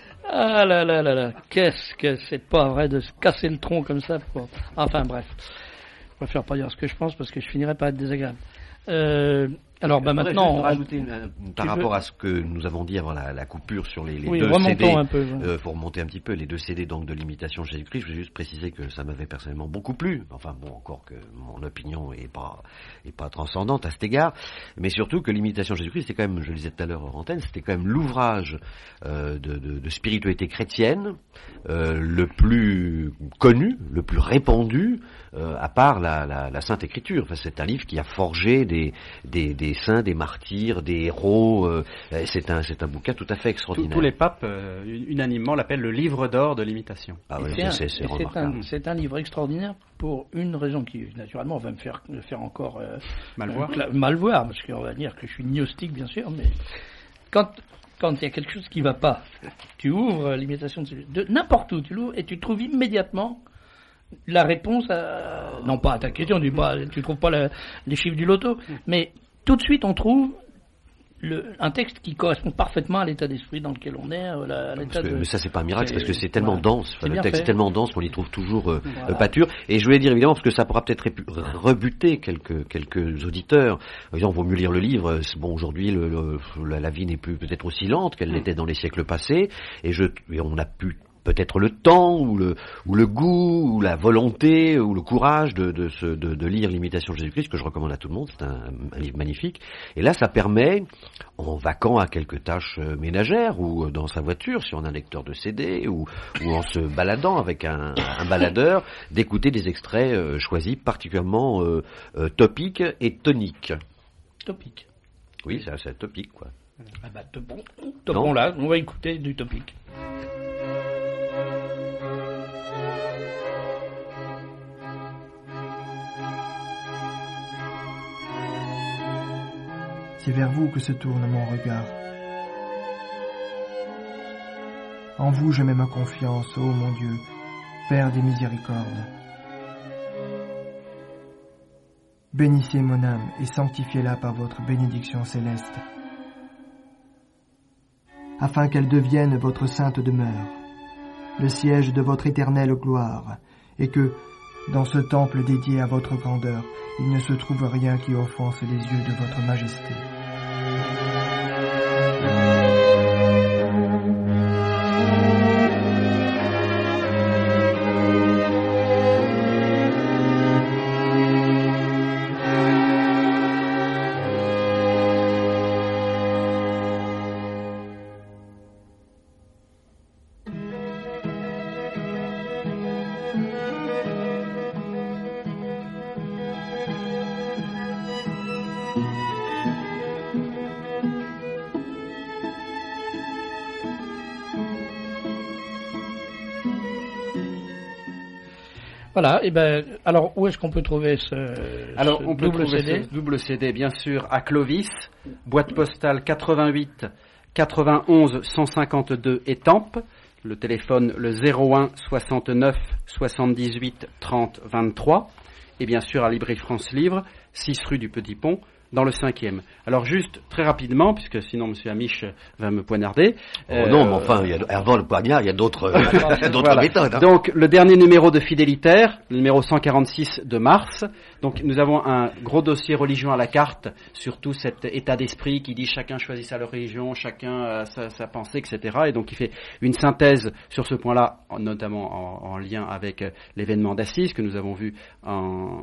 Ah là là là là. Qu'est-ce que c'est pas vrai de se casser le tronc comme ça pour... Enfin bref. Je préfère pas dire ce que je pense parce que je finirais par être désagréable. Euh... Alors, bah maintenant, on... rajouter une, une, par rapport veux... à ce que nous avons dit avant la, la coupure sur les, les oui, deux C D, un peu, ouais. euh, pour remonter un petit peu les deux C D donc de l'imitation de Jésus-Christ, je vais juste préciser que ça m'avait personnellement beaucoup plu. Enfin bon, encore que mon opinion est pas est pas transcendante à cet égard, mais surtout que l'imitation de Jésus-Christ, c'était quand même, je le disais tout à l'heure en antenne, c'était quand même l'ouvrage euh, de, de, de spiritualité chrétienne euh, le plus connu, le plus répandu, euh, à part la, la, la Sainte Écriture. Enfin, c'est un livre qui a forgé des des, des Des saints, des martyrs, des héros. Euh, c'est un, c'est un bouquin tout à fait extraordinaire. Tous, tous les papes euh, unanimement l'appellent le livre d'or de l'imitation. Ah oui, c'est, c'est, un, c'est, c'est, un, c'est un livre extraordinaire pour une raison qui, naturellement, va me faire, me faire encore euh, mal voir. Euh, mal voir, parce qu'on va dire que je suis gnostique, bien sûr, mais quand quand il y a quelque chose qui ne va pas, tu ouvres l'imitation de, de n'importe où, tu l'ouvres et tu trouves immédiatement la réponse à, non pas à ta question, tu ne trouves pas la, les chiffres du loto, mais tout de suite, on trouve le, un texte qui correspond parfaitement à l'état d'esprit dans lequel on est. À la, à l'état que, de, mais ça, c'est pas un miracle, c'est parce que c'est tellement voilà, dense. C'est le texte fait. est tellement dense qu'on y trouve toujours euh, voilà. pâture. Et je voulais dire évidemment, parce que ça pourra peut-être répu- rebuter quelques quelques auditeurs. Par exemple, vaut mieux lire le livre. Bon, aujourd'hui, le, le, la, la vie n'est plus peut-être aussi lente qu'elle mmh. l'était dans les siècles passés. Et, je, et on a pu peut-être le temps, ou le, ou le goût, ou la volonté, ou le courage de, de, de, de, de lire l'imitation de Jésus-Christ, que je recommande à tout le monde, c'est un, un livre magnifique. Et là, ça permet, en vaquant à quelques tâches ménagères, ou dans sa voiture, si on a un lecteur de C D, ou, ou en se baladant avec un, un baladeur, d'écouter des extraits euh, choisis particulièrement euh, euh, topiques et toniques. Topique. Oui, c'est, c'est topique, quoi. Ah bah, topon, topon là, on va écouter du topique. c'est vers vous que se tourne mon regard. En vous je mets ma confiance, ô mon Dieu, Père des miséricordes. Bénissez mon âme et sanctifiez-la par votre bénédiction céleste, afin qu'elle devienne votre sainte demeure, le siège de votre éternelle gloire, et que, dans ce temple dédié à votre grandeur, il ne se trouve rien qui offense les yeux de votre majesté. Voilà, et ben, alors où est-ce qu'on peut trouver ce, alors, ce on peut double trouver C D ce double C D, bien sûr, à Clovis, boîte postale quatre-vingt-huit quatre-vingt-onze cent cinquante-deux Étampes, le téléphone le zéro un soixante-neuf soixante-dix-huit trente vingt-trois, et bien sûr à Librairie France Livre, six rue du Petit Pont, dans le cinquième. Alors juste, très rapidement, puisque sinon M. Amiche va me poignarder. Oh euh, non, mais enfin, il y a, avant le poignard, il y a d'autres, d'autres voilà. méthodes. Hein. Donc, le dernier numéro de Fidélitaire, le numéro cent quarante-six de mars. Donc, nous avons un gros dossier religion à la carte, sur tout cet état d'esprit qui dit chacun choisit sa religion, chacun a sa, sa pensée, et cetera. Et donc, il fait une synthèse sur ce point-là, notamment en, en lien avec l'événement d'Assise que nous avons vu en,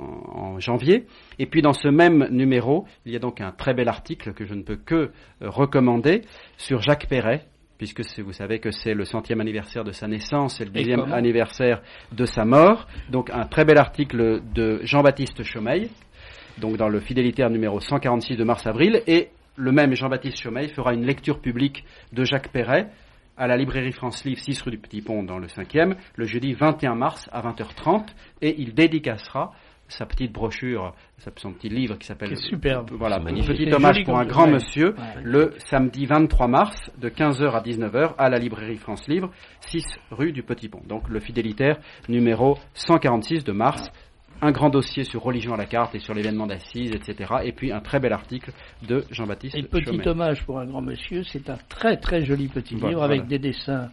en janvier. Et puis, dans ce même numéro, il y a donc un très bel article que je ne peux que recommander sur Jacques Perret, puisque vous savez que c'est le centième anniversaire de sa naissance et le dixième anniversaire de sa mort. Donc un très bel article de Jean-Baptiste Chaumeil, donc dans le Fidélitaire numéro cent quarante-six de mars-avril, et le même Jean-Baptiste Chaumeil fera une lecture publique de Jacques Perret à la Librairie France Livre, six rue du Petit Pont dans le cinquième, le jeudi vingt et un mars à vingt heures trente, et il dédicacera sa petite brochure, son petit livre qui s'appelle... C'est superbe. Voilà, petit hommage pour un grand ouais. monsieur, ouais. le samedi vingt-trois mars, de quinze heures à dix-neuf heures, à la Librairie France Livre, six rue du Petit Pont. Donc le Fidélitaire numéro cent quarante-six de mars, un grand dossier sur religion à la carte et sur l'événement d'Assise, et cetera. Et puis un très bel article de Jean-Baptiste Et petit Chaumeil. Hommage pour un grand monsieur, c'est un très très joli petit voilà, livre voilà. avec des dessins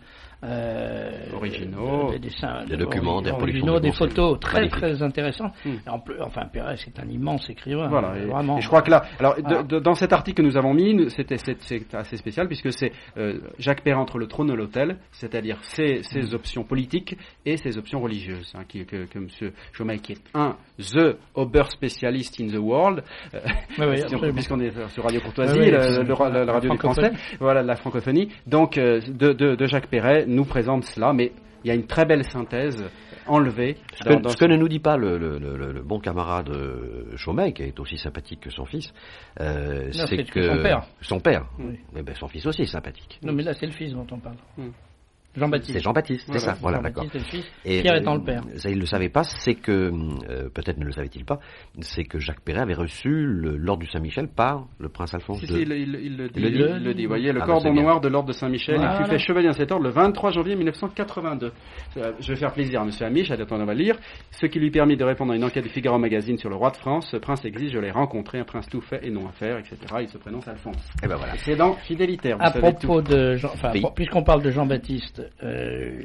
euh, originaux, des dessins, des documents, des originaux, des photos très magnifique. très intéressantes. Hmm. En plus, enfin, Perret, c'est un immense écrivain. Voilà, et, vraiment. Et je crois que là, alors ah. de, de, dans cet article que nous avons mis, c'était c'est, c'est assez spécial puisque c'est euh, Jacques Perret entre le trône et l'autel, c'est-à-dire ses, ses hmm. options politiques et ses options religieuses, hein, qui, que, que M. Chaumeil, qui est un the Ober specialist in the world, euh, oui, oui, si on, puisqu'on est sur Radio Courtoisie, oui, oui, le, le, le, la radio du français, voilà la francophonie. Donc euh, de, de, de Jacques Perret nous présente cela, mais il y a une très belle synthèse enlevée. Ce que, dans ce que ne nous dit pas le, le, le, le bon camarade Chaumeil, qui est aussi sympathique que son fils, euh, non, c'est, c'est que son père. Son père. Oui. Mais ben, son fils aussi est sympathique. Non, mais là c'est le fils dont on parle. Hmm. Jean-Baptiste. C'est Jean-Baptiste, c'est voilà, ça, voilà, Jean-Baptiste d'accord. Est le fils, et Pierre étant le père. Ça, il ne le savait pas, c'est que, euh, peut-être ne le savait-il pas, c'est que Jacques Perret avait reçu le, l'ordre du Saint-Michel par le prince Alphonse si, deux. Si, il, il, il le dit, il, il le dit. Vous voyez, le ah, cordon bah, noir de l'ordre de Saint-Michel, voilà. il fut fait chevalier dans cet ordre le vingt-trois janvier mille neuf cent quatre-vingt-deux. Je vais faire plaisir à M. Amiche, à on va lire, ce qui lui permit de répondre à une enquête du Figaro Magazine sur le roi de France. Ce prince exige, je l'ai rencontré, un prince tout fait et non à faire, et cetera. Il se prénonce Alphonse. Et ben voilà. Et c'est dans Fidélitaire. À propos de, Jean, enfin, oui. puisqu'on parle de Jean-Baptiste, euh,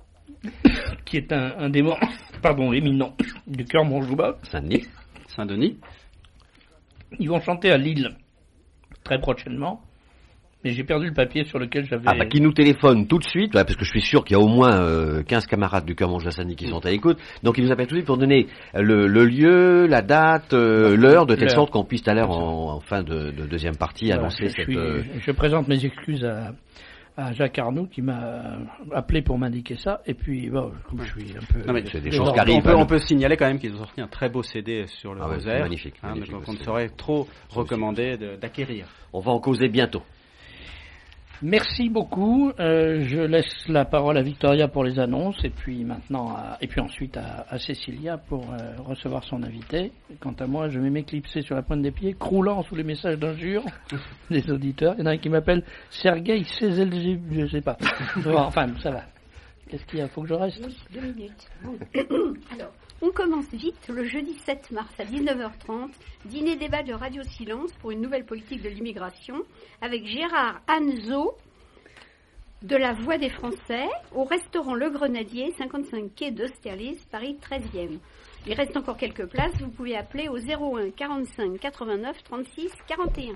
qui est un, un des membres, pardon, éminent du chœur Montjouba, Saint-Denis. Saint-Denis. Ils vont chanter à Lille très prochainement. Mais j'ai perdu le papier sur lequel j'avais... Ah bah qui nous téléphone tout de suite, parce que je suis sûr qu'il y a au moins euh, quinze camarades du chœur Montjouba Saint-Denis qui sont à l'écoute. Donc ils nous appellent tout de suite pour donner le, le lieu, la date, euh, l'heure, de telle l'heure. sorte qu'on puisse tout à l'heure en, en fin de, de deuxième partie voilà, annoncer je cette... Suis, euh... Je présente mes excuses à... à Jacques Arnoux qui m'a appelé pour m'indiquer ça, et puis bon, comme je suis un peu... Non, mais c'est des choses qui arrivent. On peut, on peut signaler quand même qu'ils ont sorti un très beau C D sur le ah ouais, rosaire, magnifique, hein, magnifique donc on ne saurait trop recommander de, d'acquérir. On va en causer bientôt. Merci beaucoup. Euh, je laisse la parole à Victoria pour les annonces et puis maintenant, à, et puis ensuite à, à Cécilia pour euh, recevoir son invité. Quant à moi, je vais m'éclipser sur la pointe des pieds, croulant sous les messages d'injures des auditeurs. Il y en a un qui m'appelle Sergei Cézelgi, je sais pas. Enfin, ça va. Qu'est-ce qu'il y a? Faut que je reste? Oui, deux minutes. Bon. Alors, on commence vite le jeudi sept mars à dix-neuf heures trente, dîner débat de Radio Silence pour une nouvelle politique de l'immigration avec Gérard Anzo de La Voix des Français au restaurant Le Grenadier, cinquante-cinq quai d'Austerlitz, Paris treizième. Il reste encore quelques places, vous pouvez appeler au zéro un quarante-cinq quatre-vingt-neuf trente-six quarante et un.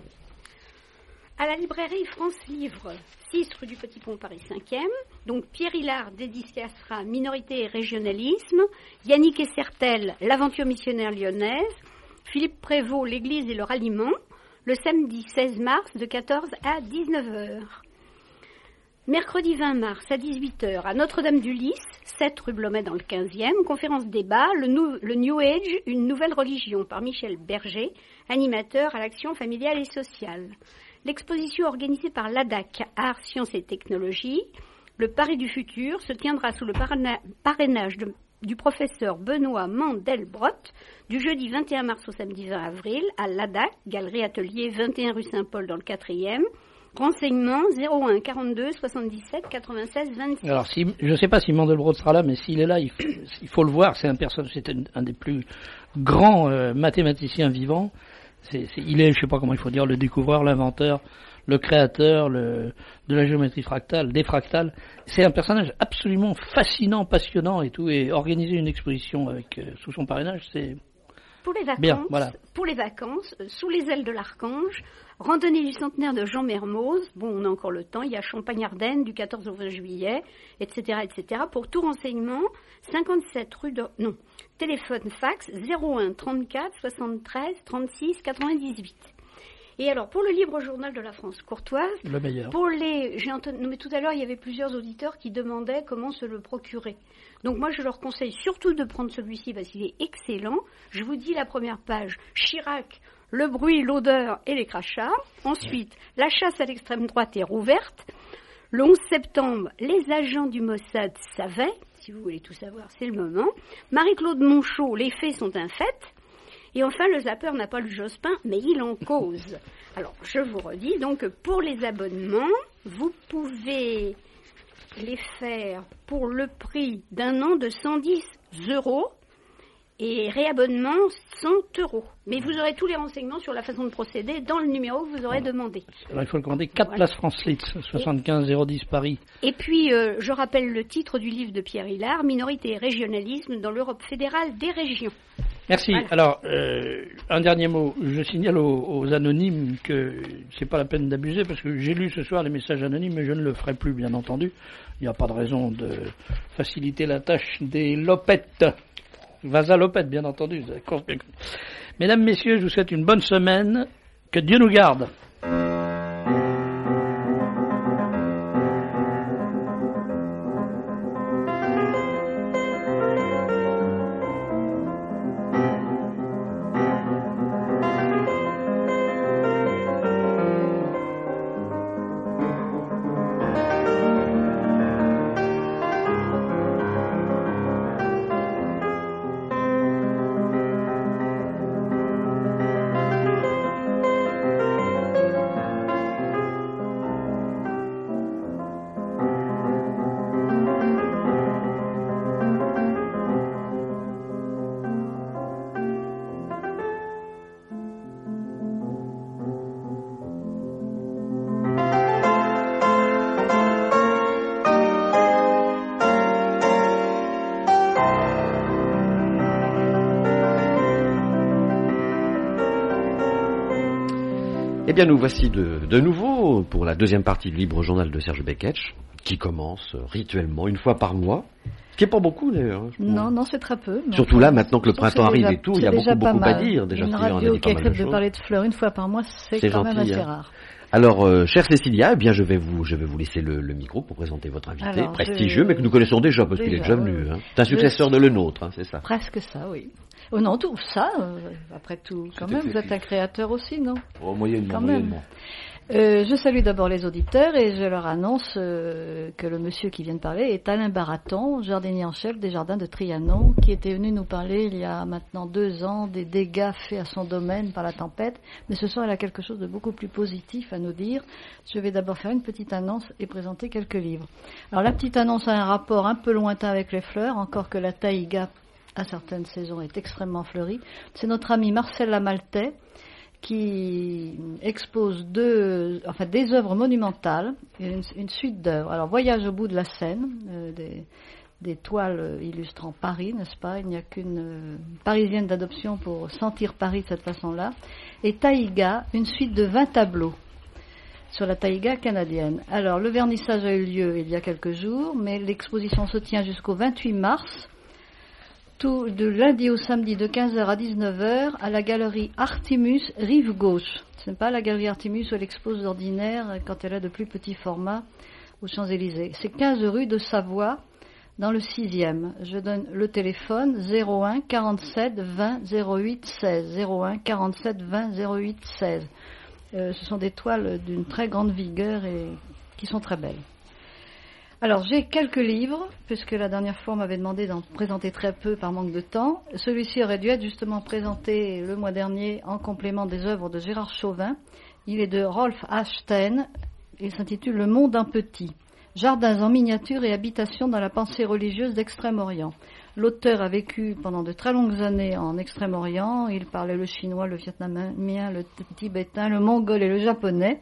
À la librairie France Livre, six rue du Petit Pont, Paris cinquième. Donc Pierre Hillard dédicacera Minorité et régionalisme, Yannick Essertel, L'aventure missionnaire lyonnaise, Philippe Prévost, l'Église et le ralliement, le samedi seize mars de quatorze à dix-neuf heures. Mercredi vingt mars à dix-huit heures à Notre-Dame-du-Lys, sept rue Blomet dans le quinzième, conférence débat, le, nou- le New Age, une nouvelle religion par Michel Berger, animateur à l'action familiale et sociale. L'exposition organisée par l'A D A C, Arts, Sciences et Technologies, le Paris du futur, se tiendra sous le parraina- parrainage de, du professeur Benoît Mandelbrot du jeudi vingt et un mars au samedi vingt avril à l'A D A C, Galerie Atelier vingt et un rue Saint-Paul dans le quatrième. Renseignements zéro un quarante-deux soixante-dix-sept quatre-vingt-seize vingt-six. Alors, si, je ne sais pas si Mandelbrot sera là, mais s'il est là, il faut, il faut le voir. C'est un, perso- c'est un, un des plus grands euh, mathématiciens vivants. C'est, c'est, il est, je ne sais pas comment il faut dire, le découvreur, l'inventeur, le créateur le, de la géométrie fractale, des fractales. C'est un personnage absolument fascinant, passionnant et tout. Et organiser une exposition avec euh, sous son parrainage, c'est pour les vacances. Bien, voilà. Pour les vacances, euh, sous les ailes de l'Archange, randonnée du centenaire de Jean Mermoz. Bon, on a encore le temps. Il y a Champagne-Ardenne du quatorze au vingt juillet, et cetera, et cetera. Pour tout renseignement, cinquante-sept rue de non. Téléphone fax zéro un trente-quatre soixante-treize trente-six quatre-vingt-dix-huit. Et alors, pour le Libre Journal de la France courtoise, le meilleur. Pour les, j'ai entendu, non, mais tout à l'heure, il y avait plusieurs auditeurs qui demandaient comment se le procurer. Donc moi, je leur conseille surtout de prendre celui-ci parce qu'il est excellent. Je vous dis la première page, Chirac, le bruit, l'odeur et les crachats. Ensuite, la chasse à l'extrême droite est rouverte. Le onze septembre, les agents du Mossad savaient. Si vous voulez tout savoir, c'est le moment. Marie-Claude Monchot, les faits sont un fait. Et enfin, le zapper n'a pas lu Jospin, mais il en cause. Alors, je vous redis, donc, pour les abonnements, vous pouvez les faire pour le prix d'un an de cent dix euros et réabonnement cent euros. Mais vous aurez tous les renseignements sur la façon de procéder dans le numéro que vous aurez demandé. Alors, il faut le commander. quatre voilà. Place France Litz, soixante-quinze zéro dix Paris. Et puis, euh, je rappelle le titre du livre de Pierre Hillard, Minorité et régionalisme dans l'Europe fédérale des régions. Merci. Voilà. Alors, euh, un dernier mot. Je signale aux, aux anonymes que c'est pas la peine d'abuser parce que j'ai lu ce soir les messages anonymes, mais je ne le ferai plus, bien entendu. Il n'y a pas de raison de faciliter la tâche des lopettes. Vasa Lopette, bien entendu. Mesdames, messieurs, je vous souhaite une bonne semaine. Que Dieu nous garde. Eh bien, nous voici de, de nouveau pour la deuxième partie du Libre Journal de Serge Beketch, qui commence rituellement une fois par mois, ce qui n'est pas beaucoup d'ailleurs. Non, non, c'est très peu. Surtout là, maintenant que le printemps arrive et tout, il y a beaucoup, beaucoup à dire. Déjà, une radio qui accepte de parler de fleurs une fois par mois, c'est, c'est quand gentil, même assez hein. rare. Alors, euh, chère Cécilia, eh bien, je vais vous, je vais vous laisser le, le micro pour présenter votre invité, alors, prestigieux, je... mais que nous connaissons déjà parce déjà, qu'il est déjà venu. Oui. Hein. C'est un successeur je... de le nôtre, hein, c'est ça. Presque ça, oui. Oh non, tout ça, euh, après tout, quand même, vous êtes un créateur aussi, non? Oh, moyennement, quand moyennement. Euh, je salue d'abord les auditeurs et je leur annonce euh, que le monsieur qui vient de parler est Alain Baraton, jardinier en chef des jardins de Trianon, qui était venu nous parler il y a maintenant deux ans des dégâts faits à son domaine par la tempête. Mais ce soir, il a quelque chose de beaucoup plus positif à nous dire. Je vais d'abord faire une petite annonce et présenter quelques livres. Alors la petite annonce a un rapport un peu lointain avec les fleurs, encore que la taïga à certaines saisons est extrêmement fleurie. C'est notre ami Marcel Lamaltais qui expose deux, enfin des œuvres monumentales, une, une suite d'œuvres. Alors, Voyage au bout de la Seine, euh, des, des toiles illustrant Paris, n'est-ce pas? Il n'y a qu'une euh, Parisienne d'adoption pour sentir Paris de cette façon-là. Et Taïga, une suite de vingt tableaux sur la taïga canadienne. Alors, le vernissage a eu lieu il y a quelques jours, mais l'exposition se tient jusqu'au vingt-huit mars. Tout, de lundi au samedi de quinze heures à dix-neuf heures à la galerie Artemus Rive Gauche. Ce n'est pas la galerie Artemus où elle expose d'ordinaire quand elle a de plus petits formats aux Champs-Élysées. C'est quinze rue de Savoie dans le sixième. Je donne le téléphone zéro un quarante-sept vingt zéro huit seize. zéro un quarante-sept vingt zéro huit seize. Euh, ce sont des toiles d'une très grande vigueur et qui sont très belles. Alors, j'ai quelques livres, puisque la dernière fois, on m'avait demandé d'en présenter très peu par manque de temps. Celui-ci aurait dû être justement présenté le mois dernier en complément des œuvres de Gérard Chauvin. Il est de Rolf Ashten. Il s'intitule Le monde en petit. Jardins en miniature et habitations dans la pensée religieuse d'Extrême-Orient. L'auteur a vécu pendant de très longues années en Extrême-Orient. Il parlait le chinois, le vietnamien, le tibétain, le mongol et le japonais.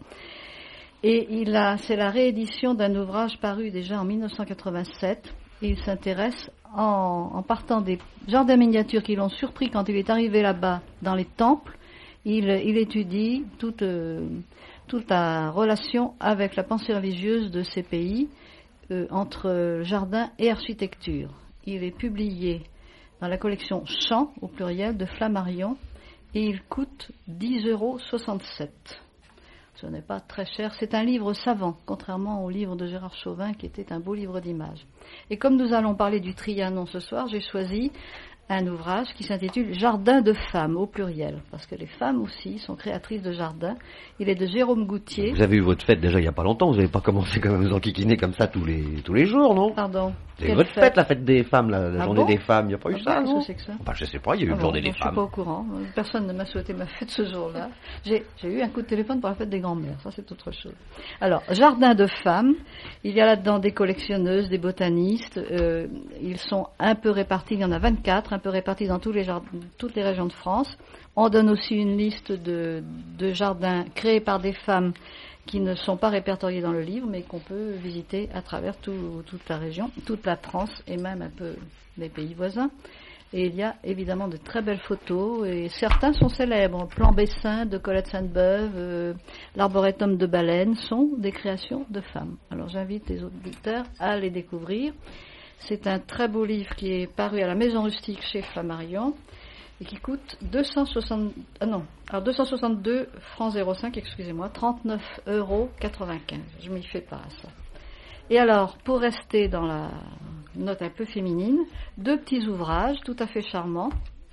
Et il a, c'est la réédition d'un ouvrage paru déjà en mille neuf cent quatre-vingt-sept. Et il s'intéresse en, en partant des jardins miniatures qui l'ont surpris quand il est arrivé là-bas dans les temples. Il, il étudie toute, euh, toute la relation avec la pensée religieuse de ces pays euh, entre jardin et architecture. Il est publié dans la collection Champs au pluriel de Flammarion et il coûte dix euros soixante-sept. Ce n'est pas très cher. C'est un livre savant, contrairement au livre de Gérard Chauvin, qui était un beau livre d'images. Et comme nous allons parler du Trianon ce soir, j'ai choisi un ouvrage qui s'intitule Jardin de femmes, au pluriel, parce que les femmes aussi sont créatrices de jardins. Il est de Jérôme Goutier. Vous avez eu votre fête déjà il n'y a pas longtemps, vous n'avez pas commencé quand même à vous enquiquiner comme ça tous les, tous les jours, non? Pardon. C'est votre fête, fête, la fête des femmes, la, la ah journée bon des femmes, il n'y a pas eu ah ça, bon, non? c'est que ça Enfin, je sais pas, il y a eu ah une bon, journée bon, des je femmes. Je ne suis pas au courant, personne ne m'a souhaité ma fête ce jour-là. J'ai, j'ai eu un coup de téléphone pour la fête des grands-mères, ça c'est autre chose. Alors, Jardin de femmes, il y a là-dedans des collectionneuses, des botanistes, euh, ils sont un peu répartis, il y en a vingt-quatre, un peu répartis dans tous les jardins, toutes les régions de France. On donne aussi une liste de, de jardins créés par des femmes qui ne sont pas répertoriés dans le livre, mais qu'on peut visiter à travers tout, toute la région, toute la France et même un peu les pays voisins. Et il y a évidemment de très belles photos, et certains sont célèbres. Plan Bessin de Colette Sainte-Beuve, euh, l'Arboretum de Baleine sont des créations de femmes. Alors j'invite les auditeurs à les découvrir. C'est un très beau livre qui est paru à la Maison Rustique chez Flammarion, et qui coûte deux cent soixante, ah non, alors deux cent soixante-deux francs zéro cinq, excusez-moi, trente-neuf euros quatre-vingt-quinze. Je m'y fais pas à ça. Et alors, pour rester dans la note un peu féminine, deux petits ouvrages tout à fait charmants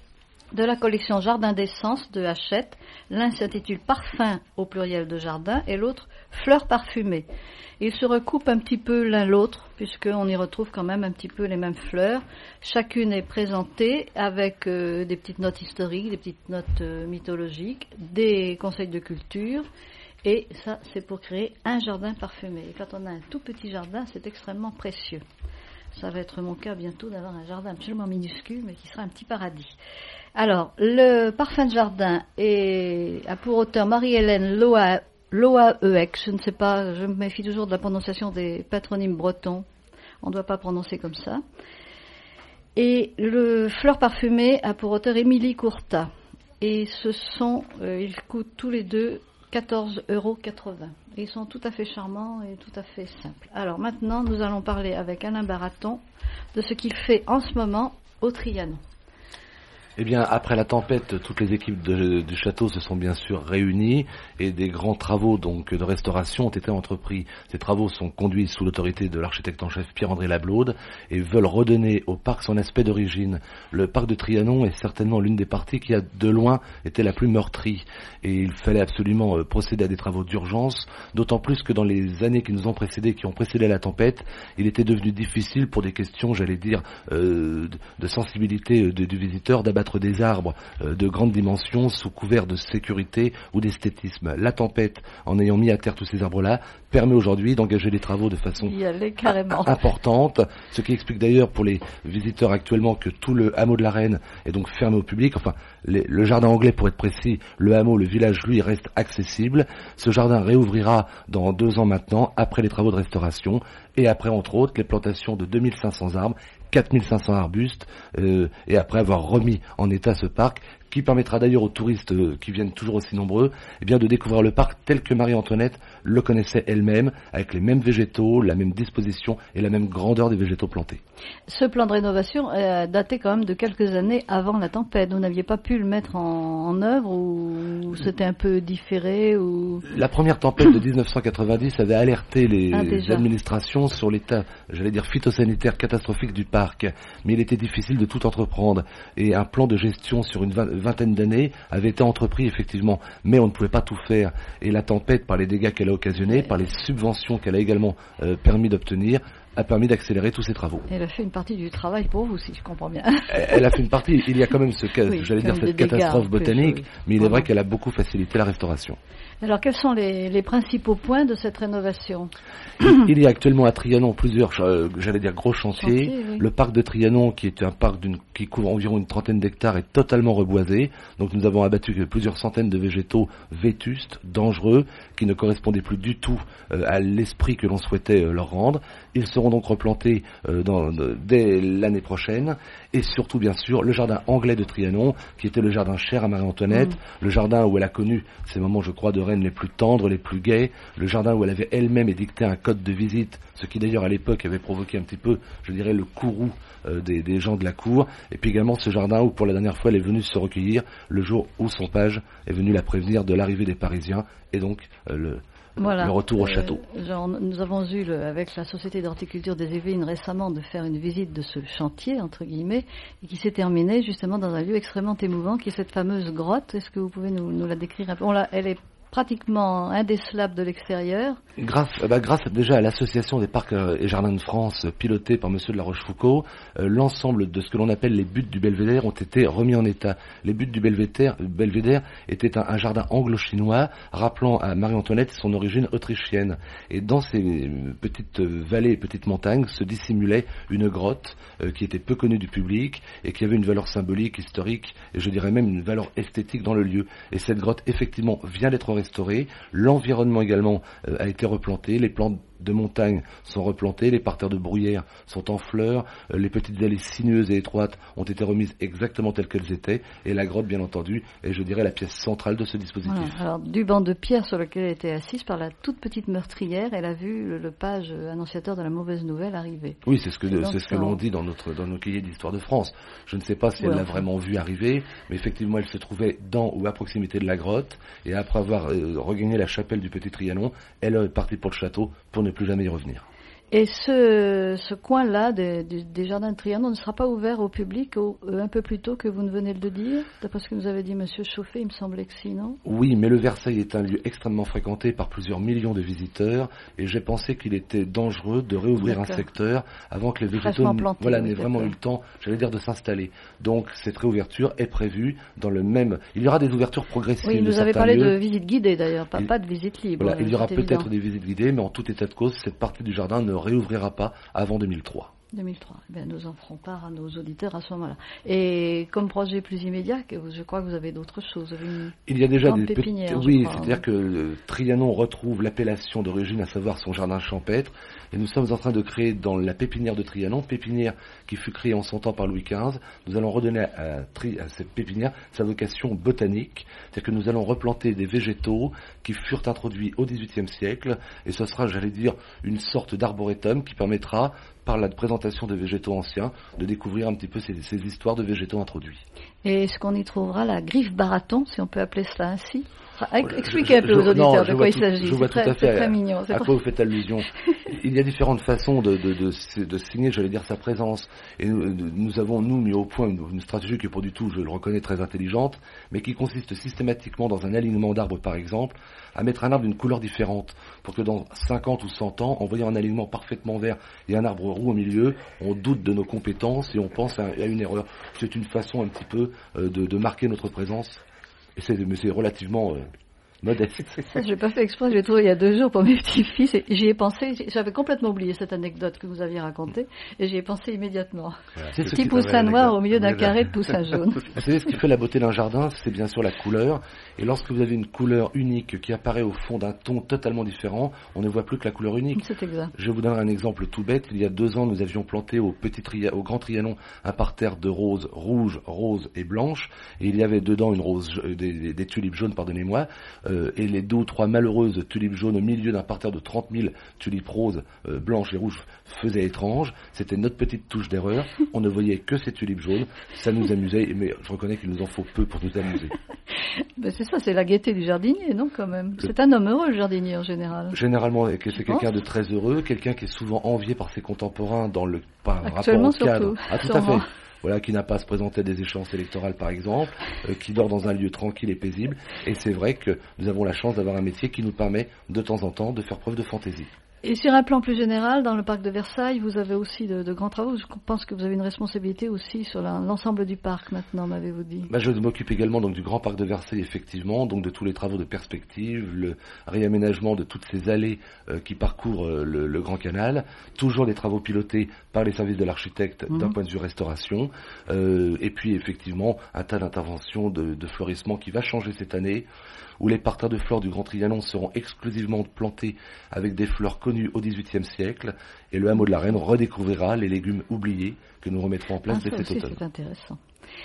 de la collection Jardin d'essence de Hachette. L'un s'intitule Parfum au pluriel de jardin et l'autre Fleurs parfumées. Ils se recoupent un petit peu l'un l'autre, puisqu'on y retrouve quand même un petit peu les mêmes fleurs. Chacune est présentée avec euh, des petites notes historiques, des petites notes euh, mythologiques, des conseils de culture. Et ça, c'est pour créer un jardin parfumé. Et quand on a un tout petit jardin, c'est extrêmement précieux. Ça va être mon cas bientôt d'avoir un jardin absolument minuscule, mais qui sera un petit paradis. Alors, le parfum de jardin est, a pour auteur Marie-Hélène Loa. Loaex, je ne sais pas, je me méfie toujours de la prononciation des patronymes bretons. On ne doit pas prononcer comme ça. Et le Fleur parfumée a pour auteur Émilie Courtat. Et ce sont, euh, ils coûtent tous les deux quatorze euros quatre-vingts. Et ils sont tout à fait charmants et tout à fait simples. Alors maintenant, nous allons parler avec Alain Baraton de ce qu'il fait en ce moment au Trianon. Eh bien, après la tempête, toutes les équipes de, du château se sont bien sûr réunies et des grands travaux donc de restauration ont été entrepris. Ces travaux sont conduits sous l'autorité de l'architecte en chef Pierre-André Lablaude et veulent redonner au parc son aspect d'origine. Le parc de Trianon est certainement l'une des parties qui a de loin été la plus meurtrie et il fallait absolument procéder à des travaux d'urgence, d'autant plus que dans les années qui nous ont précédés, qui ont précédé la tempête, il était devenu difficile pour des questions, j'allais dire, euh, de sensibilité de, du visiteur d'abattre des arbres euh, de grande dimension sous couvert de sécurité ou d'esthétisme. La tempête, en ayant mis à terre tous ces arbres-là, permet aujourd'hui d'engager les travaux de façon importante, ce qui explique d'ailleurs pour les visiteurs actuellement que tout le hameau de la Reine est donc fermé au public. Enfin, les, le jardin anglais, pour être précis, le hameau, le village, lui, reste accessible. Ce jardin réouvrira dans deux ans maintenant, après les travaux de restauration, et après, entre autres, les plantations de deux mille cinq cents arbres, quatre mille cinq cents arbustes, euh, et après avoir remis en état ce parc, qui permettra d'ailleurs aux touristes euh, qui viennent toujours aussi nombreux, eh bien de découvrir le parc tel que Marie-Antoinette le connaissait elle-même, avec les mêmes végétaux, la même disposition et la même grandeur des végétaux plantés. Ce plan de rénovation euh, datait quand même de quelques années avant la tempête. Vous n'aviez pas pu le mettre en, en œuvre ou c'était un peu différé ou... La première tempête de dix-neuf cent quatre-vingt-dix avait alerté les ah, administrations sur l'état, j'allais dire, phytosanitaire catastrophique du parc, mais il était difficile de tout entreprendre et un plan de gestion sur une vingtaine d'années avait été entrepris effectivement, mais on ne pouvait pas tout faire et la tempête, par les dégâts qu'elle a occasionnés, par les subventions qu'elle a également euh, permis d'obtenir, a permis d'accélérer tous ces travaux. Elle a fait une partie du travail pour vous, si je comprends bien. Elle a fait une partie. Il y a quand même ce cas, oui, j'allais dire cette catastrophe botanique, oui. mais il est vrai qu'elle a beaucoup facilité la restauration. Alors, quels sont les, les principaux points de cette rénovation ? il, il y a actuellement à Trianon plusieurs, euh, j'allais dire, gros chantiers. Chantier, oui. Le parc de Trianon, qui est un parc d'une, qui couvre environ une trentaine d'hectares, est totalement reboisé. Donc, nous avons abattu plusieurs centaines de végétaux vétustes, dangereux, qui ne correspondaient plus du tout euh, à l'esprit que l'on souhaitait euh, leur rendre. Ils seront donc replantés euh, dans, de, dès l'année prochaine. Et surtout, bien sûr, le jardin anglais de Trianon, qui était le jardin cher à Marie-Antoinette, mmh. le jardin où elle a connu ces moments, je crois, de reine les plus tendres, les plus gais, le jardin où elle avait elle-même édicté un code de visite, ce qui d'ailleurs à l'époque avait provoqué un petit peu, je dirais, le courroux euh, des, des gens de la cour, et puis également ce jardin où pour la dernière fois elle est venue se recueillir le jour où son page est venu la prévenir de l'arrivée des Parisiens, et donc euh, le... Voilà. Le retour au château. Euh, genre, nous avons eu, le, avec la Société d'horticulture des Yvelines récemment, de faire une visite de ce chantier, entre guillemets, et qui s'est terminée justement dans un lieu extrêmement émouvant, qui est cette fameuse grotte. Est-ce que vous pouvez nous, nous la décrire un peu ? On l'a, elle est pratiquement indécelable de l'extérieur. Grâce, euh, bah, grâce déjà à l'association des parcs euh, et jardins de France, euh, pilotée par Monsieur de la Rochefoucauld, euh, l'ensemble de ce que l'on appelle les buttes du Belvédère ont été remis en état. Les buttes du Belvédère, Belvédère étaient un, un jardin anglo-chinois, rappelant à Marie-Antoinette son origine autrichienne. Et dans ces petites vallées et petites montagnes se dissimulait une grotte euh, qui était peu connue du public et qui avait une valeur symbolique, historique et je dirais même une valeur esthétique dans le lieu. Et cette grotte, effectivement, vient d'être restaurée. L'environnement également euh, a été replanté. Les plantes de montagne sont replantées. Les parterres de bruyère sont en fleurs. Euh, les petites allées sinueuses et étroites ont été remises exactement telles qu'elles étaient. Et la grotte, bien entendu, est, je dirais, la pièce centrale de ce dispositif. Voilà. Alors, du banc de pierre sur lequel elle était assise par la toute petite meurtrière, elle a vu le, le page annonciateur de la mauvaise nouvelle arriver. Oui, c'est ce que, donc, c'est ce que l'on dit dans, notre, dans nos cahiers d'histoire de France. Je ne sais pas si ouais, elle l'a enfin. vraiment vu arriver, mais effectivement, elle se trouvait dans ou à proximité de la grotte. Et après avoir euh, regagné la chapelle du Petit Trianon, elle est partie pour le château pour ne plus jamais y revenir. Et ce, ce coin-là des, des, des jardins de Trianon ne sera pas ouvert au public au, euh, un peu plus tôt que vous ne venez de le dire, d'après ce que nous avait dit Monsieur Chauffet, il me semblait que si, non ? Oui, mais le Versailles est un lieu extrêmement fréquenté par plusieurs millions de visiteurs, et j'ai pensé qu'il était dangereux de réouvrir D'accord. un secteur avant que les végétaux planté, voilà, oui, n'aient vraiment eu le temps, j'allais dire, de s'installer. Donc cette réouverture est prévue dans le même... Il y aura des ouvertures progressives. Oui, vous avez parlé lieux. de visite guidée d'ailleurs, pas, il... pas de visite libre. Voilà, il y aura peut-être évident. des visites guidées, mais en tout état de cause, cette partie du jardin ne réouvrira pas avant deux mille trois. deux mille trois. Eh bien, nous en ferons part à nos auditeurs à ce moment-là. Et comme projet plus immédiat, je crois que vous avez d'autres choses. Une Il y a déjà des pépinières. Pe- oui, c'est-à-dire hein. que euh, Trianon retrouve l'appellation d'origine, à savoir son jardin champêtre. Et nous sommes en train de créer dans la pépinière de Trianon, pépinière qui fut créée en son temps par Louis quinze, nous allons redonner à, tri, à cette pépinière sa vocation botanique. C'est-à-dire que nous allons replanter des végétaux qui furent introduits au dix-huitième siècle. Et ce sera, j'allais dire, une sorte d'arboretum qui permettra par la présentation des végétaux anciens, de découvrir un petit peu ces, ces histoires de végétaux introduits. Et est-ce qu'on y trouvera la griffe baraton, si on peut appeler cela ainsi? Expliquez un peu aux auditeurs non, de quoi il s'agit. Je vois tout à fait très à, mignon, à quoi vous faites allusion. Il y a différentes façons de, de, de, de signer, j'allais dire, sa présence. Et nous, nous avons, nous, mis au point une, une stratégie qui n'est pas du tout, je le reconnais, très intelligente, mais qui consiste systématiquement dans un alignement d'arbres, par exemple, à mettre un arbre d'une couleur différente, pour que dans cinquante ou cent ans, en voyant un alignement parfaitement vert et un arbre roux au milieu, on doute de nos compétences et on pense à, à une erreur. C'est une façon un petit peu euh, de, de marquer notre présence. Et c'est, mais c'est relativement euh, modeste. Ça, je l'ai pas fait exprès, je l'ai trouvé il y a deux jours pour mes petits-fils et j'y ai pensé, j'avais complètement oublié cette anecdote que vous aviez racontée et j'y ai pensé immédiatement. Voilà, petit poussin noir au milieu d'un carré de poussins jaunes. Vous savez, ce qui fait la beauté d'un jardin, c'est bien sûr la couleur. Et lorsque vous avez une couleur unique qui apparaît au fond d'un ton totalement différent, on ne voit plus que la couleur unique. C'est exact. Je vous donne un exemple tout bête. Il y a deux ans, nous avions planté au, petit tria- au Grand Trianon un parterre de roses rouges, roses et blanches. Et il y avait dedans une rose, euh, des, des, des tulipes jaunes, pardonnez-moi. Euh, et les deux ou trois malheureuses tulipes jaunes au milieu d'un parterre de trente mille tulipes roses, euh, blanches et rouges faisaient étrange. C'était notre petite touche d'erreur. On ne voyait que ces tulipes jaunes. Ça nous amusait, mais je reconnais qu'il nous en faut peu pour nous amuser. Ben c'est ça, c'est la gaieté du jardinier, non, quand même. Le... C'est un homme heureux, le jardinier, en général. Généralement, c'est quelqu'un de très heureux, quelqu'un qui est souvent envié par ses contemporains dans le par Actuellement, rapport au cadre. Surtout. Ah, tout Sûrement. à fait. Voilà, qui n'a pas à se présenter à des échéances électorales, par exemple, euh, qui dort dans un lieu tranquille et paisible. Et c'est vrai que nous avons la chance d'avoir un métier qui nous permet, de temps en temps, de faire preuve de fantaisie. Et sur un plan plus général, dans le parc de Versailles, vous avez aussi de, de grands travaux. Je pense que vous avez une responsabilité aussi sur la, l'ensemble du parc maintenant, m'avez-vous dit. Bah, je m'occupe également donc du grand parc de Versailles, effectivement, donc de tous les travaux de perspective, le réaménagement de toutes ces allées euh, qui parcourent euh, le, le Grand Canal, toujours des travaux pilotés par les services de l'architecte mmh. d'un point de vue restauration, euh, et puis effectivement un tas d'interventions de, de fleurissement qui va changer cette année, où les parterres de fleurs du Grand Trianon seront exclusivement plantés avec des fleurs connues au dix-huitième siècle, et le hameau de la Reine redécouvrira les légumes oubliés que nous remettrons en place ah, dès cet automne. C'est intéressant.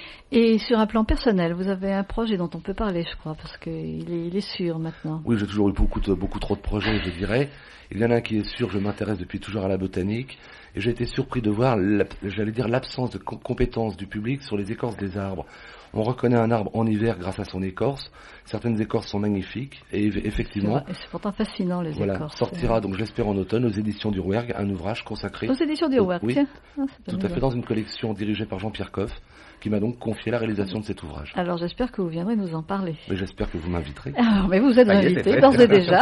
Et sur un plan personnel, vous avez un projet dont on peut parler, je crois, parce qu'il est, il est sûr maintenant. Oui, j'ai toujours eu beaucoup, de, beaucoup trop de projets, je dirais. Il y en a un qui est sûr, je m'intéresse depuis toujours à la botanique, et j'ai été surpris de voir, j'allais dire, l'absence de compétences du public sur les écorces des arbres. On reconnaît un arbre en hiver grâce à son écorce. Certaines écorces sont magnifiques et effectivement. C'est, c'est pourtant fascinant les voilà, écorces. Sortira donc j'espère en automne aux éditions du Rouergue un ouvrage consacré. Aux éditions du Rouergue. Oui, tiens. Ah, tout à fait dans une collection dirigée par Jean-Pierre Coff, qui m'a donc confié la réalisation de cet ouvrage. Alors j'espère que vous viendrez nous en parler. Mais j'espère que vous m'inviterez. Alors, mais vous êtes ah, invité d'ores et déjà.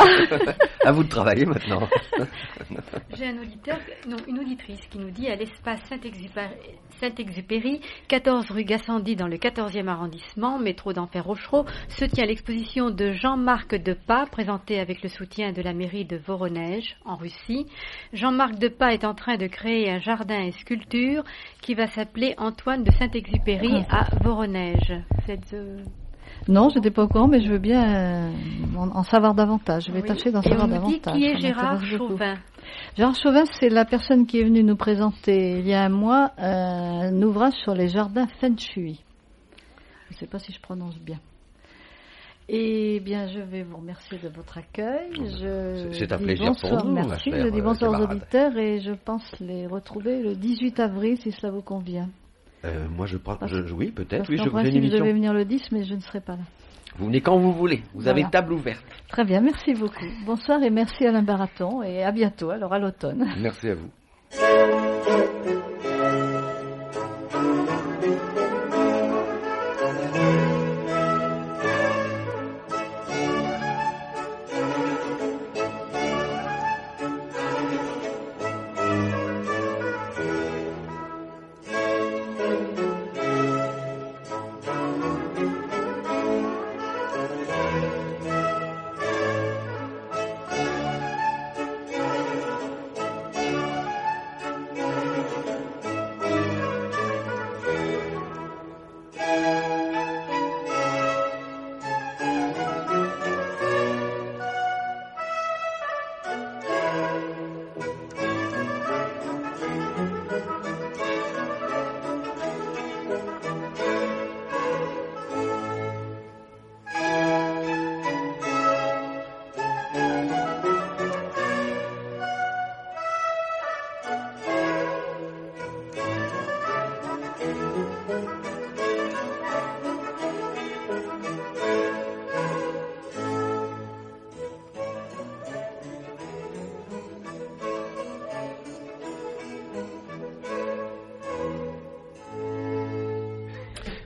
À vous de travailler maintenant. J'ai un auditeur, non, une auditrice qui nous dit à l'espace Saint-Exupéry, Saint-Exupéry, quatorze rue Gassendi dans le quatorzième arrondissement, métro d'Enfer Rochereau, se tient l'exposition de Jean-Marc Depas, présentée avec le soutien de la mairie de Voronej, en Russie. Jean-Marc Depas est en train de créer un jardin et sculpture qui va s'appeler Antoine de Saint-Exupéry à Voronej. Cette, euh... Non, je n'étais pas au courant, mais je veux bien euh, en, en savoir davantage. Je vais oui. tâcher d'en et savoir on davantage. Dit qui est Gérard Chauvin? Gérard Chauvin, c'est la personne qui est venue nous présenter il y a un mois euh, un ouvrage sur les jardins Feng Shui. Je ne sais pas si je prononce bien. Eh bien, je vais vous remercier de votre accueil. Je c'est un plaisir bonsoir, pour nous. Merci. Je dis bonsoir aux auditeurs et je pense les retrouver le dix-huit avril si cela vous convient. Euh, moi, je prends. Je, oui, peut-être. Oui, je vous une émission. Je devais venir le dix, mais je ne serai pas là. Vous venez quand vous voulez. Vous voilà. avez table ouverte. Très bien, merci beaucoup. Bonsoir et merci Alain Baraton et à bientôt. Alors à l'automne. Merci à vous.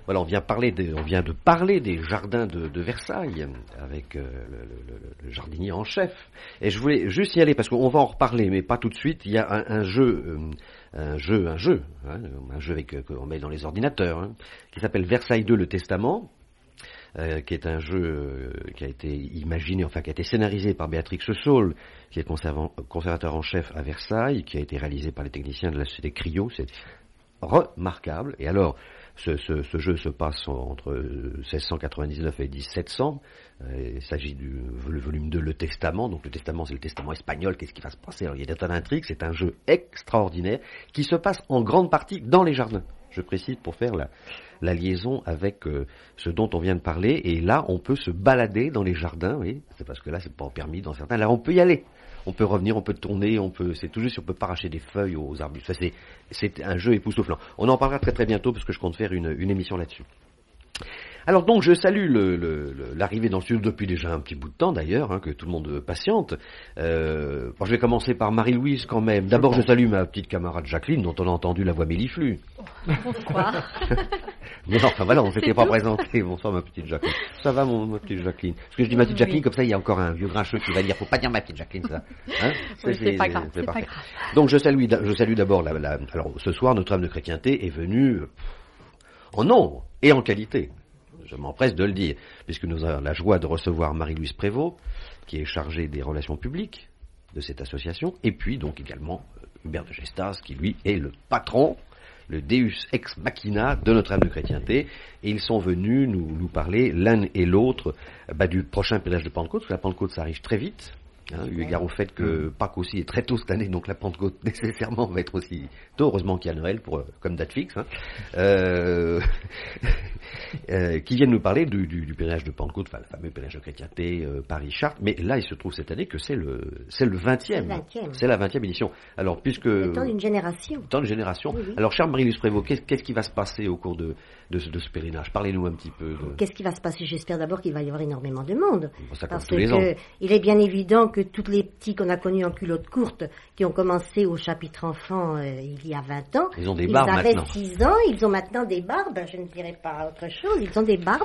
Voilà, on vient parler, des, on vient de parler des jardins de, de Versailles avec euh, le, le, le jardinier en chef. Et je voulais juste y aller parce qu'on va en reparler, mais pas tout de suite. Il y a un, un jeu, euh, un jeu, un jeu, hein, un jeu avec, euh, qu'on met dans les ordinateurs, hein, qui s'appelle Versailles deux, le Testament. Euh, qui est un jeu euh, qui a été imaginé, enfin qui a été scénarisé par Béatrix Saul, qui est conservateur en chef à Versailles, qui a été réalisé par les techniciens de la société Cryo. C'est remarquable. Et alors, ce, ce, ce jeu se passe entre seize cent quatre-vingt-dix-neuf et dix-sept cents. Euh, il s'agit du le volume deux, le Testament. Donc le Testament, c'est le Testament espagnol. Qu'est-ce qui va se passer? Alors il y a des tas d'intrigues. C'est un jeu extraordinaire qui se passe en grande partie dans les jardins. Je précise pour faire la, la liaison avec euh, ce dont on vient de parler. Et là, on peut se balader dans les jardins. Oui, c'est parce que là, c'est pas permis dans certains. Là, on peut y aller. On peut revenir, on peut tourner, on peut. C'est tout juste, on peut pas arracher des feuilles aux arbustes. Ça, c'est, c'est un jeu époustouflant. On en parlera très très bientôt parce que je compte faire une, une émission là-dessus. Alors donc je salue le, le, le, l'arrivée dans le studio depuis déjà un petit bout de temps d'ailleurs, hein, que tout le monde patiente. Euh, bon, je vais commencer par Marie-Louise quand même. D'abord je salue ma petite camarade Jacqueline dont on a entendu la voix méliflue. Bonsoir. Mais enfin voilà, on s'était pas présenté. Bonsoir ma petite Jacqueline. Ça va mon, ma petite Jacqueline? Parce que je dis ma petite Jacqueline, comme ça il y a encore un vieux grincheux qui va dire faut pas dire ma petite Jacqueline ça. Hein, c'est, oui, c'est, c'est pas grave. C'est, c'est pas grave. Donc je salue, je salue d'abord la, la, alors ce soir Notre-Dame de Chrétienté est venue en nombre et en qualité. Je m'empresse de le dire, puisque nous avons la joie de recevoir Marie-Louise Prévost, qui est chargée des relations publiques de cette association, et puis donc également Hubert de Gestas, qui lui est le patron, le Deus ex machina de Notre-Dame de Chrétienté, et ils sont venus nous, nous parler l'un et l'autre bah, du prochain pèlerinage de Pentecôte, parce que la Pentecôte ça arrive très vite, hein, eu égard au fait que Pâques aussi est très tôt cette année, donc la Pentecôte nécessairement va être aussi tôt, heureusement qu'il y a Noël pour, comme date fixe, hein. euh, euh, qui viennent nous parler du, du, du pèlerinage de Pentecôte, enfin le fameux pèlerinage de Chrétienté, euh, Paris-Chartres, mais là il se trouve cette année que c'est le c'est le vingtième, c'est la vingtième édition. Alors puisque... Le temps d'une génération. Le temps d'une génération. Oui, oui. Alors chère Marie-Louise Prévost, qu'est-ce, qu'est-ce qui va se passer au cours de, de, ce, de ce pèlerinage? Parlez-nous un petit peu. De... Qu'est-ce qui va se passer? J'espère d'abord qu'il va y avoir énormément de monde. Bon, ça parce tous les que ans. Il est bien évident que tous les petits qu'on a connus en culotte courte, qui ont commencé au chapitre enfant euh, il y a vingt ans, ils ont des barbes ils avaient maintenant. six ans, ils ont maintenant des barbes, je ne dirais pas autre chose, ils ont des barbes.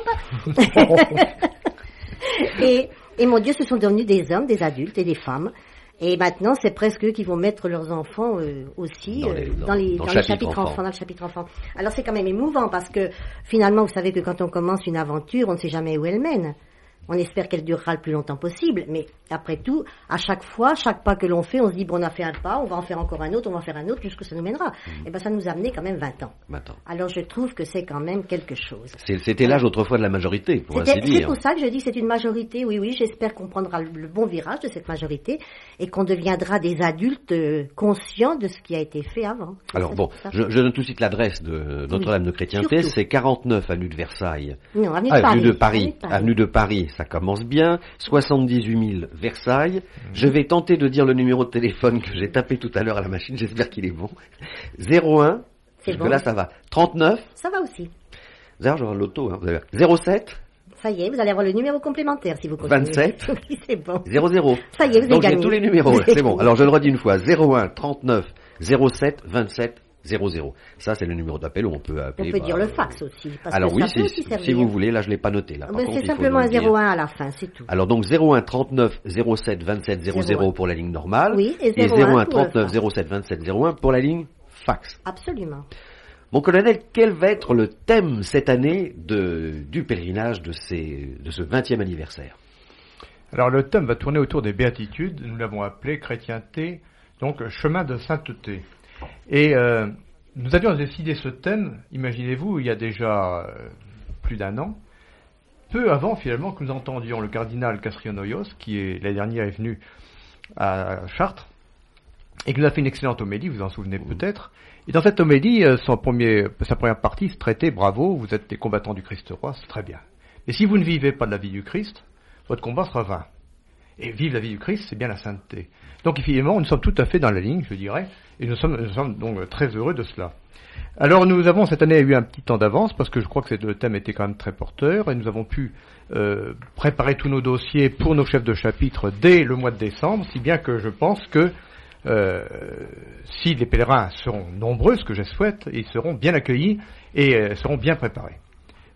et, et mon Dieu, ce sont devenus des hommes, des adultes et des femmes. Et maintenant, c'est presque eux qui vont mettre leurs enfants euh, aussi dans les, euh, dans les, dans dans le les chapitres enfant. enfants, dans le chapitre enfant. Alors c'est quand même émouvant parce que finalement, vous savez que quand on commence une aventure, on ne sait jamais où elle mène. On espère qu'elle durera le plus longtemps possible, mais après tout, à chaque fois, chaque pas que l'on fait, on se dit, bon, on a fait un pas, on va en faire encore un autre, on va en faire un autre, jusqu'où ça nous mènera. Mmh. Et ben, ça nous a amené quand même vingt ans. vingt ans. Alors, je trouve que c'est quand même quelque chose. C'est, c'était l'âge autrefois de la majorité, pour c'était, ainsi dire. C'est pour ça que je dis que c'est une majorité, oui, oui, j'espère qu'on prendra le, le bon virage de cette majorité et qu'on deviendra des adultes euh, conscients de ce qui a été fait avant. C'est Alors ça, bon, je, je donne tout de suite l'adresse de Notre-Dame de Chrétienté, surtout. C'est quarante-neuf avenue de Versailles. Non, avenue de ah, Paris. Avenue de Paris. Avenue de Paris. Avenue de Paris, ça commence bien. soixante-dix-huit mille Versailles. Mmh. Je vais tenter de dire le numéro de téléphone que j'ai tapé tout à l'heure à la machine, j'espère qu'il est bon. zéro un, c'est parce bon. que là ça va. trente-neuf. Ça va aussi. D'ailleurs, j'aurai le loto, hein. Vous avez... zéro sept. Ça y est, vous allez avoir le numéro complémentaire si vous continuez. vingt-sept. Oui, c'est bon. zéro zéro. Ça y est, vous Donc avez gagné. j'ai tous les numéros, c'est bon. Alors je le redis une fois. zéro un, trente-neuf, zéro sept, vingt-sept. zéro zéro. Ça, c'est le numéro d'appel où on peut appeler. On peut bah, dire le fax aussi. Parce alors que oui, ça peut si, aussi si vous voulez, là je l'ai pas noté. Là, ah, par ben, contre, c'est il faut simplement un nous le dire. zéro un à la fin, c'est tout. Alors donc zéro un trente-neuf zéro sept vingt-sept zéro zéro pour la ligne normale. Oui, et zéro un trente-neuf zéro sept vingt-sept zéro un pour la ligne fax. Absolument. Mon colonel, quel va être le thème cette année de, du pèlerinage de, ces, de ce vingtième anniversaire? Alors le thème va tourner autour des béatitudes. Nous l'avons appelé chrétienté, donc chemin de sainteté. Et euh, nous avions décidé ce thème, imaginez-vous, il y a déjà euh, plus d'un an, peu avant finalement que nous entendions le cardinal Castrionoyos, qui est l'année dernière est venu à Chartres, et qui nous a fait une excellente homélie, vous vous en souvenez peut-être. Et dans cette homélie, son premier, sa première partie se traitait, bravo, vous êtes des combattants du Christ roi, c'est très bien. Mais si vous ne vivez pas de la vie du Christ, votre combat sera vain. Et vivre la vie du Christ, c'est bien la sainteté. Donc finalement, nous sommes tout à fait dans la ligne, je dirais, et nous sommes, nous sommes donc très heureux de cela. Alors nous avons cette année eu un petit temps d'avance, parce que je crois que le thème était quand même très porteur, et nous avons pu euh, préparer tous nos dossiers pour nos chefs de chapitre dès le mois de décembre, si bien que je pense que Euh, si les pèlerins seront nombreux, ce que je souhaite, ils seront bien accueillis et euh, seront bien préparés.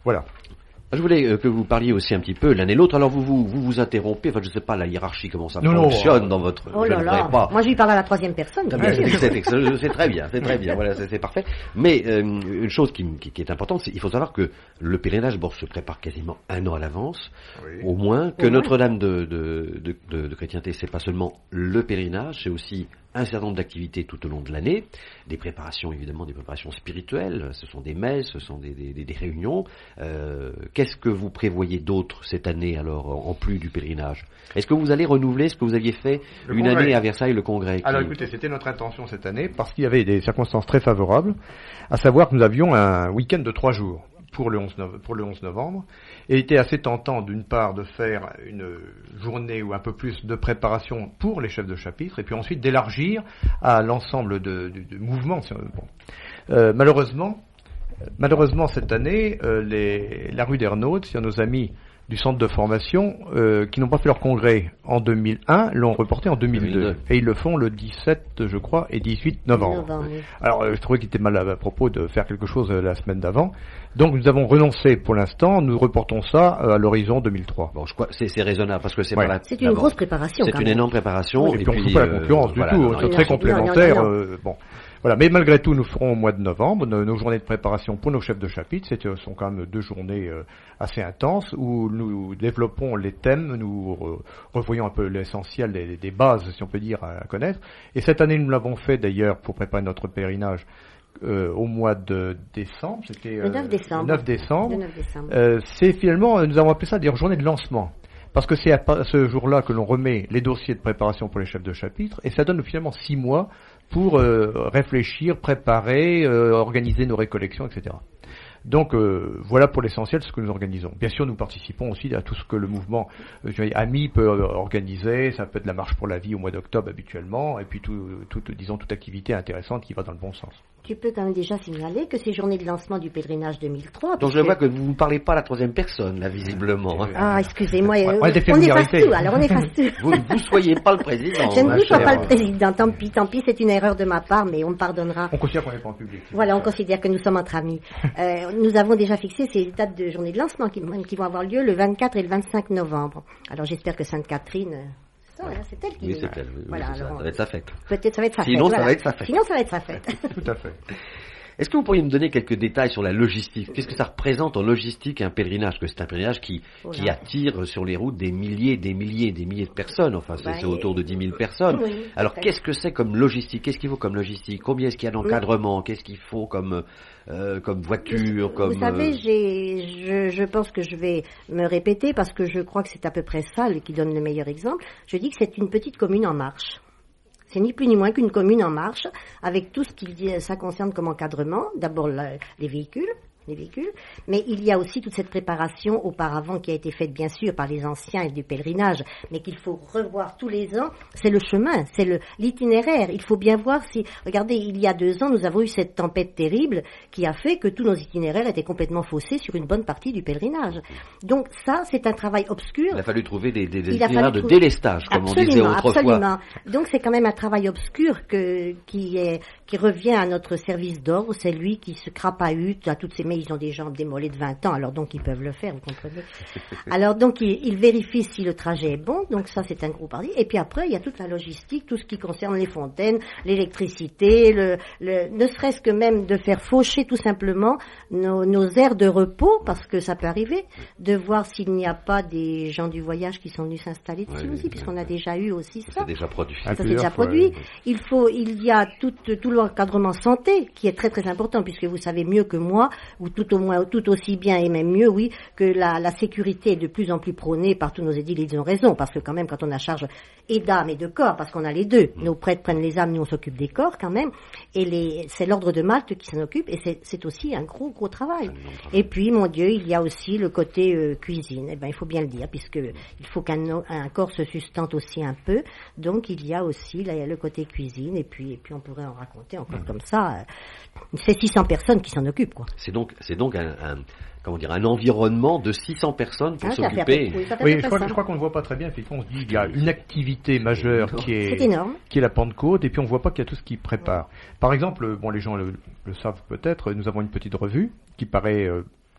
Voilà. Je voulais euh, que vous parliez aussi un petit peu l'un et l'autre. Alors vous vous, vous vous interrompez, enfin je ne sais pas la hiérarchie, comment ça non, fonctionne non. dans votre... Oh là là, pas. Moi je lui parle à la troisième personne. C'est, c'est très bien, c'est très bien, voilà, c'est, c'est parfait. Mais euh, une chose qui, qui, qui est importante, c'est qu'il faut savoir que le pèlerinage bon, se prépare quasiment un an à l'avance, oui. au moins, que au Notre-Dame de, de, de, de, de Chrétienté, c'est pas seulement le pèlerinage, c'est aussi un certain nombre d'activités tout au long de l'année, des préparations évidemment, des préparations spirituelles, ce sont des messes, ce sont des, des, des réunions. Euh, qu'est-ce que vous prévoyez d'autre cette année alors, en plus du pèlerinage? Est-ce que vous allez renouveler ce que vous aviez fait le une congrès. année à Versailles, le congrès qui... Alors écoutez, c'était notre intention cette année parce qu'il y avait des circonstances très favorables, à savoir que nous avions un week-end de trois jours. Pour le, onze novembre, pour le onze novembre, et il était assez tentant d'une part de faire une journée ou un peu plus de préparation pour les chefs de chapitre, et puis ensuite d'élargir à l'ensemble de, de, de mouvements. Bon. Euh, malheureusement, malheureusement cette année, euh, les, la rue d'Ernaud, c'est nos amis du centre de formation euh, qui n'ont pas fait leur congrès en deux mille un, l'ont reporté en deux mille deux. deux mille deux. Et ils le font le dix-sept, je crois, et dix-huit novembre. novembre oui. Alors, euh, je trouvais qu'il était mal à, à propos de faire quelque chose euh, la semaine d'avant. Donc, nous avons renoncé pour l'instant. Nous reportons ça euh, à l'horizon deux mille trois. Bon, je crois c'est, c'est raisonnable parce que c'est ouais. pas la, C'est une grosse préparation. C'est quand une même. énorme préparation. Oui, et, et puis, on ne fout pas la concurrence euh, du voilà, tout. Non, c'est très complémentaire. Non, non, non. Euh, bon. Voilà, mais malgré tout, nous ferons au mois de novembre nos, nos journées de préparation pour nos chefs de chapitre. Ce sont quand même deux journées euh, assez intenses où nous développons les thèmes, nous re, revoyons un peu l'essentiel des, des bases, si on peut dire, à, à connaître. Et cette année, nous l'avons fait d'ailleurs pour préparer notre pèlerinage euh, au mois de décembre. C'était euh, le neuf décembre. Le neuf décembre. Le neuf décembre. Euh, c'est finalement, nous avons appelé ça des journées de lancement. Parce que c'est à ce jour-là que l'on remet les dossiers de préparation pour les chefs de chapitre, et ça donne finalement six mois pour euh, réfléchir, préparer, euh, organiser nos récollections, et cetera. Donc euh, voilà pour l'essentiel ce que nous organisons. Bien sûr, nous participons aussi à tout ce que le mouvement euh, A M I peut euh, organiser. Ça peut être la marche pour la vie au mois d'octobre habituellement, et puis tout, tout, disons toute activité intéressante qui va dans le bon sens. Tu peux quand même déjà signaler que ces journées de lancement du pèlerinage deux mille trois... Donc je vois que vous ne parlez pas à la troisième personne, là, visiblement. Hein. Ah, excusez-moi, ouais, euh, on efface tout, alors on efface tout. Vous ne soyez pas le président. Je ne sois pas le président, tant pis, tant pis, c'est une erreur de ma part, mais on me pardonnera. On considère qu'on n'est pas en public. Voilà, on considère que nous sommes entre amis. euh, nous avons déjà fixé ces dates de journée de lancement qui, qui vont avoir lieu le vingt-quatre et le vingt-cinq novembre. Alors j'espère que Sainte-Catherine... Ça, ouais, c'est elle qui... Oui, c'est elle. Oui, voilà, c'est ça, alors, ça va être sa fête. Peut-être ça va être sa fête. Sinon, voilà. ça va être sa fête. Sinon, ça va être sa fête. Tout à fait. Est-ce que vous pourriez me donner quelques détails sur la logistique? Qu'est-ce que ça représente en logistique un pèlerinage? Que c'est un pèlerinage qui, voilà. qui attire sur les routes des milliers, des milliers, des milliers de personnes. Enfin, c'est, bah, c'est autour de dix mille personnes. Oui, alors, qu'est-ce que c'est comme logistique? Qu'est-ce qu'il faut comme logistique? Combien est-ce qu'il y a d'encadrement? Oui. Qu'est-ce qu'il faut comme, euh, comme voiture? Vous, comme, vous savez, j'ai, je, je pense que je vais me répéter parce que je crois que c'est à peu près ça qui donne le meilleur exemple. Je dis que c'est une petite commune en marche. C'est ni plus ni moins qu'une commune en marche, avec tout ce qui ça concerne comme encadrement. D'abord la, les véhicules, les véhicules, mais il y a aussi toute cette préparation auparavant qui a été faite bien sûr par les anciens et du pèlerinage, mais qu'il faut revoir tous les ans. C'est le chemin, c'est le l'itinéraire. Il faut bien voir si, regardez, il y a deux ans, nous avons eu cette tempête terrible qui a fait que tous nos itinéraires étaient complètement faussés sur une bonne partie du pèlerinage. Donc ça, c'est un travail obscur. Il a fallu trouver des, des, des itinéraires de trouver... délestage, comme absolument, on disait autrefois. Absolument. Donc c'est quand même un travail obscur que qui est qui revient à notre service d'ordre. C'est lui qui se crapahute à toutes ces ils ont des jambes démolées de vingt ans, alors donc ils peuvent le faire, vous comprenez. Alors donc ils, ils vérifient si le trajet est bon, donc ça c'est un gros parti. Et puis après il y a toute la logistique, tout ce qui concerne les fontaines, l'électricité, le, le, ne serait-ce que même de faire faucher tout simplement nos, nos aires de repos, parce que ça peut arriver, de voir s'il n'y a pas des gens du voyage qui sont venus s'installer dessus oui, aussi, puisqu'on a déjà eu aussi ça. C'est déjà produit. Ça c'est déjà produit. Ouais. Il faut, il y a tout, tout l'encadrement santé qui est très très important, puisque vous savez mieux que moi, ou tout au moins, tout aussi bien et même mieux, oui, que la, la sécurité est de plus en plus prônée par tous nos édiles, ils ont raison, parce que quand même, quand on a charge et d'âme et de corps, parce qu'on a les deux, nos prêtres prennent les âmes, nous on s'occupe des corps quand même, et les, c'est l'ordre de Malte qui s'en occupe, et c'est, c'est aussi un gros, gros travail. Et puis, mon Dieu, il y a aussi le côté euh, cuisine, eh ben, il faut bien le dire, puisque il faut qu'un un corps se sustente aussi un peu, donc il y a aussi, là, il y a le côté cuisine, et puis, et puis on pourrait en raconter encore mmh. comme ça, euh, c'est six cents personnes qui s'en occupent, quoi. C'est donc, c'est donc un, un, comment dire, un environnement de six cents personnes pour ah, s'occuper. Oui, oui je, crois, je crois qu'on ne voit pas très bien. Effectivement, on se dit qu'il y a une activité majeure qui est, c'est énorme. qui est la Pentecôte, et puis on ne voit pas qu'il y a tout ce qui prépare. Par exemple, bon, les gens le, le savent peut-être, nous avons une petite revue qui paraît euh,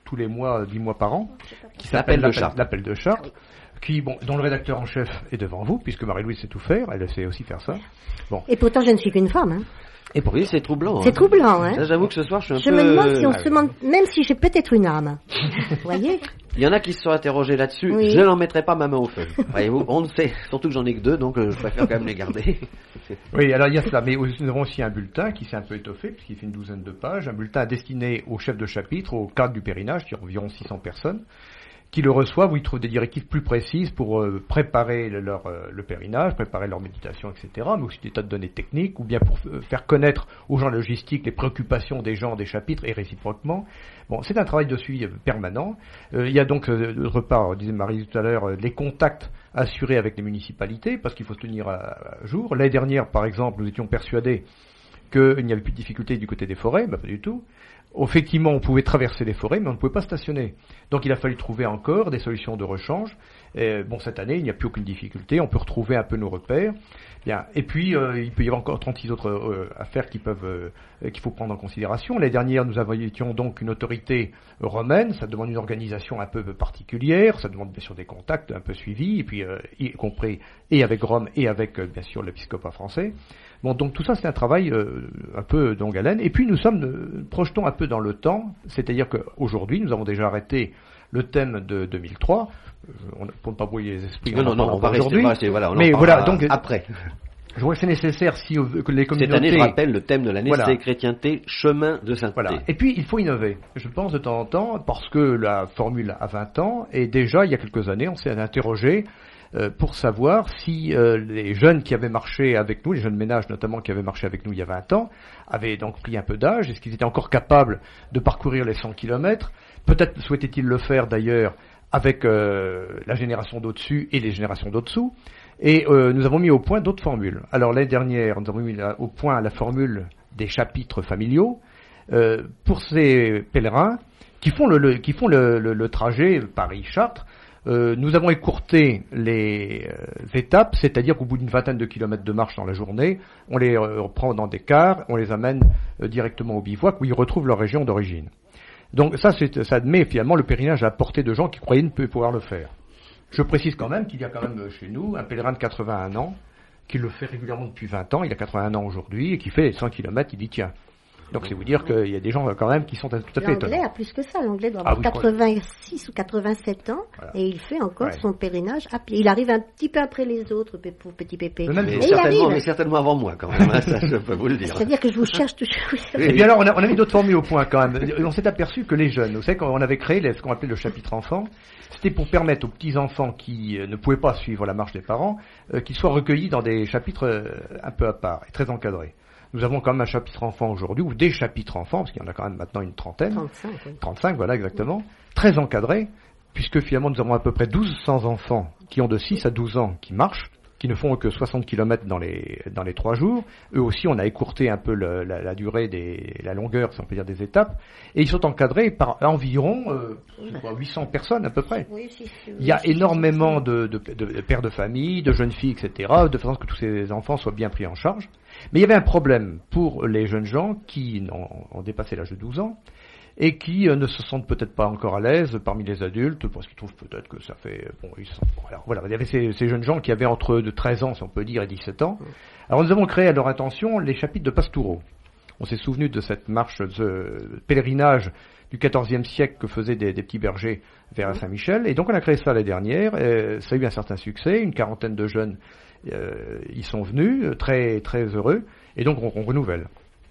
tous les mois, dix mois par an, qui s'appelle l'appel de Chartres, qui, bon, dont le rédacteur en chef est devant vous, puisque Marie-Louise sait tout faire, elle sait aussi faire ça. Bon. Et pourtant, je ne suis qu'une femme. Hein. Et pour lui, c'est troublant. C'est hein. troublant, hein. Là, j'avoue que ce soir, je suis un je peu... Je me demande si on ah, se oui. demande, même si j'ai peut-être une âme. Vous voyez? Il y en a qui se sont interrogés là-dessus. Oui. Je n'en mettrai pas ma main au feu. Voyez-vous, on ne sait. Surtout que j'en ai que deux, donc euh, je préfère quand même les garder. Oui, alors il y a cela. Mais nous avons aussi un bulletin qui s'est un peu étoffé, puisqu'il fait une douzaine de pages. Un bulletin destiné aux chefs de chapitre, au cadre du pèlerinage, qui ont environ six cents personnes, qui le reçoivent, où ils trouvent des directives plus précises pour euh, préparer le, leur, euh, le pèlerinage, préparer leur méditation, et cetera, mais aussi des tas de données techniques, ou bien pour euh, faire connaître aux gens logistiques les préoccupations des gens des chapitres, et réciproquement. Bon, c'est un travail de suivi permanent. Euh, il y a donc, euh, d'autre part, disait Marie tout à l'heure, euh, les contacts assurés avec les municipalités, parce qu'il faut se tenir à, à jour. L'année dernière, par exemple, nous étions persuadés qu'il n'y avait plus de difficultés du côté des forêts, ben, pas du tout. Effectivement, on pouvait traverser les forêts, mais on ne pouvait pas stationner. Donc il a fallu trouver encore des solutions de rechange. Et, bon, cette année, il n'y a plus aucune difficulté, on peut retrouver un peu nos repères. Bien. Et puis, euh, il peut y avoir encore trente-six autres euh, affaires qui peuvent, euh, qu'il faut prendre en considération. L'année dernière, nous avions donc une autorité romaine, ça demande une organisation un peu particulière, ça demande bien sûr des contacts un peu suivis, et puis euh, y compris et avec Rome et avec, euh, bien sûr, l'épiscopat français. Bon, donc tout ça, c'est un travail euh, un peu de longue haleine. Et puis nous sommes, euh, projetons un peu dans le temps, c'est-à-dire qu'aujourd'hui, nous avons déjà arrêté le thème de deux mille trois, euh, on, pour ne pas brouiller les esprits. Non, non, non, on va rester, rester, voilà, on mais voilà, donc après. Je vois que c'est nécessaire si euh, que les communautés... Cette année, je rappelle, le thème de l'année, voilà. C'est chrétienté, chemin de sainteté. Voilà. Et puis, il faut innover. Je pense de temps en temps, parce que la formule a vingt ans, et déjà, il y a quelques années, on s'est interrogé euh, pour savoir si euh, les jeunes qui avaient marché avec nous, les jeunes ménages notamment qui avaient marché avec nous il y a vingt ans, avaient donc pris un peu d'âge, est-ce qu'ils étaient encore capables de parcourir les cent kilomètres? Peut-être souhaitaient-ils le faire d'ailleurs avec euh, la génération d'au-dessus et les générations d'au-dessous. Et euh, nous avons mis au point d'autres formules. Alors l'année dernière, nous avons mis la, au point la formule des chapitres familiaux euh, pour ces pèlerins qui font le, le, qui font le, le, le trajet Paris-Chartres. Euh, nous avons écourté les euh, étapes, c'est-à-dire qu'au bout d'une vingtaine de kilomètres de marche dans la journée, on les euh, reprend dans des cars, on les amène euh, directement au bivouac où ils retrouvent leur région d'origine. Donc ça, c'est, ça admet finalement le pèlerinage à portée de gens qui croyaient ne pas pouvoir le faire. Je précise quand même qu'il y a quand même chez nous un pèlerin de quatre-vingt-un ans qui le fait régulièrement depuis vingt ans, il a quatre-vingt-un ans aujourd'hui, et qui fait cent kilomètres, il y tient. Donc c'est vous dire qu'il y a des gens quand même qui sont tout à fait étonnants. L'anglais a plus que ça, l'anglais doit avoir ah, oui, quatre-vingt-six ou quatre-vingt-sept ans, voilà. Et il fait encore ouais. son pèlerinage à pied. Il arrive un petit peu après les autres, pour petit Pépé. Mais, mais, certainement, mais certainement avant moi quand même, hein, ça je peux vous le dire. C'est-à-dire que je vous cherche toujours. Et bien alors on a, on a mis d'autres formules au point quand même. On s'est aperçu que les jeunes, vous savez, quand on avait créé ce qu'on appelait le chapitre enfant, c'était pour permettre aux petits-enfants qui euh, ne pouvaient pas suivre la marche des parents, euh, qu'ils soient recueillis dans des chapitres euh, un peu à part et très encadrés. Nous avons quand même un chapitre enfant aujourd'hui, ou des chapitres enfants, parce qu'il y en a quand même maintenant une trentaine. trente-cinq, oui. trente-cinq, voilà, exactement. Très encadrés, puisque finalement nous avons à peu près douze cents enfants qui ont de six à douze ans qui marchent, qui ne font que soixante kilomètres dans les, dans les trois jours. Eux aussi, on a écourté un peu le, la, la durée des, la longueur, si on peut dire, des étapes. Et ils sont encadrés par environ, euh, quoi, huit cents personnes à peu près. Oui, si, si, il y a si, énormément de, de, de, de pères de famille, de jeunes filles, et cetera, de façon à ce que tous ces enfants soient bien pris en charge. Mais il y avait un problème pour les jeunes gens qui ont, ont dépassé l'âge de douze ans et qui euh, ne se sentent peut-être pas encore à l'aise parmi les adultes, parce qu'ils trouvent peut-être que ça fait... Bon, ils sont, alors, voilà, il y avait ces, ces jeunes gens qui avaient entre de treize ans, si on peut dire, et dix-sept ans. Alors nous avons créé à leur intention les chapitres de Pastoureau. On s'est souvenu de cette marche, de ce pèlerinage du quatorzième siècle que faisaient des, des petits bergers vers Saint-Michel, et donc on a créé ça l'année dernière, et ça a eu un certain succès, une quarantaine de jeunes euh, y sont venus, très, très heureux, et donc on, on renouvelle.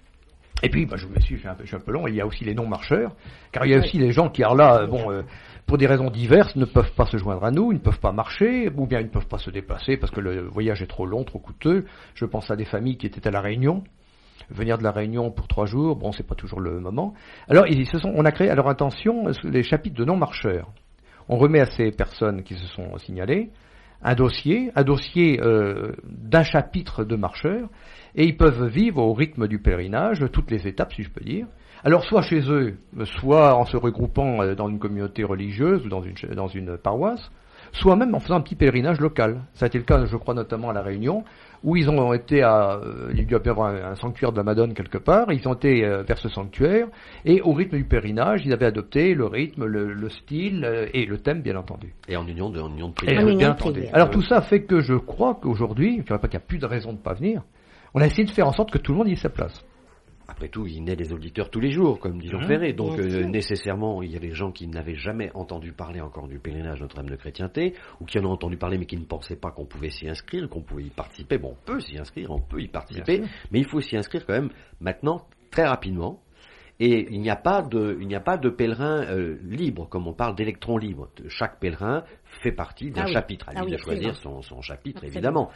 Et puis, bah, je me suis, je suis, un peu, je suis un peu long, il y a aussi les non-marcheurs, car il y a aussi les gens qui, alors là, bon, euh, pour des raisons diverses, ne peuvent pas se joindre à nous, ils ne peuvent pas marcher, ou bien ils ne peuvent pas se déplacer parce que le voyage est trop long, trop coûteux. Je pense à des familles qui étaient à La Réunion. Venir de La Réunion pour trois jours, bon, c'est pas toujours le moment. Alors, ils se sont, on a créé à leur intention les chapitres de non-marcheurs. On remet à ces personnes qui se sont signalées un dossier, un dossier euh, d'un chapitre de marcheurs, et ils peuvent vivre au rythme du pèlerinage, toutes les étapes, si je peux dire. Alors, soit chez eux, soit en se regroupant dans une communauté religieuse ou dans une, dans une paroisse, soit même en faisant un petit pèlerinage local. Ça a été le cas, je crois, notamment à La Réunion, où ils ont été à, euh, il y a pu y avoir un, un sanctuaire de la Madone quelque part, ils ont été euh, vers ce sanctuaire, et au rythme du pèlerinage, ils avaient adopté le rythme, le, le style euh, et le thème, bien entendu. Et en union de, en union de prière. Et, bien entendu. Alors tout ça fait que je crois qu'aujourd'hui, je ne dirais pas qu'il n'y a plus de raison de ne pas venir, on a essayé de faire en sorte que tout le monde y ait sa place. Après tout, il naît des auditeurs tous les jours, comme dit Jean mmh, Ferré. Donc, euh, nécessairement, il y a des gens qui n'avaient jamais entendu parler encore du pèlerinage Notre-Dame de Chrétienté, ou qui en ont entendu parler, mais qui ne pensaient pas qu'on pouvait s'y inscrire, qu'on pouvait y participer. Bon, on peut s'y inscrire, on peut y participer, mais il faut s'y inscrire quand même maintenant, très rapidement. Et il n'y a pas de, il n'y a pas de pèlerin euh, libre, comme on parle d'électron libre. Chaque pèlerin fait partie d'un ah oui. chapitre. À lui ah oui, de choisir son, son chapitre, absolument. Évidemment.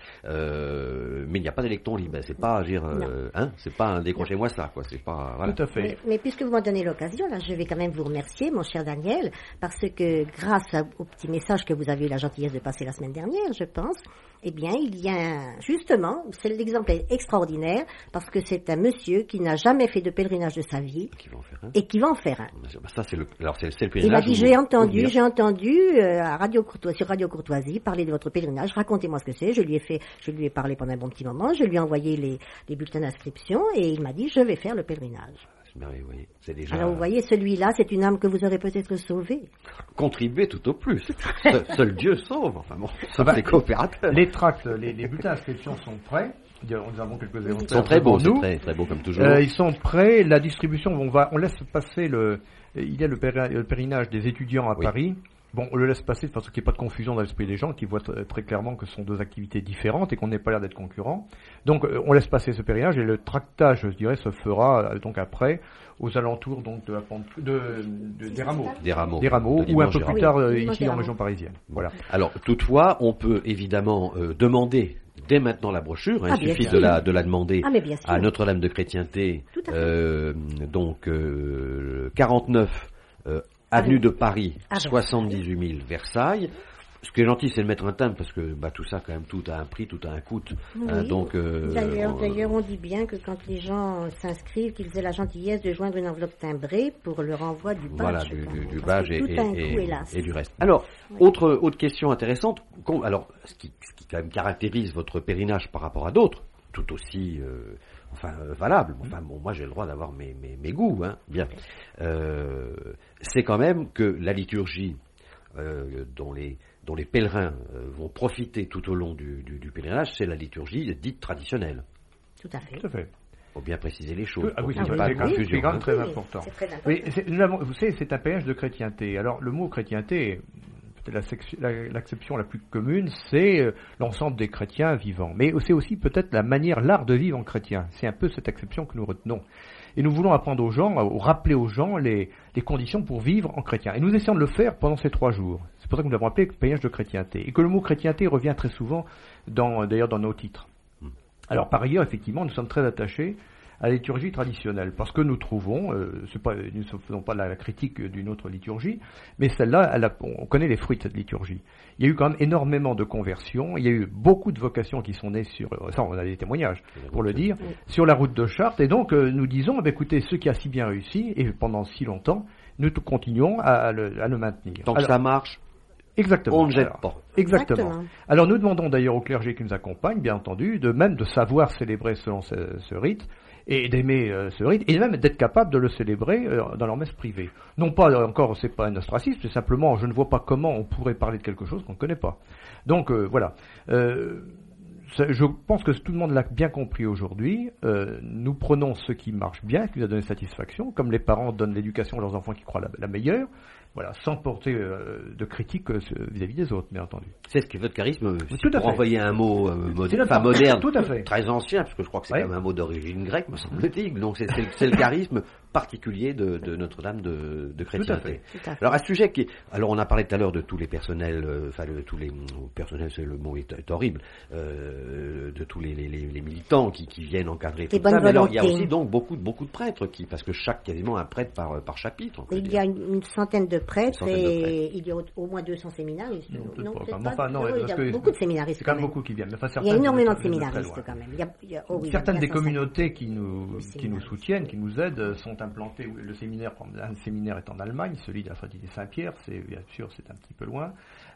Euh, mais il n'y a pas d'électron libre. C'est pas, dire, euh, hein, c'est pas un décrochez-moi ça, quoi. C'est pas, voilà. Tout à fait. Mais, mais puisque vous m'en donnez l'occasion, là, je vais quand même vous remercier, mon cher Daniel, parce que grâce au petit message que vous avez eu la gentillesse de passer la semaine dernière, je pense, eh bien, il y a, justement, c'est l'exemple est extraordinaire, parce que c'est un monsieur qui n'a jamais fait de pèlerinage de sa vie. Qui va en faire un. Et qui va en faire un. Ça, c'est le, alors, c'est, c'est le pèlerinage. Il m'a dit, j'ai entendu, j'ai entendu, euh, à Radio Courtoisie, sur Radio Courtoisie, parler de votre pèlerinage, racontez-moi ce que c'est. Je lui ai fait, je lui ai parlé pendant un bon petit moment, je lui ai envoyé les, les bulletins d'inscription, et il m'a dit, je vais faire le pèlerinage. Oui, oui, c'est déjà... Alors vous voyez, celui-là, c'est une âme que vous aurez peut-être sauvée. Contribuer tout au plus. seul, seul Dieu sauve. Enfin bon, sauf les coopérateurs. Les tracts, les, les bulletins d'inscription sont prêts. Nous avons quelques exemplaires. Ils sont très beaux, c'est très, très beau comme toujours. Euh, ils sont prêts. La distribution, on va, on laisse passer le. Il y a le, péri, le pèlerinage des étudiants à oui. Paris. Bon, on le laisse passer de façon qu'il n'y ait pas de confusion dans l'esprit des gens, qui voient t- très clairement que ce sont deux activités différentes et qu'on n'ait pas l'air d'être concurrents. Donc, euh, on laisse passer ce pèlerinage et le tractage, je dirais, se fera euh, donc après, aux alentours donc de la pente, de, de, des rameaux, des rameaux, des rameaux, ou un peu plus tard euh, oui, ici en région parisienne. Voilà. Alors, toutefois, on peut évidemment euh, demander dès maintenant la brochure. Hein, ah, il suffit de la, de la demander ah, à Notre-Dame de Chrétienté, euh, donc euh, quarante-neuf. Euh, Avenue de Paris, ah, soixante-dix-huit mille Versailles. Ce qui est gentil, c'est de mettre un timbre, parce que bah, tout ça, quand même, tout a un prix, tout a un coût. Oui. Hein, donc, euh, d'ailleurs, euh, d'ailleurs, on dit bien que quand les gens s'inscrivent, qu'ils aient la gentillesse de joindre une enveloppe timbrée pour le renvoi du badge. Voilà, du, du, du badge et, et, coup, et, et du reste. Alors, oui. autre, autre question intéressante. Alors, ce qui, ce qui quand même caractérise votre pèlerinage par rapport à d'autres, tout aussi... Euh, Enfin, euh, valable. Enfin, bon, moi, j'ai le droit d'avoir mes, mes, mes goûts, hein. Bien. Euh, c'est quand même que la liturgie euh, dont les dont les pèlerins euh, vont profiter tout au long du, du, du pèlerinage, c'est la liturgie dite traditionnelle. Tout à fait. Tout à fait. Il faut bien préciser les choses. Ah oui, c'est, pas oui, c'est, c'est quand même très important. C'est très important. Oui, c'est, nous avons, vous savez, c'est un pèlerinage de chrétienté. Alors, le mot chrétienté, La, section, la, l'acception la plus commune, c'est euh, l'ensemble des chrétiens vivants. Mais c'est aussi peut-être la manière, l'art de vivre en chrétien. C'est un peu cette acception que nous retenons. Et nous voulons apprendre aux gens, ou rappeler aux gens les, les conditions pour vivre en chrétien. Et nous essayons de le faire pendant ces trois jours. C'est pour ça que nous l'avons appelé pèlerinage de chrétienté. Et que le mot chrétienté revient très souvent, dans, d'ailleurs, dans nos titres. Alors, par ailleurs, effectivement, nous sommes très attachés à la liturgie traditionnelle, parce que nous trouvons, euh, c'est pas, nous ne faisons pas la, la critique d'une autre liturgie, mais celle-là, elle a, on connaît les fruits de cette liturgie. Il y a eu quand même énormément de conversions, il y a eu beaucoup de vocations qui sont nées sur, ça on a des témoignages pour le dire, oui. sur la route de Chartres, et donc euh, nous disons, bah, écoutez, ce qui a si bien réussi, et pendant si longtemps, nous continuons à, à, le, à le maintenir. Tant que ça marche, exactement. On ne jette Alors, pas. Exactement. Exactement. Alors nous demandons d'ailleurs au clergé qui nous accompagne, bien entendu, de même de savoir célébrer selon ce, ce rite, et d'aimer euh, ce rite, et même d'être capable de le célébrer euh, dans leur messe privée. Non pas, euh, encore, c'est pas un ostracisme, c'est simplement, je ne vois pas comment on pourrait parler de quelque chose qu'on ne connaît pas. Donc, euh, voilà. Euh, je pense que tout le monde l'a bien compris aujourd'hui. Euh, nous prenons ce qui marche bien, qui nous a donné satisfaction, comme les parents donnent l'éducation à leurs enfants qui croient la, la meilleure. Voilà, sans porter euh, de critique euh, vis-à-vis des autres, bien entendu. C'est ce qui est votre charisme, si tout pour envoyer un mot euh, moderne, enfin moderne, tout à fait. très ancien, parce que je crois que c'est ouais. quand même un mot d'origine grecque, me semble-t-il. Donc c'est, c'est, c'est le charisme particulier de, de Notre-Dame de, de Chrétienté. Tout à fait. Tout à fait. Alors à ce sujet, qui, alors on a parlé tout à l'heure de tous les personnels, euh, enfin de tous les personnels, c'est le mot est, est horrible, euh, de tous les, les, les, les militants qui, qui viennent encadrer tout ça. Mais alors il y a aussi donc beaucoup beaucoup de prêtres qui, parce que chaque quasiment un prêtre par par chapitre. Il y a une, une centaine de prêtres centaine de et prêtres. il y a au, au moins deux cents séminaristes. Non, non, pas, peut-être enfin, pas. enfin, non, non, il y a que beaucoup de séminaristes. C'est quand même quand beaucoup qui viennent. Enfin, il y a énormément de séminaristes quand même. Il y a, il y a, oh oui, certaines il y a des communautés qui nous qui nous soutiennent, qui nous aident, sont implantées. Le séminaire, un séminaire est en Allemagne, celui de la Fraternité Saint-Pierre, c'est bien sûr c'est un petit peu loin.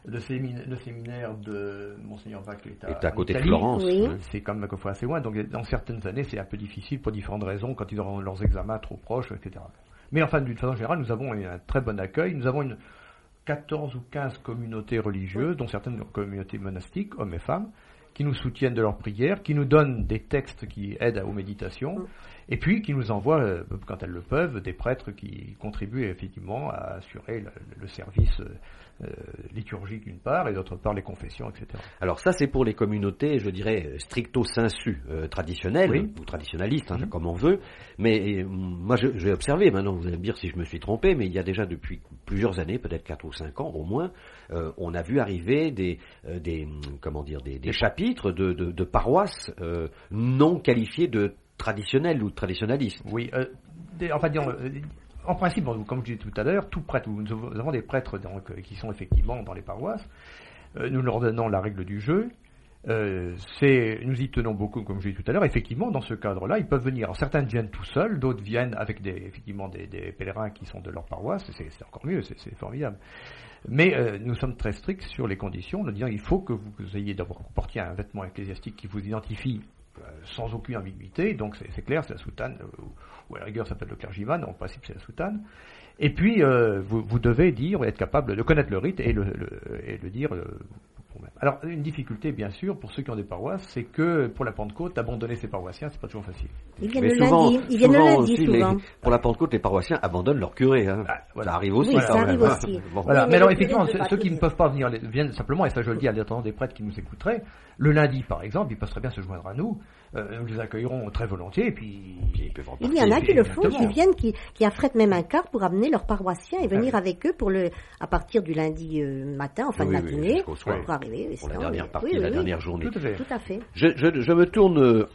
le, séminaire, le séminaire de Monseigneur Bach est à, est à côté Italie. de Florence. Oui. C'est quand même quelquefois assez loin, donc dans certaines années c'est un peu difficile pour différentes raisons, quand ils auront leurs examens trop proches, et cetera. Mais enfin, d'une façon générale, nous avons un très bon accueil. Nous avons une quatorze ou quinze communautés religieuses, dont certaines communautés monastiques, hommes et femmes, qui nous soutiennent de leurs prières, qui nous donnent des textes qui aident aux méditations, et puis qui nous envoient, euh, quand elles le peuvent, des prêtres qui contribuent effectivement à assurer le, le service euh, liturgique d'une part, et d'autre part les confessions, et cetera. Alors ça, c'est pour les communautés, je dirais, stricto sensu, euh, traditionnelles, oui. ou traditionnalistes, hein, mmh. comme on veut. Mais euh, moi, je, j'ai observé, maintenant vous allez me dire si je me suis trompé, mais il y a déjà depuis plusieurs années, peut-être quatre ou cinq ans au moins, euh, on a vu arriver des, euh, des comment dire, des, des chapitres de, de, de paroisses euh, non qualifiées de traditionnelles ou traditionnalistes. Oui, euh, des, enfin disons, euh, en principe, bon, comme je disais tout à l'heure, tout prêtre, nous avons des prêtres donc, euh, qui sont effectivement dans les paroisses, euh, nous leur donnons la règle du jeu, euh, c'est, nous y tenons beaucoup, comme je disais tout à l'heure, effectivement, dans ce cadre-là, ils peuvent venir. Alors, certains viennent tout seuls, d'autres viennent avec des, effectivement des, des pèlerins qui sont de leur paroisse, c'est, c'est encore mieux, c'est, c'est formidable. Mais euh, nous sommes très stricts sur les conditions, nous disant il faut que vous, vous ayez d'abord porté un vêtement ecclésiastique qui vous identifie euh, sans aucune ambiguïté, donc c'est, c'est clair, c'est la soutane, euh, ou, ou à la rigueur ça peut être le clergyman, en principe c'est la soutane. Et puis euh, vous, vous devez dire, être capable de connaître le rite et le, le, et le dire. Euh, Alors, une difficulté, bien sûr, pour ceux qui ont des paroisses, c'est que pour la Pentecôte, abandonner ses paroissiens, c'est pas toujours facile. Ils viennent Mais le souvent, lundi, ils viennent souvent le lundi, aussi, souvent. Les, pour la Pentecôte, les paroissiens abandonnent leur curé. Hein. Ah, voilà. Ça arrive aussi. Oui, ça arrive même. aussi. Bon. Voilà. Oui, mais, mais alors, le effectivement, curé ne ceux, ceux qui ne peuvent pas venir viennent simplement, et ça je le dis à l'attention des prêtres qui nous écouteraient, le lundi, par exemple, ils peuvent très bien se joindre à nous. Euh, nous les accueillerons très volontiers, et puis... Ils peuvent il y en a qui le font, qui viennent, qui, qui affrètent même un car pour amener leurs paroissiens et venir ah, oui. avec eux pour le, à partir du lundi euh, matin, en fin oui, de matinée, oui, soir, pour arriver. Pour la dernière oui, partie, oui, la oui, dernière journée. Tout à fait. Tout à fait. Je, je, je me tourne euh,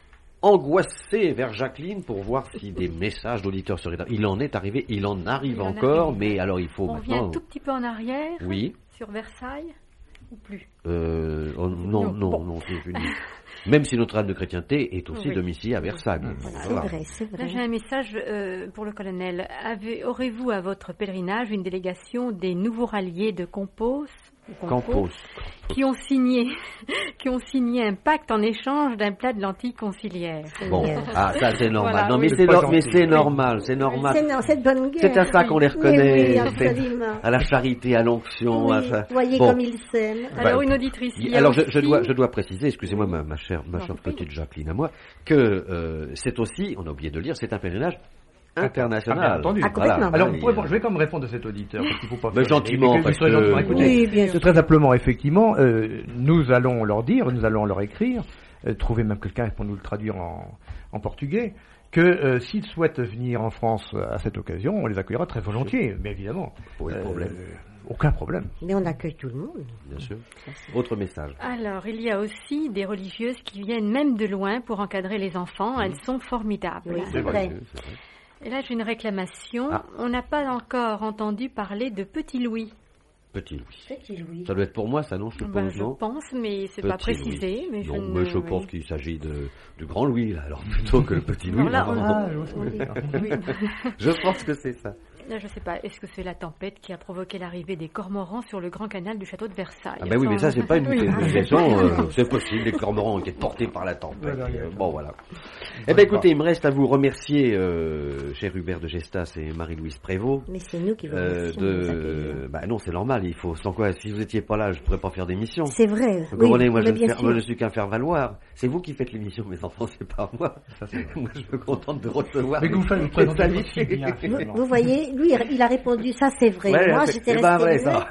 angoissé vers Jacqueline pour voir si des messages d'auditeurs seraient arrivés. Il en est arrivé, il en arrive il encore, en arrive. Mais alors il faut On maintenant... On vient un tout petit peu en arrière, oui. sur Versailles, ou plus euh, oh, Non, non, bon. non, c'est fini. Même si Notre-Dame de Chrétienté est aussi oui. domiciliée à Versailles. Voilà, c'est voilà. vrai, c'est vrai. Là, j'ai un message euh, pour le colonel. Avez, aurez-vous à votre pèlerinage une délégation des nouveaux ralliés de Compos, Campos, qui ont signé, qui ont signé un pacte en échange d'un plat de lentilles conciliaires. Bon, ah ça c'est normal. Voilà, non oui. mais c'est, no- mais c'est normal, c'est normal. C'est, non, c'est de bonne guerre. C'est à ça qu'on les reconnaît. Oui, oui, à la charité, à l'onction. Oui, à ça. Voyez bon. Comme ils s'aiment. Alors une auditrice. Il alors je, aussi... je dois, je dois préciser, excusez-moi ma, ma chère, ma chère petite Jacqueline à moi, que euh, c'est aussi, on a oublié de le dire, c'est un pèlerinage international. Ah, bien entendu. Ah, voilà. Alors, oui, bon, je vais quand même répondre à cet auditeur, parce qu'il faut pas mais faire gentiment, parce que... gentiment. Écoutez, oui, bien sûr. Très simplement, effectivement, euh, nous allons leur dire, nous allons leur écrire, euh, trouver même quelqu'un pour nous le traduire en, en portugais, que euh, s'ils souhaitent venir en France à cette occasion, on les accueillera très volontiers, mais évidemment. Pas de problème. Euh, aucun problème. Mais on accueille tout le monde. Bien sûr. Autre message. Alors, il y a aussi des religieuses qui viennent même de loin pour encadrer les enfants. Mmh. Elles sont formidables. Oui, c'est, c'est vrai. vrai. C'est vrai. Et là, j'ai une réclamation. Ah. On n'a pas encore entendu parler de Petit Louis. Petit Louis. Petit Louis. Ça doit être pour moi, ça, non, je suppose, ben, je non pense, mais c'est Petit pas précisé. Louis. Mais non, je, mais je oui. pense qu'il s'agit de, du Grand Louis, là, alors plutôt que le Petit Louis. Là, on a... oui. Je pense que c'est ça. Là, je sais pas, est-ce que c'est la tempête qui a provoqué l'arrivée des cormorans sur le grand canal du château de Versailles? Ah ben oui, mais ça, c'est pas une question, euh, c'est possible, les cormorans ont été portés par la tempête. Euh, bon, voilà. Eh ben écoutez, il me reste à vous remercier, euh, cher Hubert de Gestas et Marie-Louise Prévost. Mais c'est nous qui vous remercions. Euh, de... Bah non, c'est normal, il faut, sans quoi, si vous étiez pas là, je pourrais pas faire d'émission. C'est vrai. Vous comprenez, oui, moi, je ne faire, moi, je suis qu'un faire-valoir. C'est vous qui faites l'émission, mes enfants, c'est pas moi. Ça, c'est moi, je me contente de recevoir. Mais vous faites vous présentez bien. Vous, vous voyez, lui, il a répondu. Ça c'est vrai. Ouais, moi c'est, j'étais c'est pas vrai ça.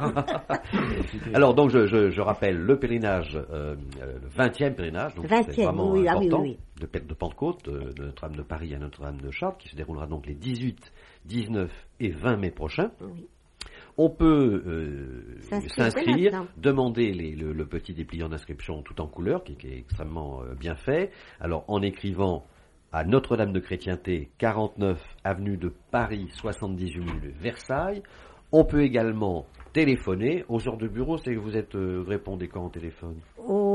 Alors donc je, je, je rappelle le pèlerinage, euh, le vingtième pèlerinage, donc vingtième, c'est vraiment oui, important, ah, oui, oui. de, de Pentecôte, de, de Notre-Dame de Paris à Notre-Dame de Chartres, qui se déroulera donc les dix-huit, dix-neuf et vingt mai prochains. Oui. On peut euh, s'inscrire, s'inscrire demander les, le, le petit dépliant d'inscription tout en couleur, qui, qui est extrêmement euh, bien fait. Alors en écrivant à Notre-Dame de Chrétienté, quarante-neuf avenue de Paris, soixante-dix-huit mille Versailles. On peut également téléphoner aux heures de bureau. C'est que vous êtes, euh, répondez quand au téléphone? Au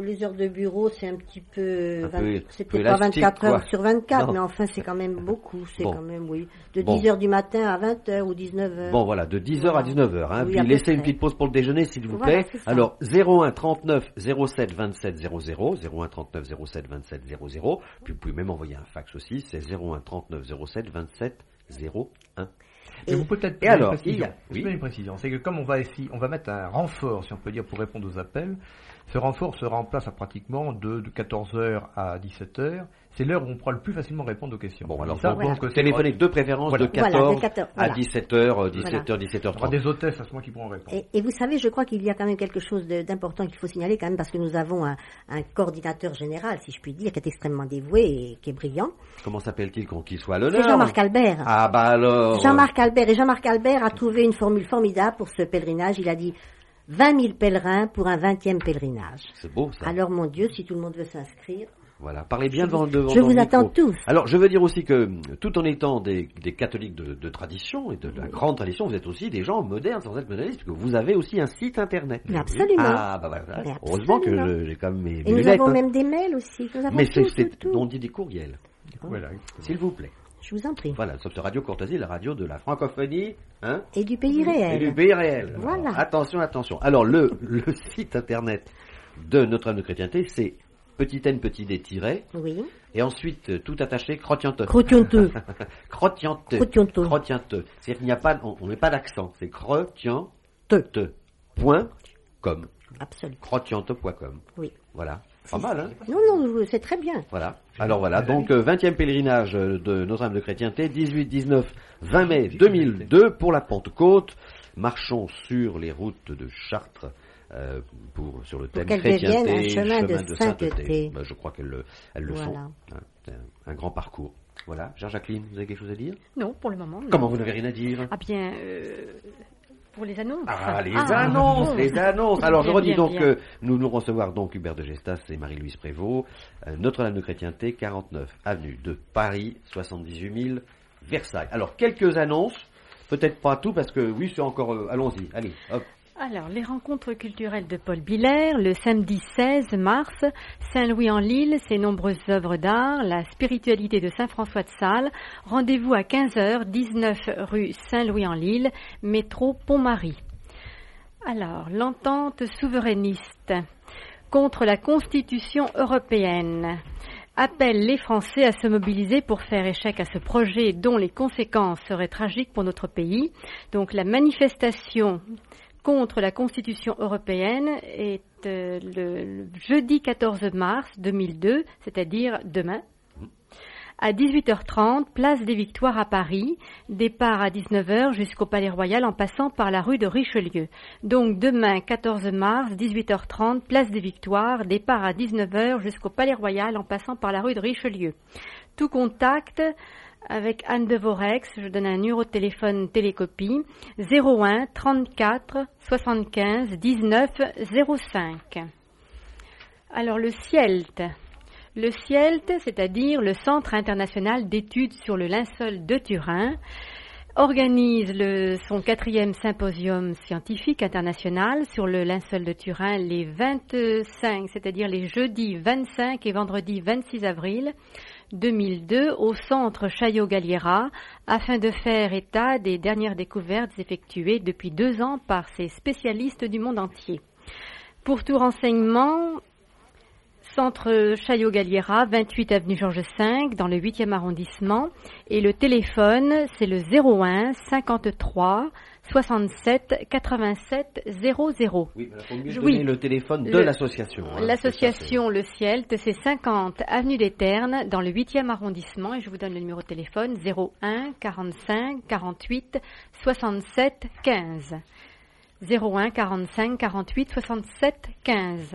les heures de bureau, c'est un petit peu... vingt, c'est peut-être pas vingt-quatre heures sur vingt-quatre, non. Mais enfin, c'est quand même beaucoup. C'est bon. Quand même, oui. De bon. dix heures du matin à vingt heures ou dix-neuf heures. Bon, voilà, de dix heures à dix-neuf heures. Hein. Oui, puis laissez une petite pause pour le déjeuner, s'il vous voilà, plaît. Alors, zéro un trente-neuf zéro sept vingt-sept zéro zéro, zéro un trente-neuf zéro sept vingt-sept zéro zéro. Puis vous pouvez même envoyer un fax aussi, c'est zéro un trente-neuf zéro sept vingt-sept zéro un. Et, et vous peut-être et alors, une précision. Il y a, oui. une précision, c'est que comme on va ici, on va mettre un renfort, si on peut dire, pour répondre aux appels. Ce renfort sera en place à pratiquement de, de quatorze heures à dix-sept heures. C'est l'heure où on pourra le plus facilement répondre aux questions. Bon, alors, ça, voilà. donc, téléphonique de préférence voilà. de quatorze voilà, de quatorze, voilà. à dix-sept heures, dix-sept heures, dix-sept heures trente. Il y aura des hôtesses à ce moment qui pourront répondre. Et, et vous savez, je crois qu'il y a quand même quelque chose de, d'important qu'il faut signaler quand même, parce que nous avons un, un coordinateur général, si je puis dire, qui est extrêmement dévoué et qui est brillant. Comment s'appelle-t-il qu'on qu'il soit à l'honneur? C'est Jean-Marc Albert. Ah bah alors. Jean-Marc Albert. Et Jean-Marc Albert a trouvé une formule formidable pour ce pèlerinage. Il a dit vingt mille pèlerins pour un vingtième pèlerinage. C'est beau ça. Alors mon Dieu, si tout le monde veut s'inscrire. Voilà, parlez bien devant, devant Je vous attends tous. Alors, je veux dire aussi que, tout en étant des, des catholiques de, de tradition et de, de la grande tradition, vous êtes aussi des gens modernes sans être modernistes, parce que vous avez aussi un site internet. Mais absolument. Ah, bah voilà. Mais heureusement absolument. que je, j'ai quand même mes, et mes nous lettres, avons hein. même des mails aussi. Nous avons Mais tout, c'est, tout, tout. on dit des courriels. Voilà. S'il vous plaît. Je vous en prie. Voilà, sauf Radio Courtoisie, la radio de la francophonie, hein. Et du pays réel. Et du pays réel. Voilà. Alors, attention, attention. Alors, le, le site internet de Notre-Dame de Chrétienté, c'est petit n, petit d, tiré. Oui. Et ensuite, tout attaché, crotianteux. Crotianteux. crotianteux. Crotianteux. Crotianteux. C'est-à-dire qu'il n'y a pas, on met pas d'accent. C'est crotianteux. Point com. Absolument. crotianteux point com. Oui. Voilà. Pas mal, hein? Non, non, c'est très bien. Voilà. Alors voilà, donc euh, vingtième pèlerinage de Notre-Dame de Chrétienté, dix-huit, dix-neuf, vingt mai deux mille deux pour la Pentecôte. Marchons sur les routes de Chartres euh, pour sur le thème pour chrétienté, un chemin, chemin de, de sainteté. sainteté. Ben, je crois qu'elles le, elles le voilà. sont. Hein, c'est un, un grand parcours. Voilà. Jean Jacqueline, vous avez quelque chose à dire? Non, pour le moment. Non. Comment vous n'avez rien à dire? Ah bien. Euh... Pour les annonces. Ah, les ah, annonces, bon. les annonces. Alors, bien, je redis bien, donc bien. que nous nous recevoir donc Hubert de Gestas et Marie-Louise Prévost, euh, Notre-Dame de Chrétienté, quarante-neuf avenue de Paris, soixante-dix-huit mille, Versailles. Alors, quelques annonces, peut-être pas tout parce que oui, c'est encore, euh, allons-y, allez, hop. Alors, les rencontres culturelles de Paul Biller, le samedi seize mars, Saint-Louis-en-Lille, ses nombreuses œuvres d'art, la spiritualité de Saint-François de Sales, rendez-vous à quinze heures, dix-neuf rue Saint-Louis-en-Lille, métro Pont-Marie. Alors, l'entente souverainiste contre la Constitution européenne appelle les Français à se mobiliser pour faire échec à ce projet dont les conséquences seraient tragiques pour notre pays. Donc, la manifestation contre la Constitution européenne est euh, le, le jeudi quatorze mars deux mille deux, c'est-à-dire demain, à dix-huit heures trente, place des Victoires à Paris, départ à dix-neuf heures jusqu'au Palais Royal en passant par la rue de Richelieu. Donc demain quatorze mars, dix-huit heures trente, place des Victoires, départ à dix-neuf heures jusqu'au Palais Royal en passant par la rue de Richelieu. Tout contact avec Anne de Vorex, je donne un numéro de téléphone télécopie, zéro un trente-quatre soixante-quinze dix-neuf zéro cinq. Alors le CIELT, le CIELT, c'est-à-dire le Centre international d'études sur le linceul de Turin, organise le, son quatrième symposium scientifique international sur le linceul de Turin les vingt-cinq, c'est-à-dire les jeudis vingt-cinq et vendredi vingt-six avril deux mille deux au centre Chaillot-Galliera afin de faire état des dernières découvertes effectuées depuis deux ans par ces spécialistes du monde entier. Pour tout renseignement, centre Chaillot-Galliera, vingt-huit avenue Georges cinq, dans le huitième arrondissement, et le téléphone, c'est le zéro un cinquante-trois soixante-sept quatre-vingt-sept zéro zéro. Oui, il faut mieux donner oui. le téléphone de le, l'association. Hein, l'association Le CIELT, c'est cinquante avenue des Ternes, dans le huitième arrondissement, et je vous donne le numéro de téléphone, zéro un quarante-cinq quarante-huit soixante-sept quinze. zéro un quarante-cinq quarante-huit soixante-sept quinze.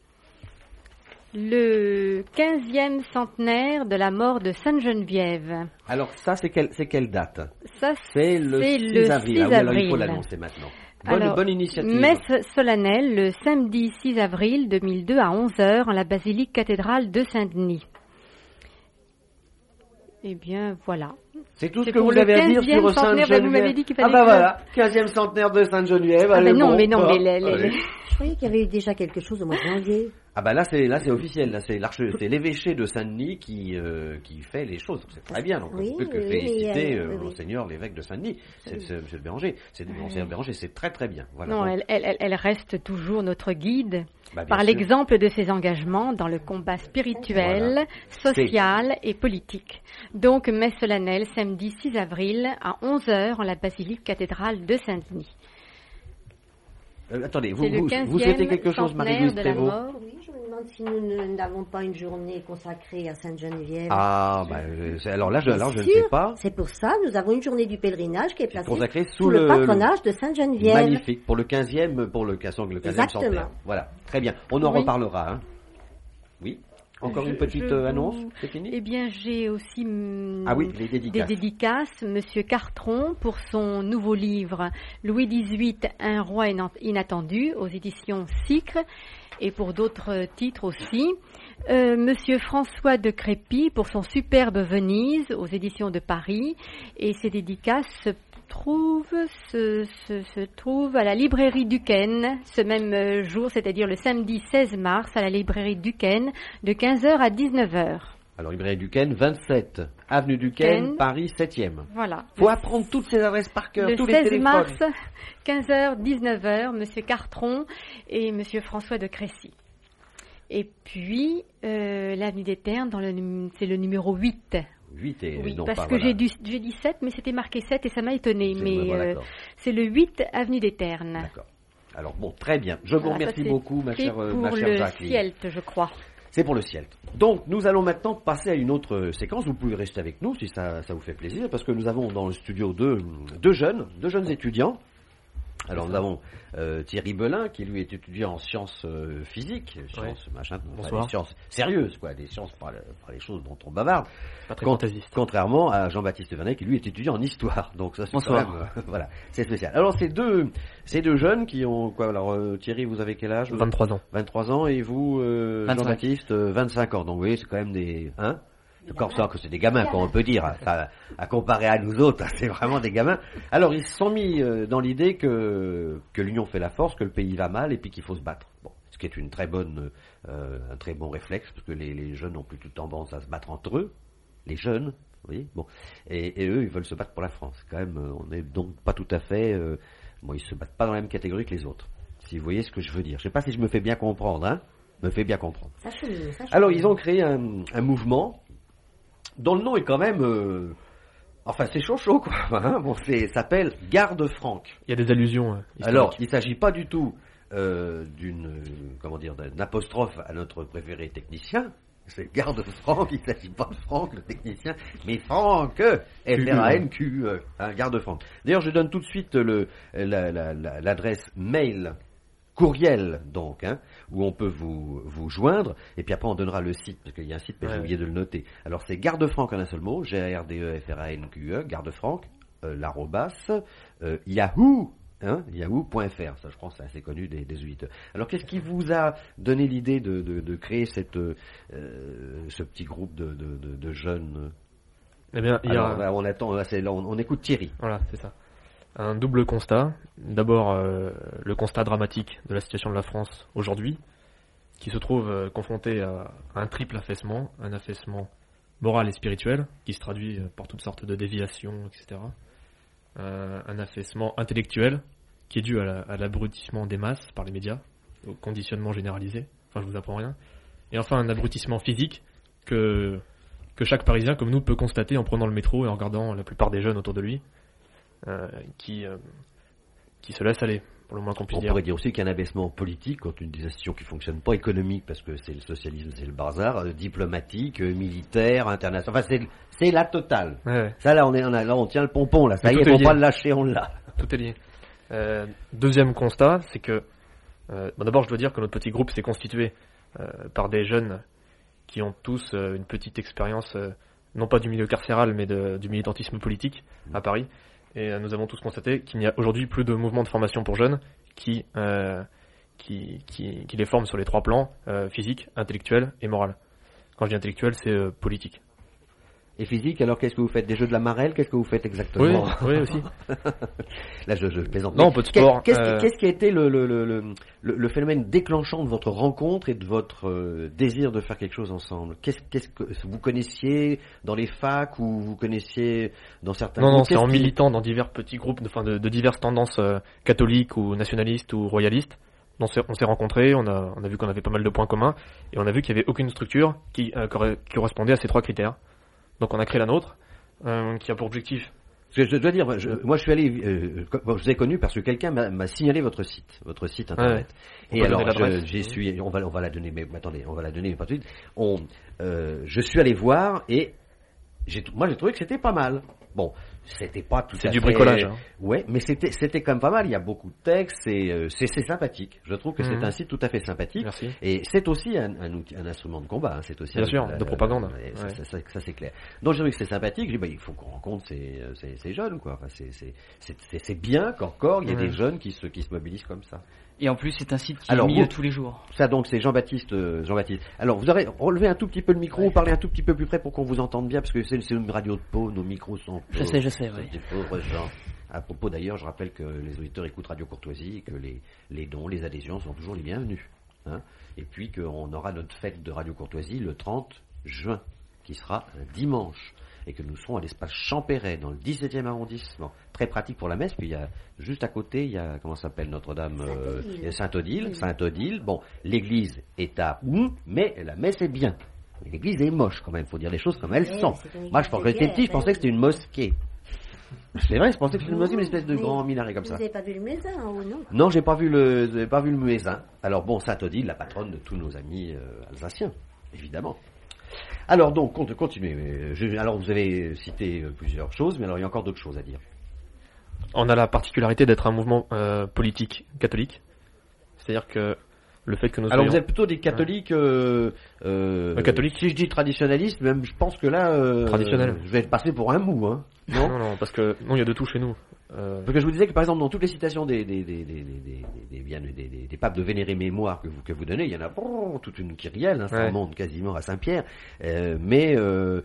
Le quinzième centenaire de la mort de Sainte-Geneviève. Alors ça, c'est, quel, c'est quelle date? Ça, c'est le c'est six le avril. six Ah, oui, alors avril. il faut l'annoncer maintenant. Bonne, alors, bonne initiative. Messe solennelle le samedi six avril deux mille deux à onze heures en la basilique cathédrale de Saint-Denis. Eh bien, voilà. C'est tout ce que vous avez à dire sur Sainte-Geneviève. Vous m'avez dit qu'il fallait ah bah voilà, quinzième centenaire de Sainte-Geneviève. Ah allez, ben non, bon, mais non, oh, mais les, les, les... Je croyais qu'il y avait eu déjà quelque chose au mois de janvier. Ah bah là c'est là c'est officiel, là c'est l'arche, c'est l'évêché de Saint-Denis qui euh, qui fait les choses. C'est très bien, donc on Oui, ne peut que oui, féliciter oui, euh, oui, oui. Monseigneur l'évêque de Saint-Denis. C'est c'est Monsieur Béranger, c'est Monseigneur Béranger, c'est très très bien. Voilà. Non, Donc, elle, elle, elle reste toujours notre guide bah, bien par sûr. l'exemple de ses engagements dans le combat spirituel, Voilà. social et politique. Donc, messe solennelle samedi six avril à onze heures en la basilique cathédrale de Saint-Denis. Euh, attendez, vous, C'est le vous, vous quinzième souhaitez quelque chose, centenaire Marie-Louise de la Prévost? mort. Oui, je me demande si nous ne- n'avons pas une journée consacrée à Sainte-Geneviève. Ah, bah, euh, c'est- alors là, je, Bien alors, je ne sûr, sais pas. C'est pour ça, nous avons une journée du pèlerinage qui est placée Consacré sous sous le, le- patronage de Sainte-Geneviève. Magnifique, pour le quinzième, pour le quinzième, le quinzième Exactement. centenaire. Voilà, très bien. On en Oui. reparlera. Hein. Oui. Encore Je- une petite je euh, vous- annonce, c'est fini? Eh bien, j'ai aussi hum, Ah oui, les dédicaces. des dédicaces. Monsieur Cartron pour son nouveau livre Louis dix-huit, un roi ina- inattendu aux éditions Sicre et pour d'autres titres aussi. Euh, Monsieur François de Crépy pour son superbe Venise aux éditions de Paris et ces dédicaces se trouvent, se, se, se trouvent à la librairie Duquesne ce même euh, jour, c'est-à-dire le samedi seize mars à la librairie Duquesne de quinze heures à dix-neuf heures. Alors, librairie Duquesne, vingt-sept, avenue Duquesne, Duquesne. Paris, septième. Voilà. Faut Le- apprendre toutes ces adresses par cœur, Le tous les seize téléphones. mars, quinze heures, dix-neuf heures, Monsieur Cartron et Monsieur François de Crécy. Et puis, euh, l'avenue des Ternes, dans le, num- c'est le numéro huit. huit et Oui, non parce pas, que voilà. j'ai, dû, j'ai dit sept, mais c'était marqué sept et ça m'a étonné. C'est- Mais ouais, voilà, euh, d'accord. c'est le huit avenue des Ternes. D'accord. Alors bon, très bien. Je vous Voilà, ça, remercie c'est beaucoup, ma fait chère, euh, pour ma chère le Jacqueline. Cielt, je crois. C'est pour le ciel. Donc, nous allons maintenant passer à une autre séquence. Vous pouvez rester avec nous si ça, ça vous fait plaisir, parce que nous avons dans le studio deux, deux jeunes, deux jeunes étudiants. Alors, nous avons euh, Thierry Belin, qui lui est étudiant en sciences euh, physiques, sciences machin, enfin, Bonsoir. des sciences sérieuses, quoi, des sciences pas, pas les choses dont on bavarde. Pas très Con- fantaisiste. Contrairement à Jean-Baptiste Vernet, qui lui est étudiant en histoire. Donc ça, c'est Bonsoir. quand même, euh, voilà, c'est spécial. Alors, ces deux, ces deux jeunes qui ont quoi? Alors, euh, Thierry, vous avez quel âge? vingt-trois ans. vingt-trois ans, et vous, euh, vingt-cinq. Jean-Baptiste, euh, vingt-cinq ans. Donc, vous voyez, c'est quand même des, hein? Encore ça, que c'est des gamins, quoi, on peut dire, hein. à, à comparer à nous autres, c'est vraiment des gamins. Alors, ils se sont mis euh, dans l'idée que, que l'union fait la force, que le pays va mal, et puis qu'il faut se battre. Bon, ce qui est une très bonne, euh, un très bon réflexe, parce que les, les jeunes ont plutôt tendance à se battre entre eux, les jeunes, vous voyez, bon, et, et eux, ils veulent se battre pour la France. Quand même, euh, on n'est donc pas tout à fait, euh, bon, ils se battent pas dans la même catégorie que les autres. Si vous voyez ce que je veux dire. Je sais pas si je me fais bien comprendre, hein? Me fais bien comprendre. Ça chemine, ça chemine. Alors, ils ont créé un, un mouvement dont le nom est quand même, euh, enfin, c'est chaud chaud, quoi. Hein, bon, c'est s'appelle Garde Franck. Il y a des allusions. euh, historiques. Alors, il ne s'agit pas du tout euh, d'une, euh, comment dire, d'un apostrophe à notre préféré technicien. C'est Garde Franck, il ne s'agit pas de Franck, le technicien, mais Franck, F R A N Q E, hein, Garde Franck. D'ailleurs, je donne tout de suite le, la, la, la, l'adresse mail, courriel, donc, hein, où on peut vous, vous joindre, et puis après on donnera le site, parce qu'il y a un site, mais j'ai Ouais. oublié de le noter. Alors, c'est Garde Franck en un seul mot, G A R D E F R A N Q E, Garde Franck, euh, l'arrobas, euh, Yahoo, Hein, yahoo point f r, ça je crois que c'est assez connu des, des auditeurs. Alors qu'est-ce qui vous a donné l'idée de, de, de créer cette, euh, ce petit groupe de, de, de, de jeunes? Eh bien, il y a... Alors, là, on attend, là, c'est, là, on, on écoute Thierry. Voilà, c'est ça. Un double constat. D'abord, euh, le constat dramatique de la situation de la France aujourd'hui, qui se trouve euh, confronté à, à un triple affaissement, un affaissement moral et spirituel, qui se traduit euh, par toutes sortes de déviations, et cetera. Euh, un affaissement intellectuel, qui est dû à, la, à l'abrutissement des masses par les médias, au conditionnement généralisé, enfin je vous apprends rien, et enfin un abrutissement physique que, que chaque Parisien comme nous peut constater en prenant le métro et en regardant la plupart des jeunes autour de lui, euh, qui, euh, qui se laissent aller, pour le moins qu'on puisse On dire. pourrait dire aussi qu'il y a un abaissement politique quand une décision qui ne fonctionne pas, économique, parce que c'est le socialisme, c'est le bazar, euh, diplomatique, euh, militaire, international, enfin c'est, c'est la totale. Ouais, ouais. Ça là on, est, on, a, là, on tient le pompon, là, ça Mais y est, tout est faut lié. pas le lâcher, on l'a. Tout est lié. Euh, deuxième constat, c'est que, euh, bon, d'abord je dois dire que notre petit groupe s'est constitué euh, par des jeunes qui ont tous euh, une petite expérience, euh, non pas du milieu carcéral, mais de, du militantisme politique à Paris. Et euh, nous avons tous constaté qu'il n'y a aujourd'hui plus de mouvement de formation pour jeunes qui, euh, qui, qui, qui les forment sur les trois plans, euh, physique, intellectuel et moral. Quand je dis intellectuel, c'est euh, politique. Et physique, alors qu'est-ce que vous faites? Des jeux de la marelle? Qu'est-ce que vous faites exactement? Oui, oui aussi. Là, je, je plaisante. Non, un peu de sport. Qu'est-ce, euh... qu'est-ce qui a été le, le, le, le, le phénomène déclenchant de votre rencontre et de votre euh, désir de faire quelque chose ensemble? Qu'est-ce, qu'est-ce que vous connaissiez dans les facs ou vous connaissiez dans certains Non, groupes? non, c'est en qui... militant dans divers petits groupes, de, enfin, de, de diverses tendances euh, catholiques ou nationalistes ou royalistes. On s'est, on s'est rencontrés, on a, on a vu qu'on avait pas mal de points communs et on a vu qu'il n'y avait aucune structure qui, euh, qui correspondait à ces trois critères. Donc on a créé la nôtre, euh, qui a pour objectif. Je, je dois dire, je, moi je suis allé, euh, bon, je vous ai connu parce que quelqu'un m'a, m'a signalé votre site, votre site internet. Ouais. Et alors, je, j'y suis, on va, on va la donner, mais attendez, on va la donner, mais pas tout de suite. On, euh, je suis allé voir et j'ai, moi j'ai trouvé que c'était pas mal. Bon, c'était pas tout c'est à du fait... bricolage. Hein. Ouais, mais c'était, c'était quand même pas mal. Il y a beaucoup de textes et euh, c'est, c'est sympathique. Je trouve que mmh. c'est un site tout à fait sympathique. Merci. Et c'est aussi un, un, outil, un instrument de combat. Hein. C'est aussi bien un, sûr, la, de propagande. La, la, ouais. ça, ça, ça, ça c'est clair. Donc j'ai trouvé que c'est sympathique. J'ai dit bah il faut qu'on rencontre ces, ces, ces jeunes quoi. Enfin, c'est, c'est, c'est, c'est, c'est bien qu'encore il y ait mmh. des jeunes qui se, qui se mobilisent comme ça. Et en plus, c'est un site qui Alors, est mis vous, tous les jours. Ça, donc, c'est Jean-Baptiste, euh, Jean-Baptiste. Alors, vous aurez relevé un tout petit peu le micro, ouais. Parlez un tout petit peu plus près pour qu'on vous entende bien, parce que c'est, c'est une radio de peau, nos micros sont... Je sais, je sais, oui. Des pauvres gens. À propos, d'ailleurs, je rappelle que les auditeurs écoutent Radio Courtoisie, et que les, les dons, les adhésions sont toujours les bienvenus. Hein, et puis qu'on aura notre fête de Radio Courtoisie le trente juin, qui sera un dimanche. Et que nous serons à l'espace Champéret, dans le dix-septième arrondissement. Très pratique pour la messe, puis il y a, juste à côté, il y a, comment s'appelle Notre-Dame, euh, Saint-Odile, Saint-Odile. Bon, l'église est à où, mais la messe est bien. L'église est moche, quand même, faut dire les choses comme elles ouais, sont. Moi, je pensais, j'étais petit, je pensais que c'était une mosquée. C'est vrai, je pensais que c'était une mosquée, une espèce de grand minaret comme ça. Vous n'avez pas vu le muezzin, ou non? Non, j'ai pas vu le, j'ai pas vu le muezzin. Alors bon, Saint-Odile, la patronne de tous nos amis euh, alsaciens, évidemment. Alors donc, continuez. Je, alors vous avez cité plusieurs choses, mais alors il y a encore d'autres choses à dire. On a la particularité d'être un mouvement euh, politique catholique, c'est-à-dire que le fait que nous alors soyons... vous êtes plutôt des catholiques, euh, euh, catholique. Si je dis traditionnalistes, même je pense que là, euh, traditionnel. Je vais être passé pour un mou, hein. Non, non, non, parce que non, il y a de tout chez nous. Euh... Parce que je vous disais que par exemple dans toutes les citations des des des des des des, des, bien, des, des, des papes de vénérée mémoire que vous que vous donnez, il y en a oh, toute une kyrielle, hein, ça ouais. remonte quasiment à Saint-Pierre, euh, mais euh,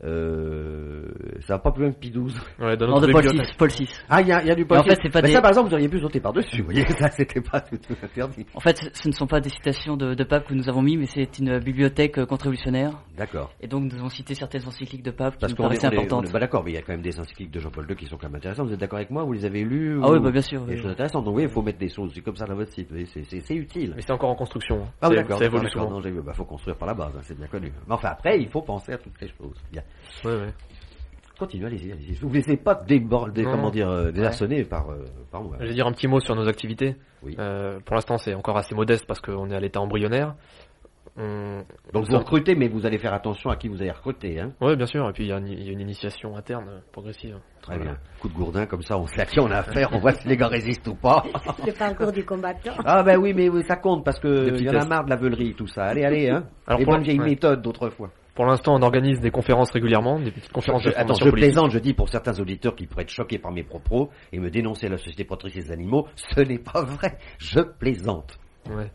euh, ça va pas plus loin que Pie douze. Ouais, dans non, de Paul six, Paul six. Ah, il y a, y a du Paul six. En fait, c'est pas mais des... ça, par exemple, vous auriez pu sauter par-dessus, vous voyez, ça, c'était pas tout, tout interdit. En fait, ce ne sont pas des citations de, de papes que nous avons mis, mais c'est une bibliothèque contre-révolutionnaire. D'accord. Et donc, nous avons cité certaines encycliques de papes qui Parce nous paraissaient importantes. Bah d'accord, mais il y a quand même des encycliques de Jean-Paul deux qui sont quand même intéressantes. Vous êtes d'accord avec moi? Vous les avez lues? Ah ou... oui, bah bien sûr. Des oui, choses intéressantes. Donc oui, il faut mettre des choses comme ça dans votre site. C'est, c'est, c'est utile. Mais c'est encore en construction. Ah oui, d'accord. Ça évolue souvent. Non, j'ai vu. Bah, faut construire par la base, hein, c'est bien connu. Mais enfin, après, il faut penser à toutes ces choses. Bien. Ouais, ouais. Continuez, allez-y, allez-y. Vous ne laissez pas déborder, comment dire, euh, désarçonner ouais. par, euh, par moi. Je vais dire un petit mot sur nos activités. Oui. Euh, pour l'instant, c'est encore assez modeste parce qu'on est à l'état embryonnaire. On... Donc vous recrutez, mais vous allez faire attention à qui vous allez recruter, hein. Oui, bien sûr. Et puis il y, y a une initiation interne progressive. Très voilà. bien. Coup de gourdin comme ça, on sait à qui on a affaire, on voit si les gars résistent ou pas. Le parcours du combattant. Ah ben oui, mais ça compte parce que il y en a marre de la veulerie, tout ça. Allez, allez, hein. Alors les pour bonnes vieilles ouais. méthodes d'autrefois. Pour l'instant, on organise des conférences régulièrement, des petites conférences je, de Attends, formation je politique. plaisante, je dis pour certains auditeurs qui pourraient être choqués par mes propos et me dénoncer la Société protectrice des animaux, ce n'est pas vrai. Je plaisante. Ouais.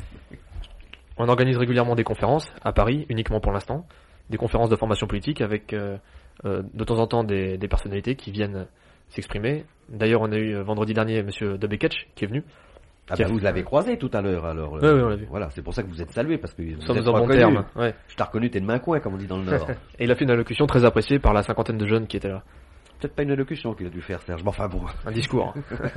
On organise régulièrement des conférences à Paris, uniquement pour l'instant, des conférences de formation politique avec euh, euh, de temps en temps des, des personnalités qui viennent s'exprimer. D'ailleurs, on a eu euh, vendredi dernier Monsieur De Beketch qui est venu. Ah ben, vous l'avez croisé tout à l'heure, alors. Oui, euh, oui, on l'a vu. Voilà, c'est pour ça que vous êtes salué, parce que vous sommes êtes en bon terme. Ouais. Je t'ai reconnu, t'es de main coin, comme on dit dans le Nord. Et il a fait une allocution très appréciée par la cinquantaine de jeunes qui étaient là. Peut-être pas une allocution qu'il a dû faire, Serge, mais enfin bon. Un discours.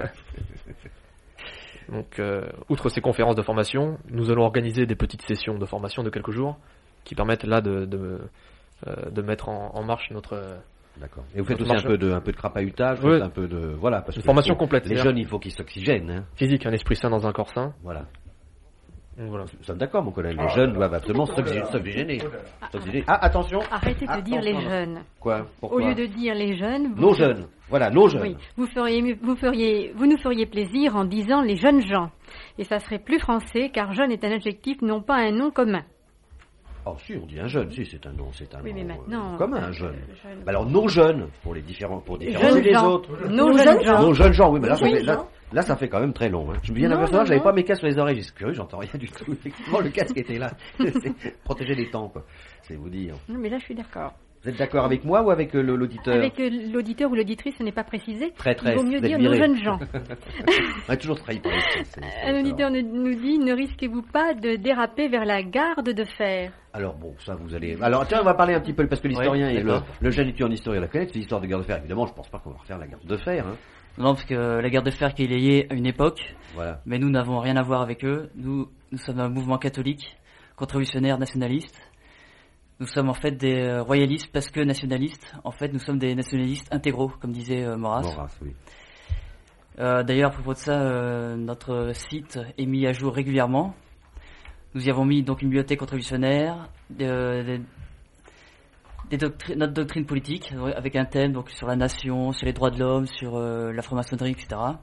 Donc, euh, outre ces conférences de formation, nous allons organiser des petites sessions de formation de quelques jours qui permettent là de, de, euh, de mettre en, en marche notre... D'accord. Et vous faites aussi un peu de, un peu de crapahutage, oui. un peu de, voilà, parce une que formation faut, complète. Les jeunes, il faut qu'ils s'oxygènent, hein. Physique, un esprit sain dans un corps sain. Voilà. Donc, voilà. Nous sommes d'accord, mon collègue. Les jeunes doivent absolument s'oxygéner. Ah, attention. Arrêtez de Attention. dire les jeunes. Quoi? Pourquoi? Au lieu de dire les jeunes. Vous... Nos jeunes. Voilà, nos jeunes. Oui. Vous feriez, vous feriez, vous nous feriez plaisir en disant les jeunes gens. Et ça serait plus français, car jeune est un adjectif, non pas un nom commun. Oh, si, on dit un jeune, si, c'est un nom, c'est un oui, nom mais maintenant, euh, commun, un jeune. jeune. Bah alors, nos jeunes, pour les différents, pour différencer les gens. autres. Nos, nos jeunes gens. Nos jeunes gens, oui, mais là, ça fait, là, là, ça fait quand même très long, hein. Je me viens d'apercevoir que j'avais pas mes casques sur les oreilles, j'ai curieux, j'entends rien du tout. Effectivement, le casque était là. C'est protéger les temps, quoi. C'est vous dire. Non, mais là, je suis d'accord. Vous êtes d'accord avec moi ou avec euh, l'auditeur? Avec euh, l'auditeur ou l'auditrice, ce n'est pas précisé. Très, très. Il vaut mieux dire nos jeunes gens. On a toujours trahi par les Un auditeur nous dit, ne risquez-vous pas de déraper vers la garde de fer? Alors bon, ça vous allez... Alors tiens, on va parler un petit peu, parce que l'historien, Oui, et le, le jeune étudiant en histoire la connaît, c'est l'histoire de garde de fer. Évidemment, je pense pas qu'on va refaire la garde de fer. Hein. Non, parce que la garde de fer qui est liée à une époque, voilà. Mais nous n'avons rien à voir avec eux. Nous, nous sommes un mouvement catholique, contre-révolutionnaire, nationaliste. Nous sommes en fait des royalistes parce que nationalistes. En fait, nous sommes des nationalistes intégraux, comme disait euh, Maurras. Maurras, oui. Euh, D'ailleurs, à propos de ça, euh, notre site est mis à jour régulièrement. Nous y avons mis donc une bibliothèque contre-révolutionnaire, euh, des, des doctrines, notre doctrine politique, avec un thème donc sur la nation, sur les droits de l'homme, sur euh, la franc-maçonnerie, et cetera.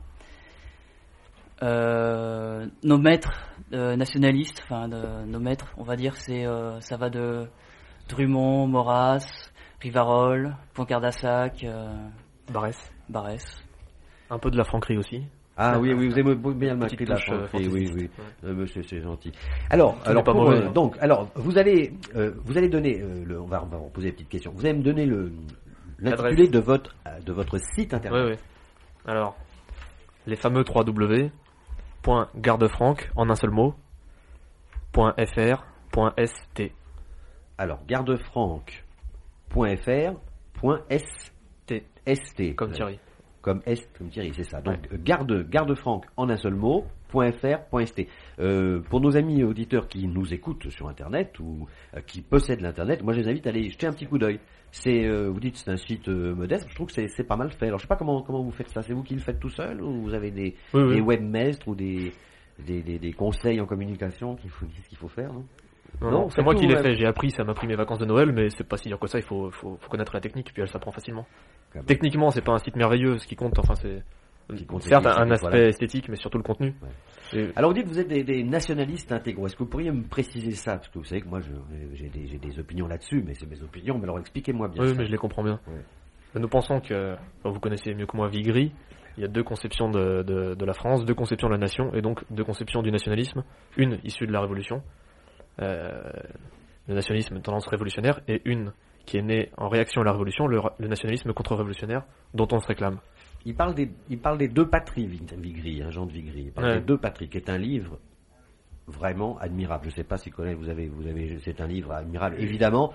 Euh, nos maîtres euh, nationalistes, enfin de, nos maîtres, on va dire, c'est euh, ça va de Drummond, Maurras, Rivarol, Poincaré-d'Assac, euh, Barès. Barès. Un peu de la Franquerie aussi. Ah oui, oui, vous aimez bien le marqué de la Franquerie, oui, oui, ouais. euh, monsieur, c'est gentil. Alors, Tout alors pas pour, mauvais, euh, hein. donc, alors, vous allez, euh, vous allez donner, euh, le, on va, on va vous poser des petites questions. Vous allez me donner le l'intitulé de votre euh, de votre site internet. Oui, oui. Alors, les fameux trois W. Point gardefranque en un seul mot. Point fr. Point st. Alors, gardefranque. Point fr. Point st. St. Comme Thierry. Comme Est, comme Thierry, c'est ça. Donc, ouais. garde, gardefranque en un seul mot, .fr, .st. Euh, pour nos amis auditeurs qui nous écoutent sur Internet ou euh, qui possèdent l'Internet, moi je les invite à aller jeter un petit coup d'œil. C'est, euh, vous dites, c'est un site euh, modeste. Je trouve que c'est, c'est pas mal fait. Alors, je sais pas comment comment vous faites ça. C'est vous qui le faites tout seul ou vous avez des, oui, des oui. webmestres ou des, des, des, des conseils en communication qu'il faut, ce qu'il faut faire, non? Non, non c'est moi qui l'ai fait. J'ai appris, ça m'a pris mes vacances de Noël, mais c'est pas si dur que ça. Il faut, faut, faut connaître la technique, puis elle s'apprend facilement. Comme Techniquement, c'est pas un site merveilleux. Ce qui compte, enfin, c'est compte certes un aspect voilà. esthétique, mais surtout le contenu. Ouais. Et... Alors, vous dites que vous êtes des, des nationalistes intégraux. Est-ce que vous pourriez me préciser ça? Parce que vous savez que moi, je, j'ai, des, j'ai des opinions là-dessus, mais c'est mes opinions. Mais alors, expliquez-moi bien. Oui, ça. mais je les comprends bien. Ouais. Nous pensons que, enfin, vous connaissez mieux que moi Vigry. Il y a deux conceptions de, de, de la France, deux conceptions de la nation, et donc deux conceptions du nationalisme. Une issue de la Révolution. Euh, le nationalisme tendance révolutionnaire, et une qui est née en réaction à la Révolution, le, le nationalisme contre-révolutionnaire, dont on se réclame. Il parle des, il parle des deux patries, Vigry, hein, Jean de Vigry. Il parle ouais. des deux patries, qui est un livre vraiment admirable. Je ne sais pas si Colin, vous avez, vous avez, c'est un livre admirable, évidemment.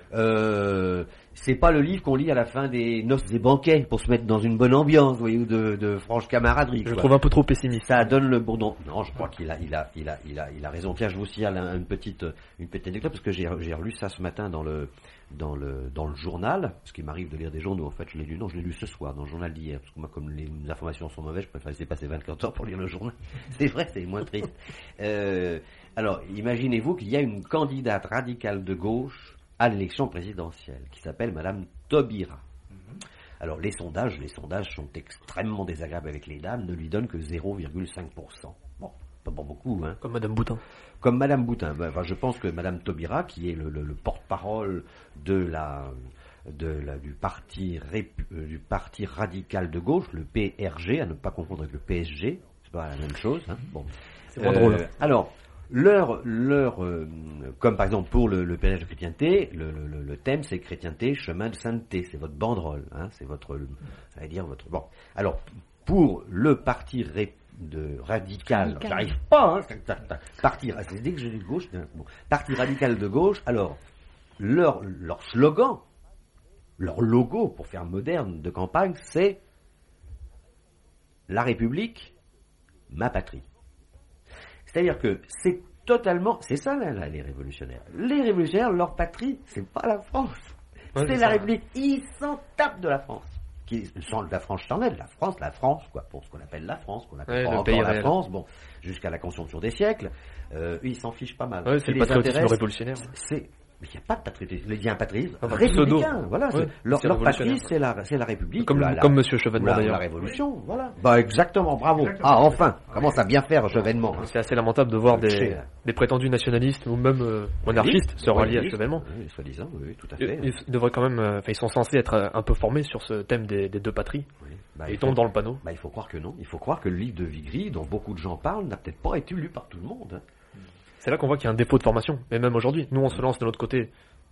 Euh, c'est pas le livre qu'on lit à la fin des noces des banquets pour se mettre dans une bonne ambiance, voyez, ou de, de franche camaraderie. Je quoi. le trouve un peu trop pessimiste. Ça donne le bourdon. Non, je crois qu'il a, il a, il a, il a, il a raison. Tiens, je vous signale une petite, une petite anecdote parce que j'ai, j'ai relu ça ce matin dans le, dans le, dans le journal. Parce qu'il m'arrive de lire des journaux. En fait, je l'ai lu. Non, je l'ai lu ce soir dans le journal d'hier. Parce que moi, comme les informations sont mauvaises, je préfère laisser passer vingt-quatre heures pour lire le journal. C'est vrai, c'est moins triste. Euh, alors, imaginez-vous qu'il y a une candidate radicale de gauche à l'élection présidentielle, qui s'appelle Madame Taubira. Mm-hmm. Alors, les sondages, les sondages sont extrêmement désagréables avec les dames, ne lui donnent que zéro virgule cinq pour cent. Bon, pas beaucoup, hein. Comme Madame Boutin. Comme Madame Boutin. Ben, enfin, je pense que Madame Taubira, qui est le, le, le porte-parole de la, de la, du parti, répu, euh, du parti radical de gauche, le P R G, à ne pas confondre avec le P S G, c'est pas la même chose, hein. Bon. C'est moins euh, drôle. Alors, Leur, leur, euh, comme par exemple pour le, le pèlerinage de chrétienté, le, le, le thème c'est chrétienté, chemin de sainteté, c'est votre banderole, hein, c'est votre, allez dire votre. Bon, alors pour le parti ré, de radical, radical. J'arrive pas, hein, parti, c'est dès que je dis de gauche, bon, parti radical de gauche. Alors leur, leur slogan, leur logo pour faire moderne de campagne, c'est la République, ma patrie. C'est-à-dire que c'est totalement, c'est ça là, là les révolutionnaires. Les révolutionnaires, leur patrie, c'est pas la France, ouais, c'est, c'est la ça. République. Ils s'en tapent de la France. Qui sont de la France charnelle, la France, la France, quoi, pour ce qu'on appelle la France, qu'on appelle ouais, pas encore la réel. France, bon, jusqu'à la Consomption des siècles, euh, ils s'en fichent pas mal. Ouais, c'est le patriotisme révolutionnaire. C'est, mais il n'y a pas de patriotisme. Il y a un patriotisme enfin, républicain. Voilà, ouais, leur, leur patrie, c'est la, c'est la République. Comme, la, comme Monsieur Chevènement d'ailleurs. La Révolution, voilà. Bah exactement, bravo. Exactement. Ah enfin, commence à bien faire Chevènement. Hein. C'est assez lamentable de voir des, des prétendus nationalistes ou même euh, monarchistes se rallier à Chevènement. Oui, soi-disant, oui, tout à fait. Ils, ils devraient quand même, enfin, euh, ils sont censés être un peu formés sur ce thème des, des deux patries. Oui. Bah, ils tombent dans le panneau. Bah, il faut croire que non. Il faut croire que le livre de Vigry, dont beaucoup de gens parlent, n'a peut-être pas été lu par tout le monde. Hein. C'est là qu'on voit qu'il y a un défaut de formation. Mais même aujourd'hui, nous on se lance de l'autre côté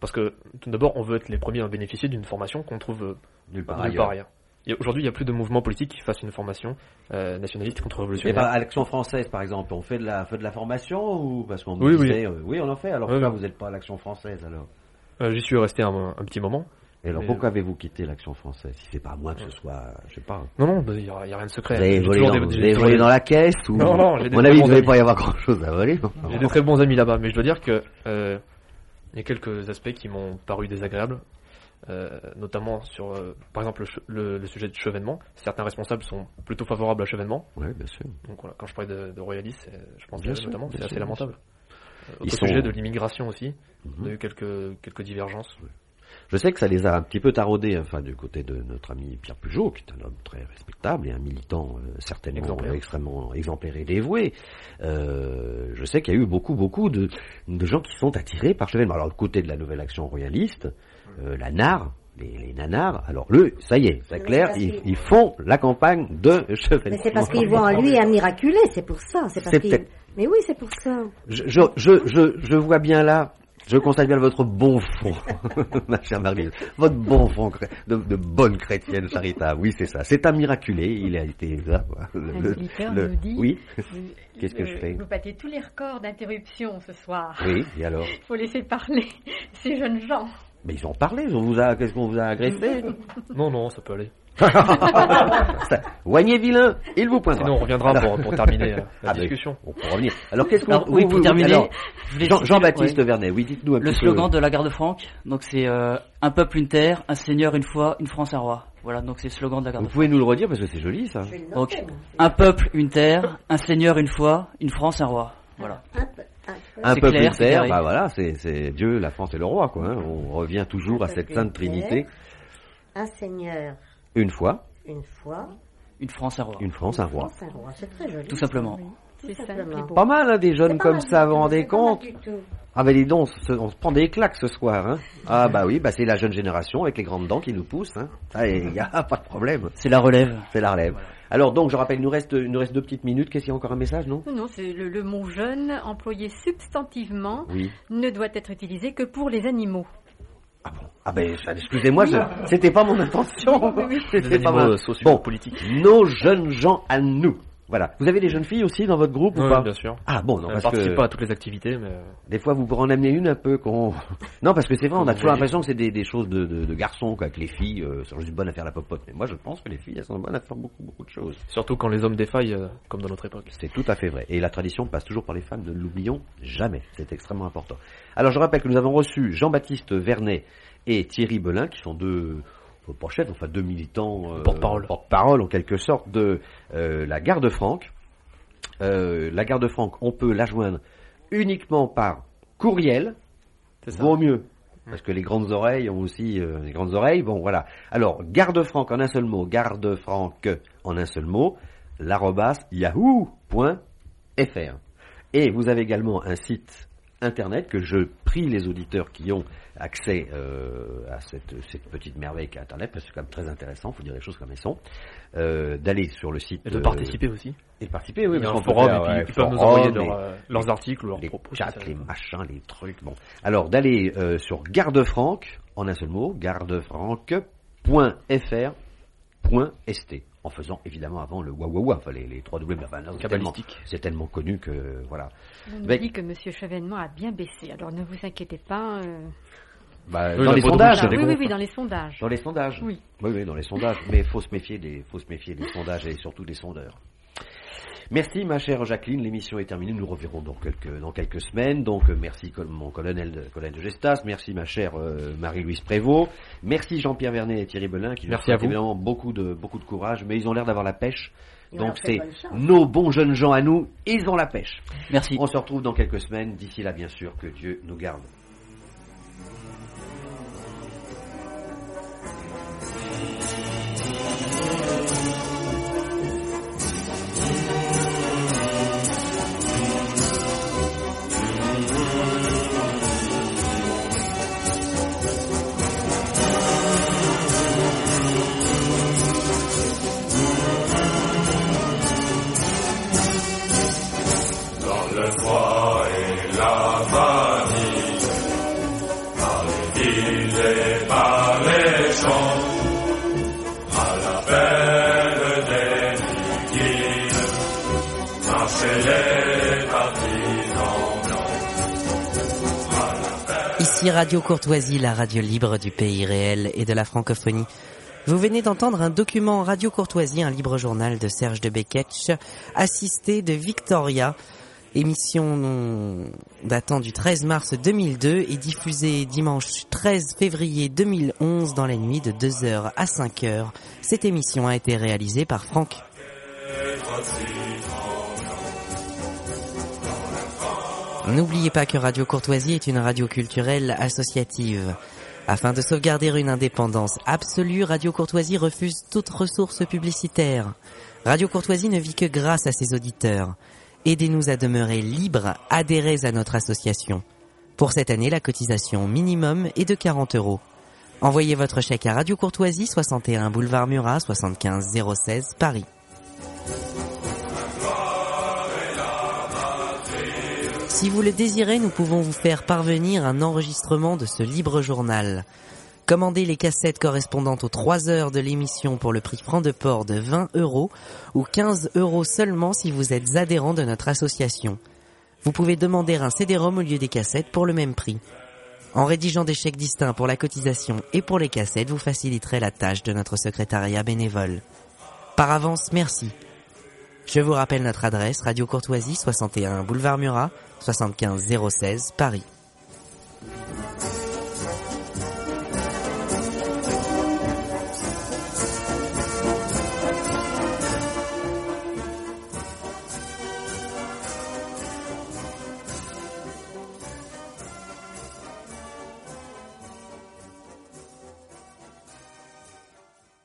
Parce que, tout d'abord, on veut être les premiers à bénéficier d'une formation qu'on trouve euh, nulle part ailleurs. ailleurs. Et aujourd'hui, il n'y a plus de mouvement politique qui fasse une formation euh, nationaliste contre-révolutionnaire. Et bah, à l'Action française, par exemple, on fait de la, fait de la formation ou parce qu'on oui, disait, oui. Euh, oui, on en fait. Alors oui, pourquoi oui. vous n'êtes pas à l'Action française alors euh, J'y suis resté un, un petit moment. Et alors mais pourquoi euh... avez-vous quitté l'Action française? Si c'est pas à moi que ce soit, je sais pas. Non, non, il n'y a, a rien de secret. Vous avez volé, dans, des, vous avez volé dans la caisse ou non, non, à mon avis, il ne devait pas y avoir grand-chose à voler. J'ai de très bons amis là-bas, mais je dois dire que euh, il y a quelques aspects qui m'ont paru désagréables. Euh, notamment sur, euh, par exemple, le, le, le sujet du chevènement. Certains responsables sont plutôt favorables à chevènement. Oui, bien sûr. Donc voilà, quand je parlais de, de royalistes, je pense bien que sûr, notamment, c'est assez sûr, lamentable. Euh, autre sont... sujet de l'immigration aussi, mm-hmm. on a eu quelques, quelques divergences. Je sais que ça les a un petit peu taraudés, enfin, du côté de notre ami Pierre Pugeot, qui est un homme très respectable et un militant euh, certainement Exemplaire. extrêmement exemplaire et dévoué. Euh, je sais qu'il y a eu beaucoup, beaucoup de, de gens qui sont attirés par chevènement. Alors, du côté de la Nouvelle Action royaliste, euh, la N A R, Les, les nanars, alors eux, ça y est, c'est clair, ils, ils font la campagne de chevènement. Mais c'est parce qu'ils voient en lui un miraculé, c'est pour ça. C'est parce qu'il... Mais oui, c'est pour ça. Je, je, je, je, je vois bien là, je constate bien votre bon fond, ma chère Marguerite, votre bon fond de, de bonne chrétienne charitable. Oui, c'est ça. C'est un miraculé. Il a été là. Le, un auditeur le, nous dit. Oui. Vous, Qu'est-ce que le, je fais? Vous battez tous les records d'interruption ce soir. Oui. Et alors? Il faut laisser parler ces jeunes gens. Mais ils ont parlé, on vous a, qu'est-ce qu'on vous a agressé? Non, non, ça peut aller. Oignez vilain, il vous pointera. Sinon, on reviendra pour, pour terminer la ah discussion. Ben, on peut revenir. Alors, qu'est-ce qu'on... Alors, oui, pour terminer, alors, Jean, Jean-Baptiste ouais. Vernet, oui, dites-nous un Le petit slogan peu. de la garde franque, donc c'est euh, un peuple, une terre, un seigneur, une foi, une France, un roi. Voilà, donc c'est le slogan de la garde franque. Vous pouvez nous le redire parce que c'est joli, ça. Donc, un peuple, une terre, un seigneur, une foi, une France, un roi. Voilà. Un peuple, une terre, bah voilà, c'est, c'est Dieu, la France et le roi, quoi. Hein. On revient toujours un à cette sainte trinité. Un seigneur. Une foi. Une foi. Une France, un roi. Une France, un roi. France, un roi. C'est très joli. Tout simplement. Oui. C'est simplement. Pas mal, hein, des jeunes comme ça, vous vous rendez compte? Ah ben dis donc, on se prend des claques ce soir, hein. Ah bah oui, bah c'est la jeune génération avec les grandes dents qui nous poussent, hein. Ah, il y a pas de problème. C'est la relève. C'est la relève. Alors donc, je rappelle, il nous reste, il nous reste deux petites minutes. Qu'est-ce qu'il y a encore un message, non? Non, c'est le, le mot jeune, employé substantivement, oui. ne doit être utilisé que pour les animaux. Ah bon? Ah ben, excusez-moi, je, c'était pas mon intention. Oui, oui. C'était pas mon... Bon, politique. Nos jeunes gens à nous. Voilà. Vous avez des jeunes filles aussi dans votre groupe oui, ou pas? Bien sûr. Ah bon, non, euh, parce participe que pas à toutes les activités, mais des fois vous pourrez en amener une un peu qu'on. Non, parce que c'est vrai, on a toujours l'impression que c'est des, des choses de, de, de garçons, quoi, que les filles euh, sont juste bonnes à faire la popote. Mais moi, je pense que les filles, elles sont bonnes à faire beaucoup, beaucoup de choses. Surtout quand les hommes défaillent, euh, comme dans notre époque. C'est tout à fait vrai. Et la tradition passe toujours par les femmes. Ne l'oublions jamais. C'est extrêmement important. Alors, je rappelle que nous avons reçu Jean-Baptiste Vernet et Thierry Belin, qui sont deux. Pas chefs, enfin deux militants. Euh, porte-parole. Porte-parole, en quelque sorte, de euh, la garde franque. Euh, la garde franque, on peut la joindre uniquement par courriel, vaut mieux, parce que les grandes oreilles ont aussi euh, les grandes oreilles. Bon, voilà. Alors, garde franque en un seul mot, garde franque en un seul mot, l'arobase yahoo point f r. Et vous avez également un site internet que je prie les auditeurs qui ont accès euh, à cette, cette petite merveille qu'est Internet, parce que c'est quand même très intéressant, il faut dire les choses comme elles sont, euh, d'aller sur le site... Et de participer euh, aussi. Et de participer, oui. Il y a parce un forum, faire, et puis ouais, ils peuvent nous forum, envoyer les, leur, euh, leurs articles, leurs les propos. chats, les machins, les trucs, bon. Alors, d'aller euh, sur Garde Franque, en un seul mot, gardefranque point f r point s t. En faisant évidemment avant le waouh, enfin les, les trois W, mais enfin, non, c'est, tellement, c'est tellement connu que voilà. On nous mais, dit que M. Chevènement a bien baissé, alors ne vous inquiétez pas. Euh... Bah, oui, dans les sondages. Ah, oui, oui, oui, dans les sondages. Dans les sondages. Oui, oui, oui dans les sondages. Mais faut se méfier des, faut se méfier des sondages et surtout des sondeurs. Merci ma chère Jacqueline, l'émission est terminée, nous reverrons dans quelques, dans quelques semaines, donc merci mon colonel de, colonel de Gestas, merci ma chère euh, Marie-Louise Prévost, merci Jean-Pierre Vernet et Thierry Belin qui nous ont évidemment beaucoup de, beaucoup de courage, mais ils ont l'air d'avoir la pêche, donc c'est nos bons jeunes gens à nous, ils ont la pêche. Merci. On se retrouve dans quelques semaines, d'ici là bien sûr que Dieu nous garde. Le froid et la vanille Ici Radio Courtoisie, la radio libre du pays réel et de la francophonie. Vous venez d'entendre un document Radio Courtoisie, un libre journal de Serge de Beketch, assisté de Victoria, émission datant du treize mars deux mille deux et diffusée dimanche treize février deux mille onze dans la nuit de deux heures à cinq heures. Cette émission a été réalisée par Franck. N'oubliez pas que Radio Courtoisie est une radio culturelle associative. Afin de sauvegarder une indépendance absolue, Radio Courtoisie refuse toute ressource publicitaire. Radio Courtoisie ne vit que grâce à ses auditeurs. Aidez-nous à demeurer libres, adhérez à notre association. Pour cette année, la cotisation minimum est de quarante euros. Envoyez votre chèque à Radio Courtoisie, soixante et un boulevard Murat, soixante-quinze zéro seize, Paris. Si vous le désirez, nous pouvons vous faire parvenir un enregistrement de ce libre journal. Commandez les cassettes correspondantes aux trois heures de l'émission pour le prix franc de port de vingt euros ou quinze euros seulement si vous êtes adhérent de notre association. Vous pouvez demander un C D-ROM au lieu des cassettes pour le même prix. En rédigeant des chèques distincts pour la cotisation et pour les cassettes, vous faciliterez la tâche de notre secrétariat bénévole. Par avance, merci. Je vous rappelle notre adresse, Radio Courtoisie, soixante et un boulevard Murat, soixante-quinze zéro seize, Paris.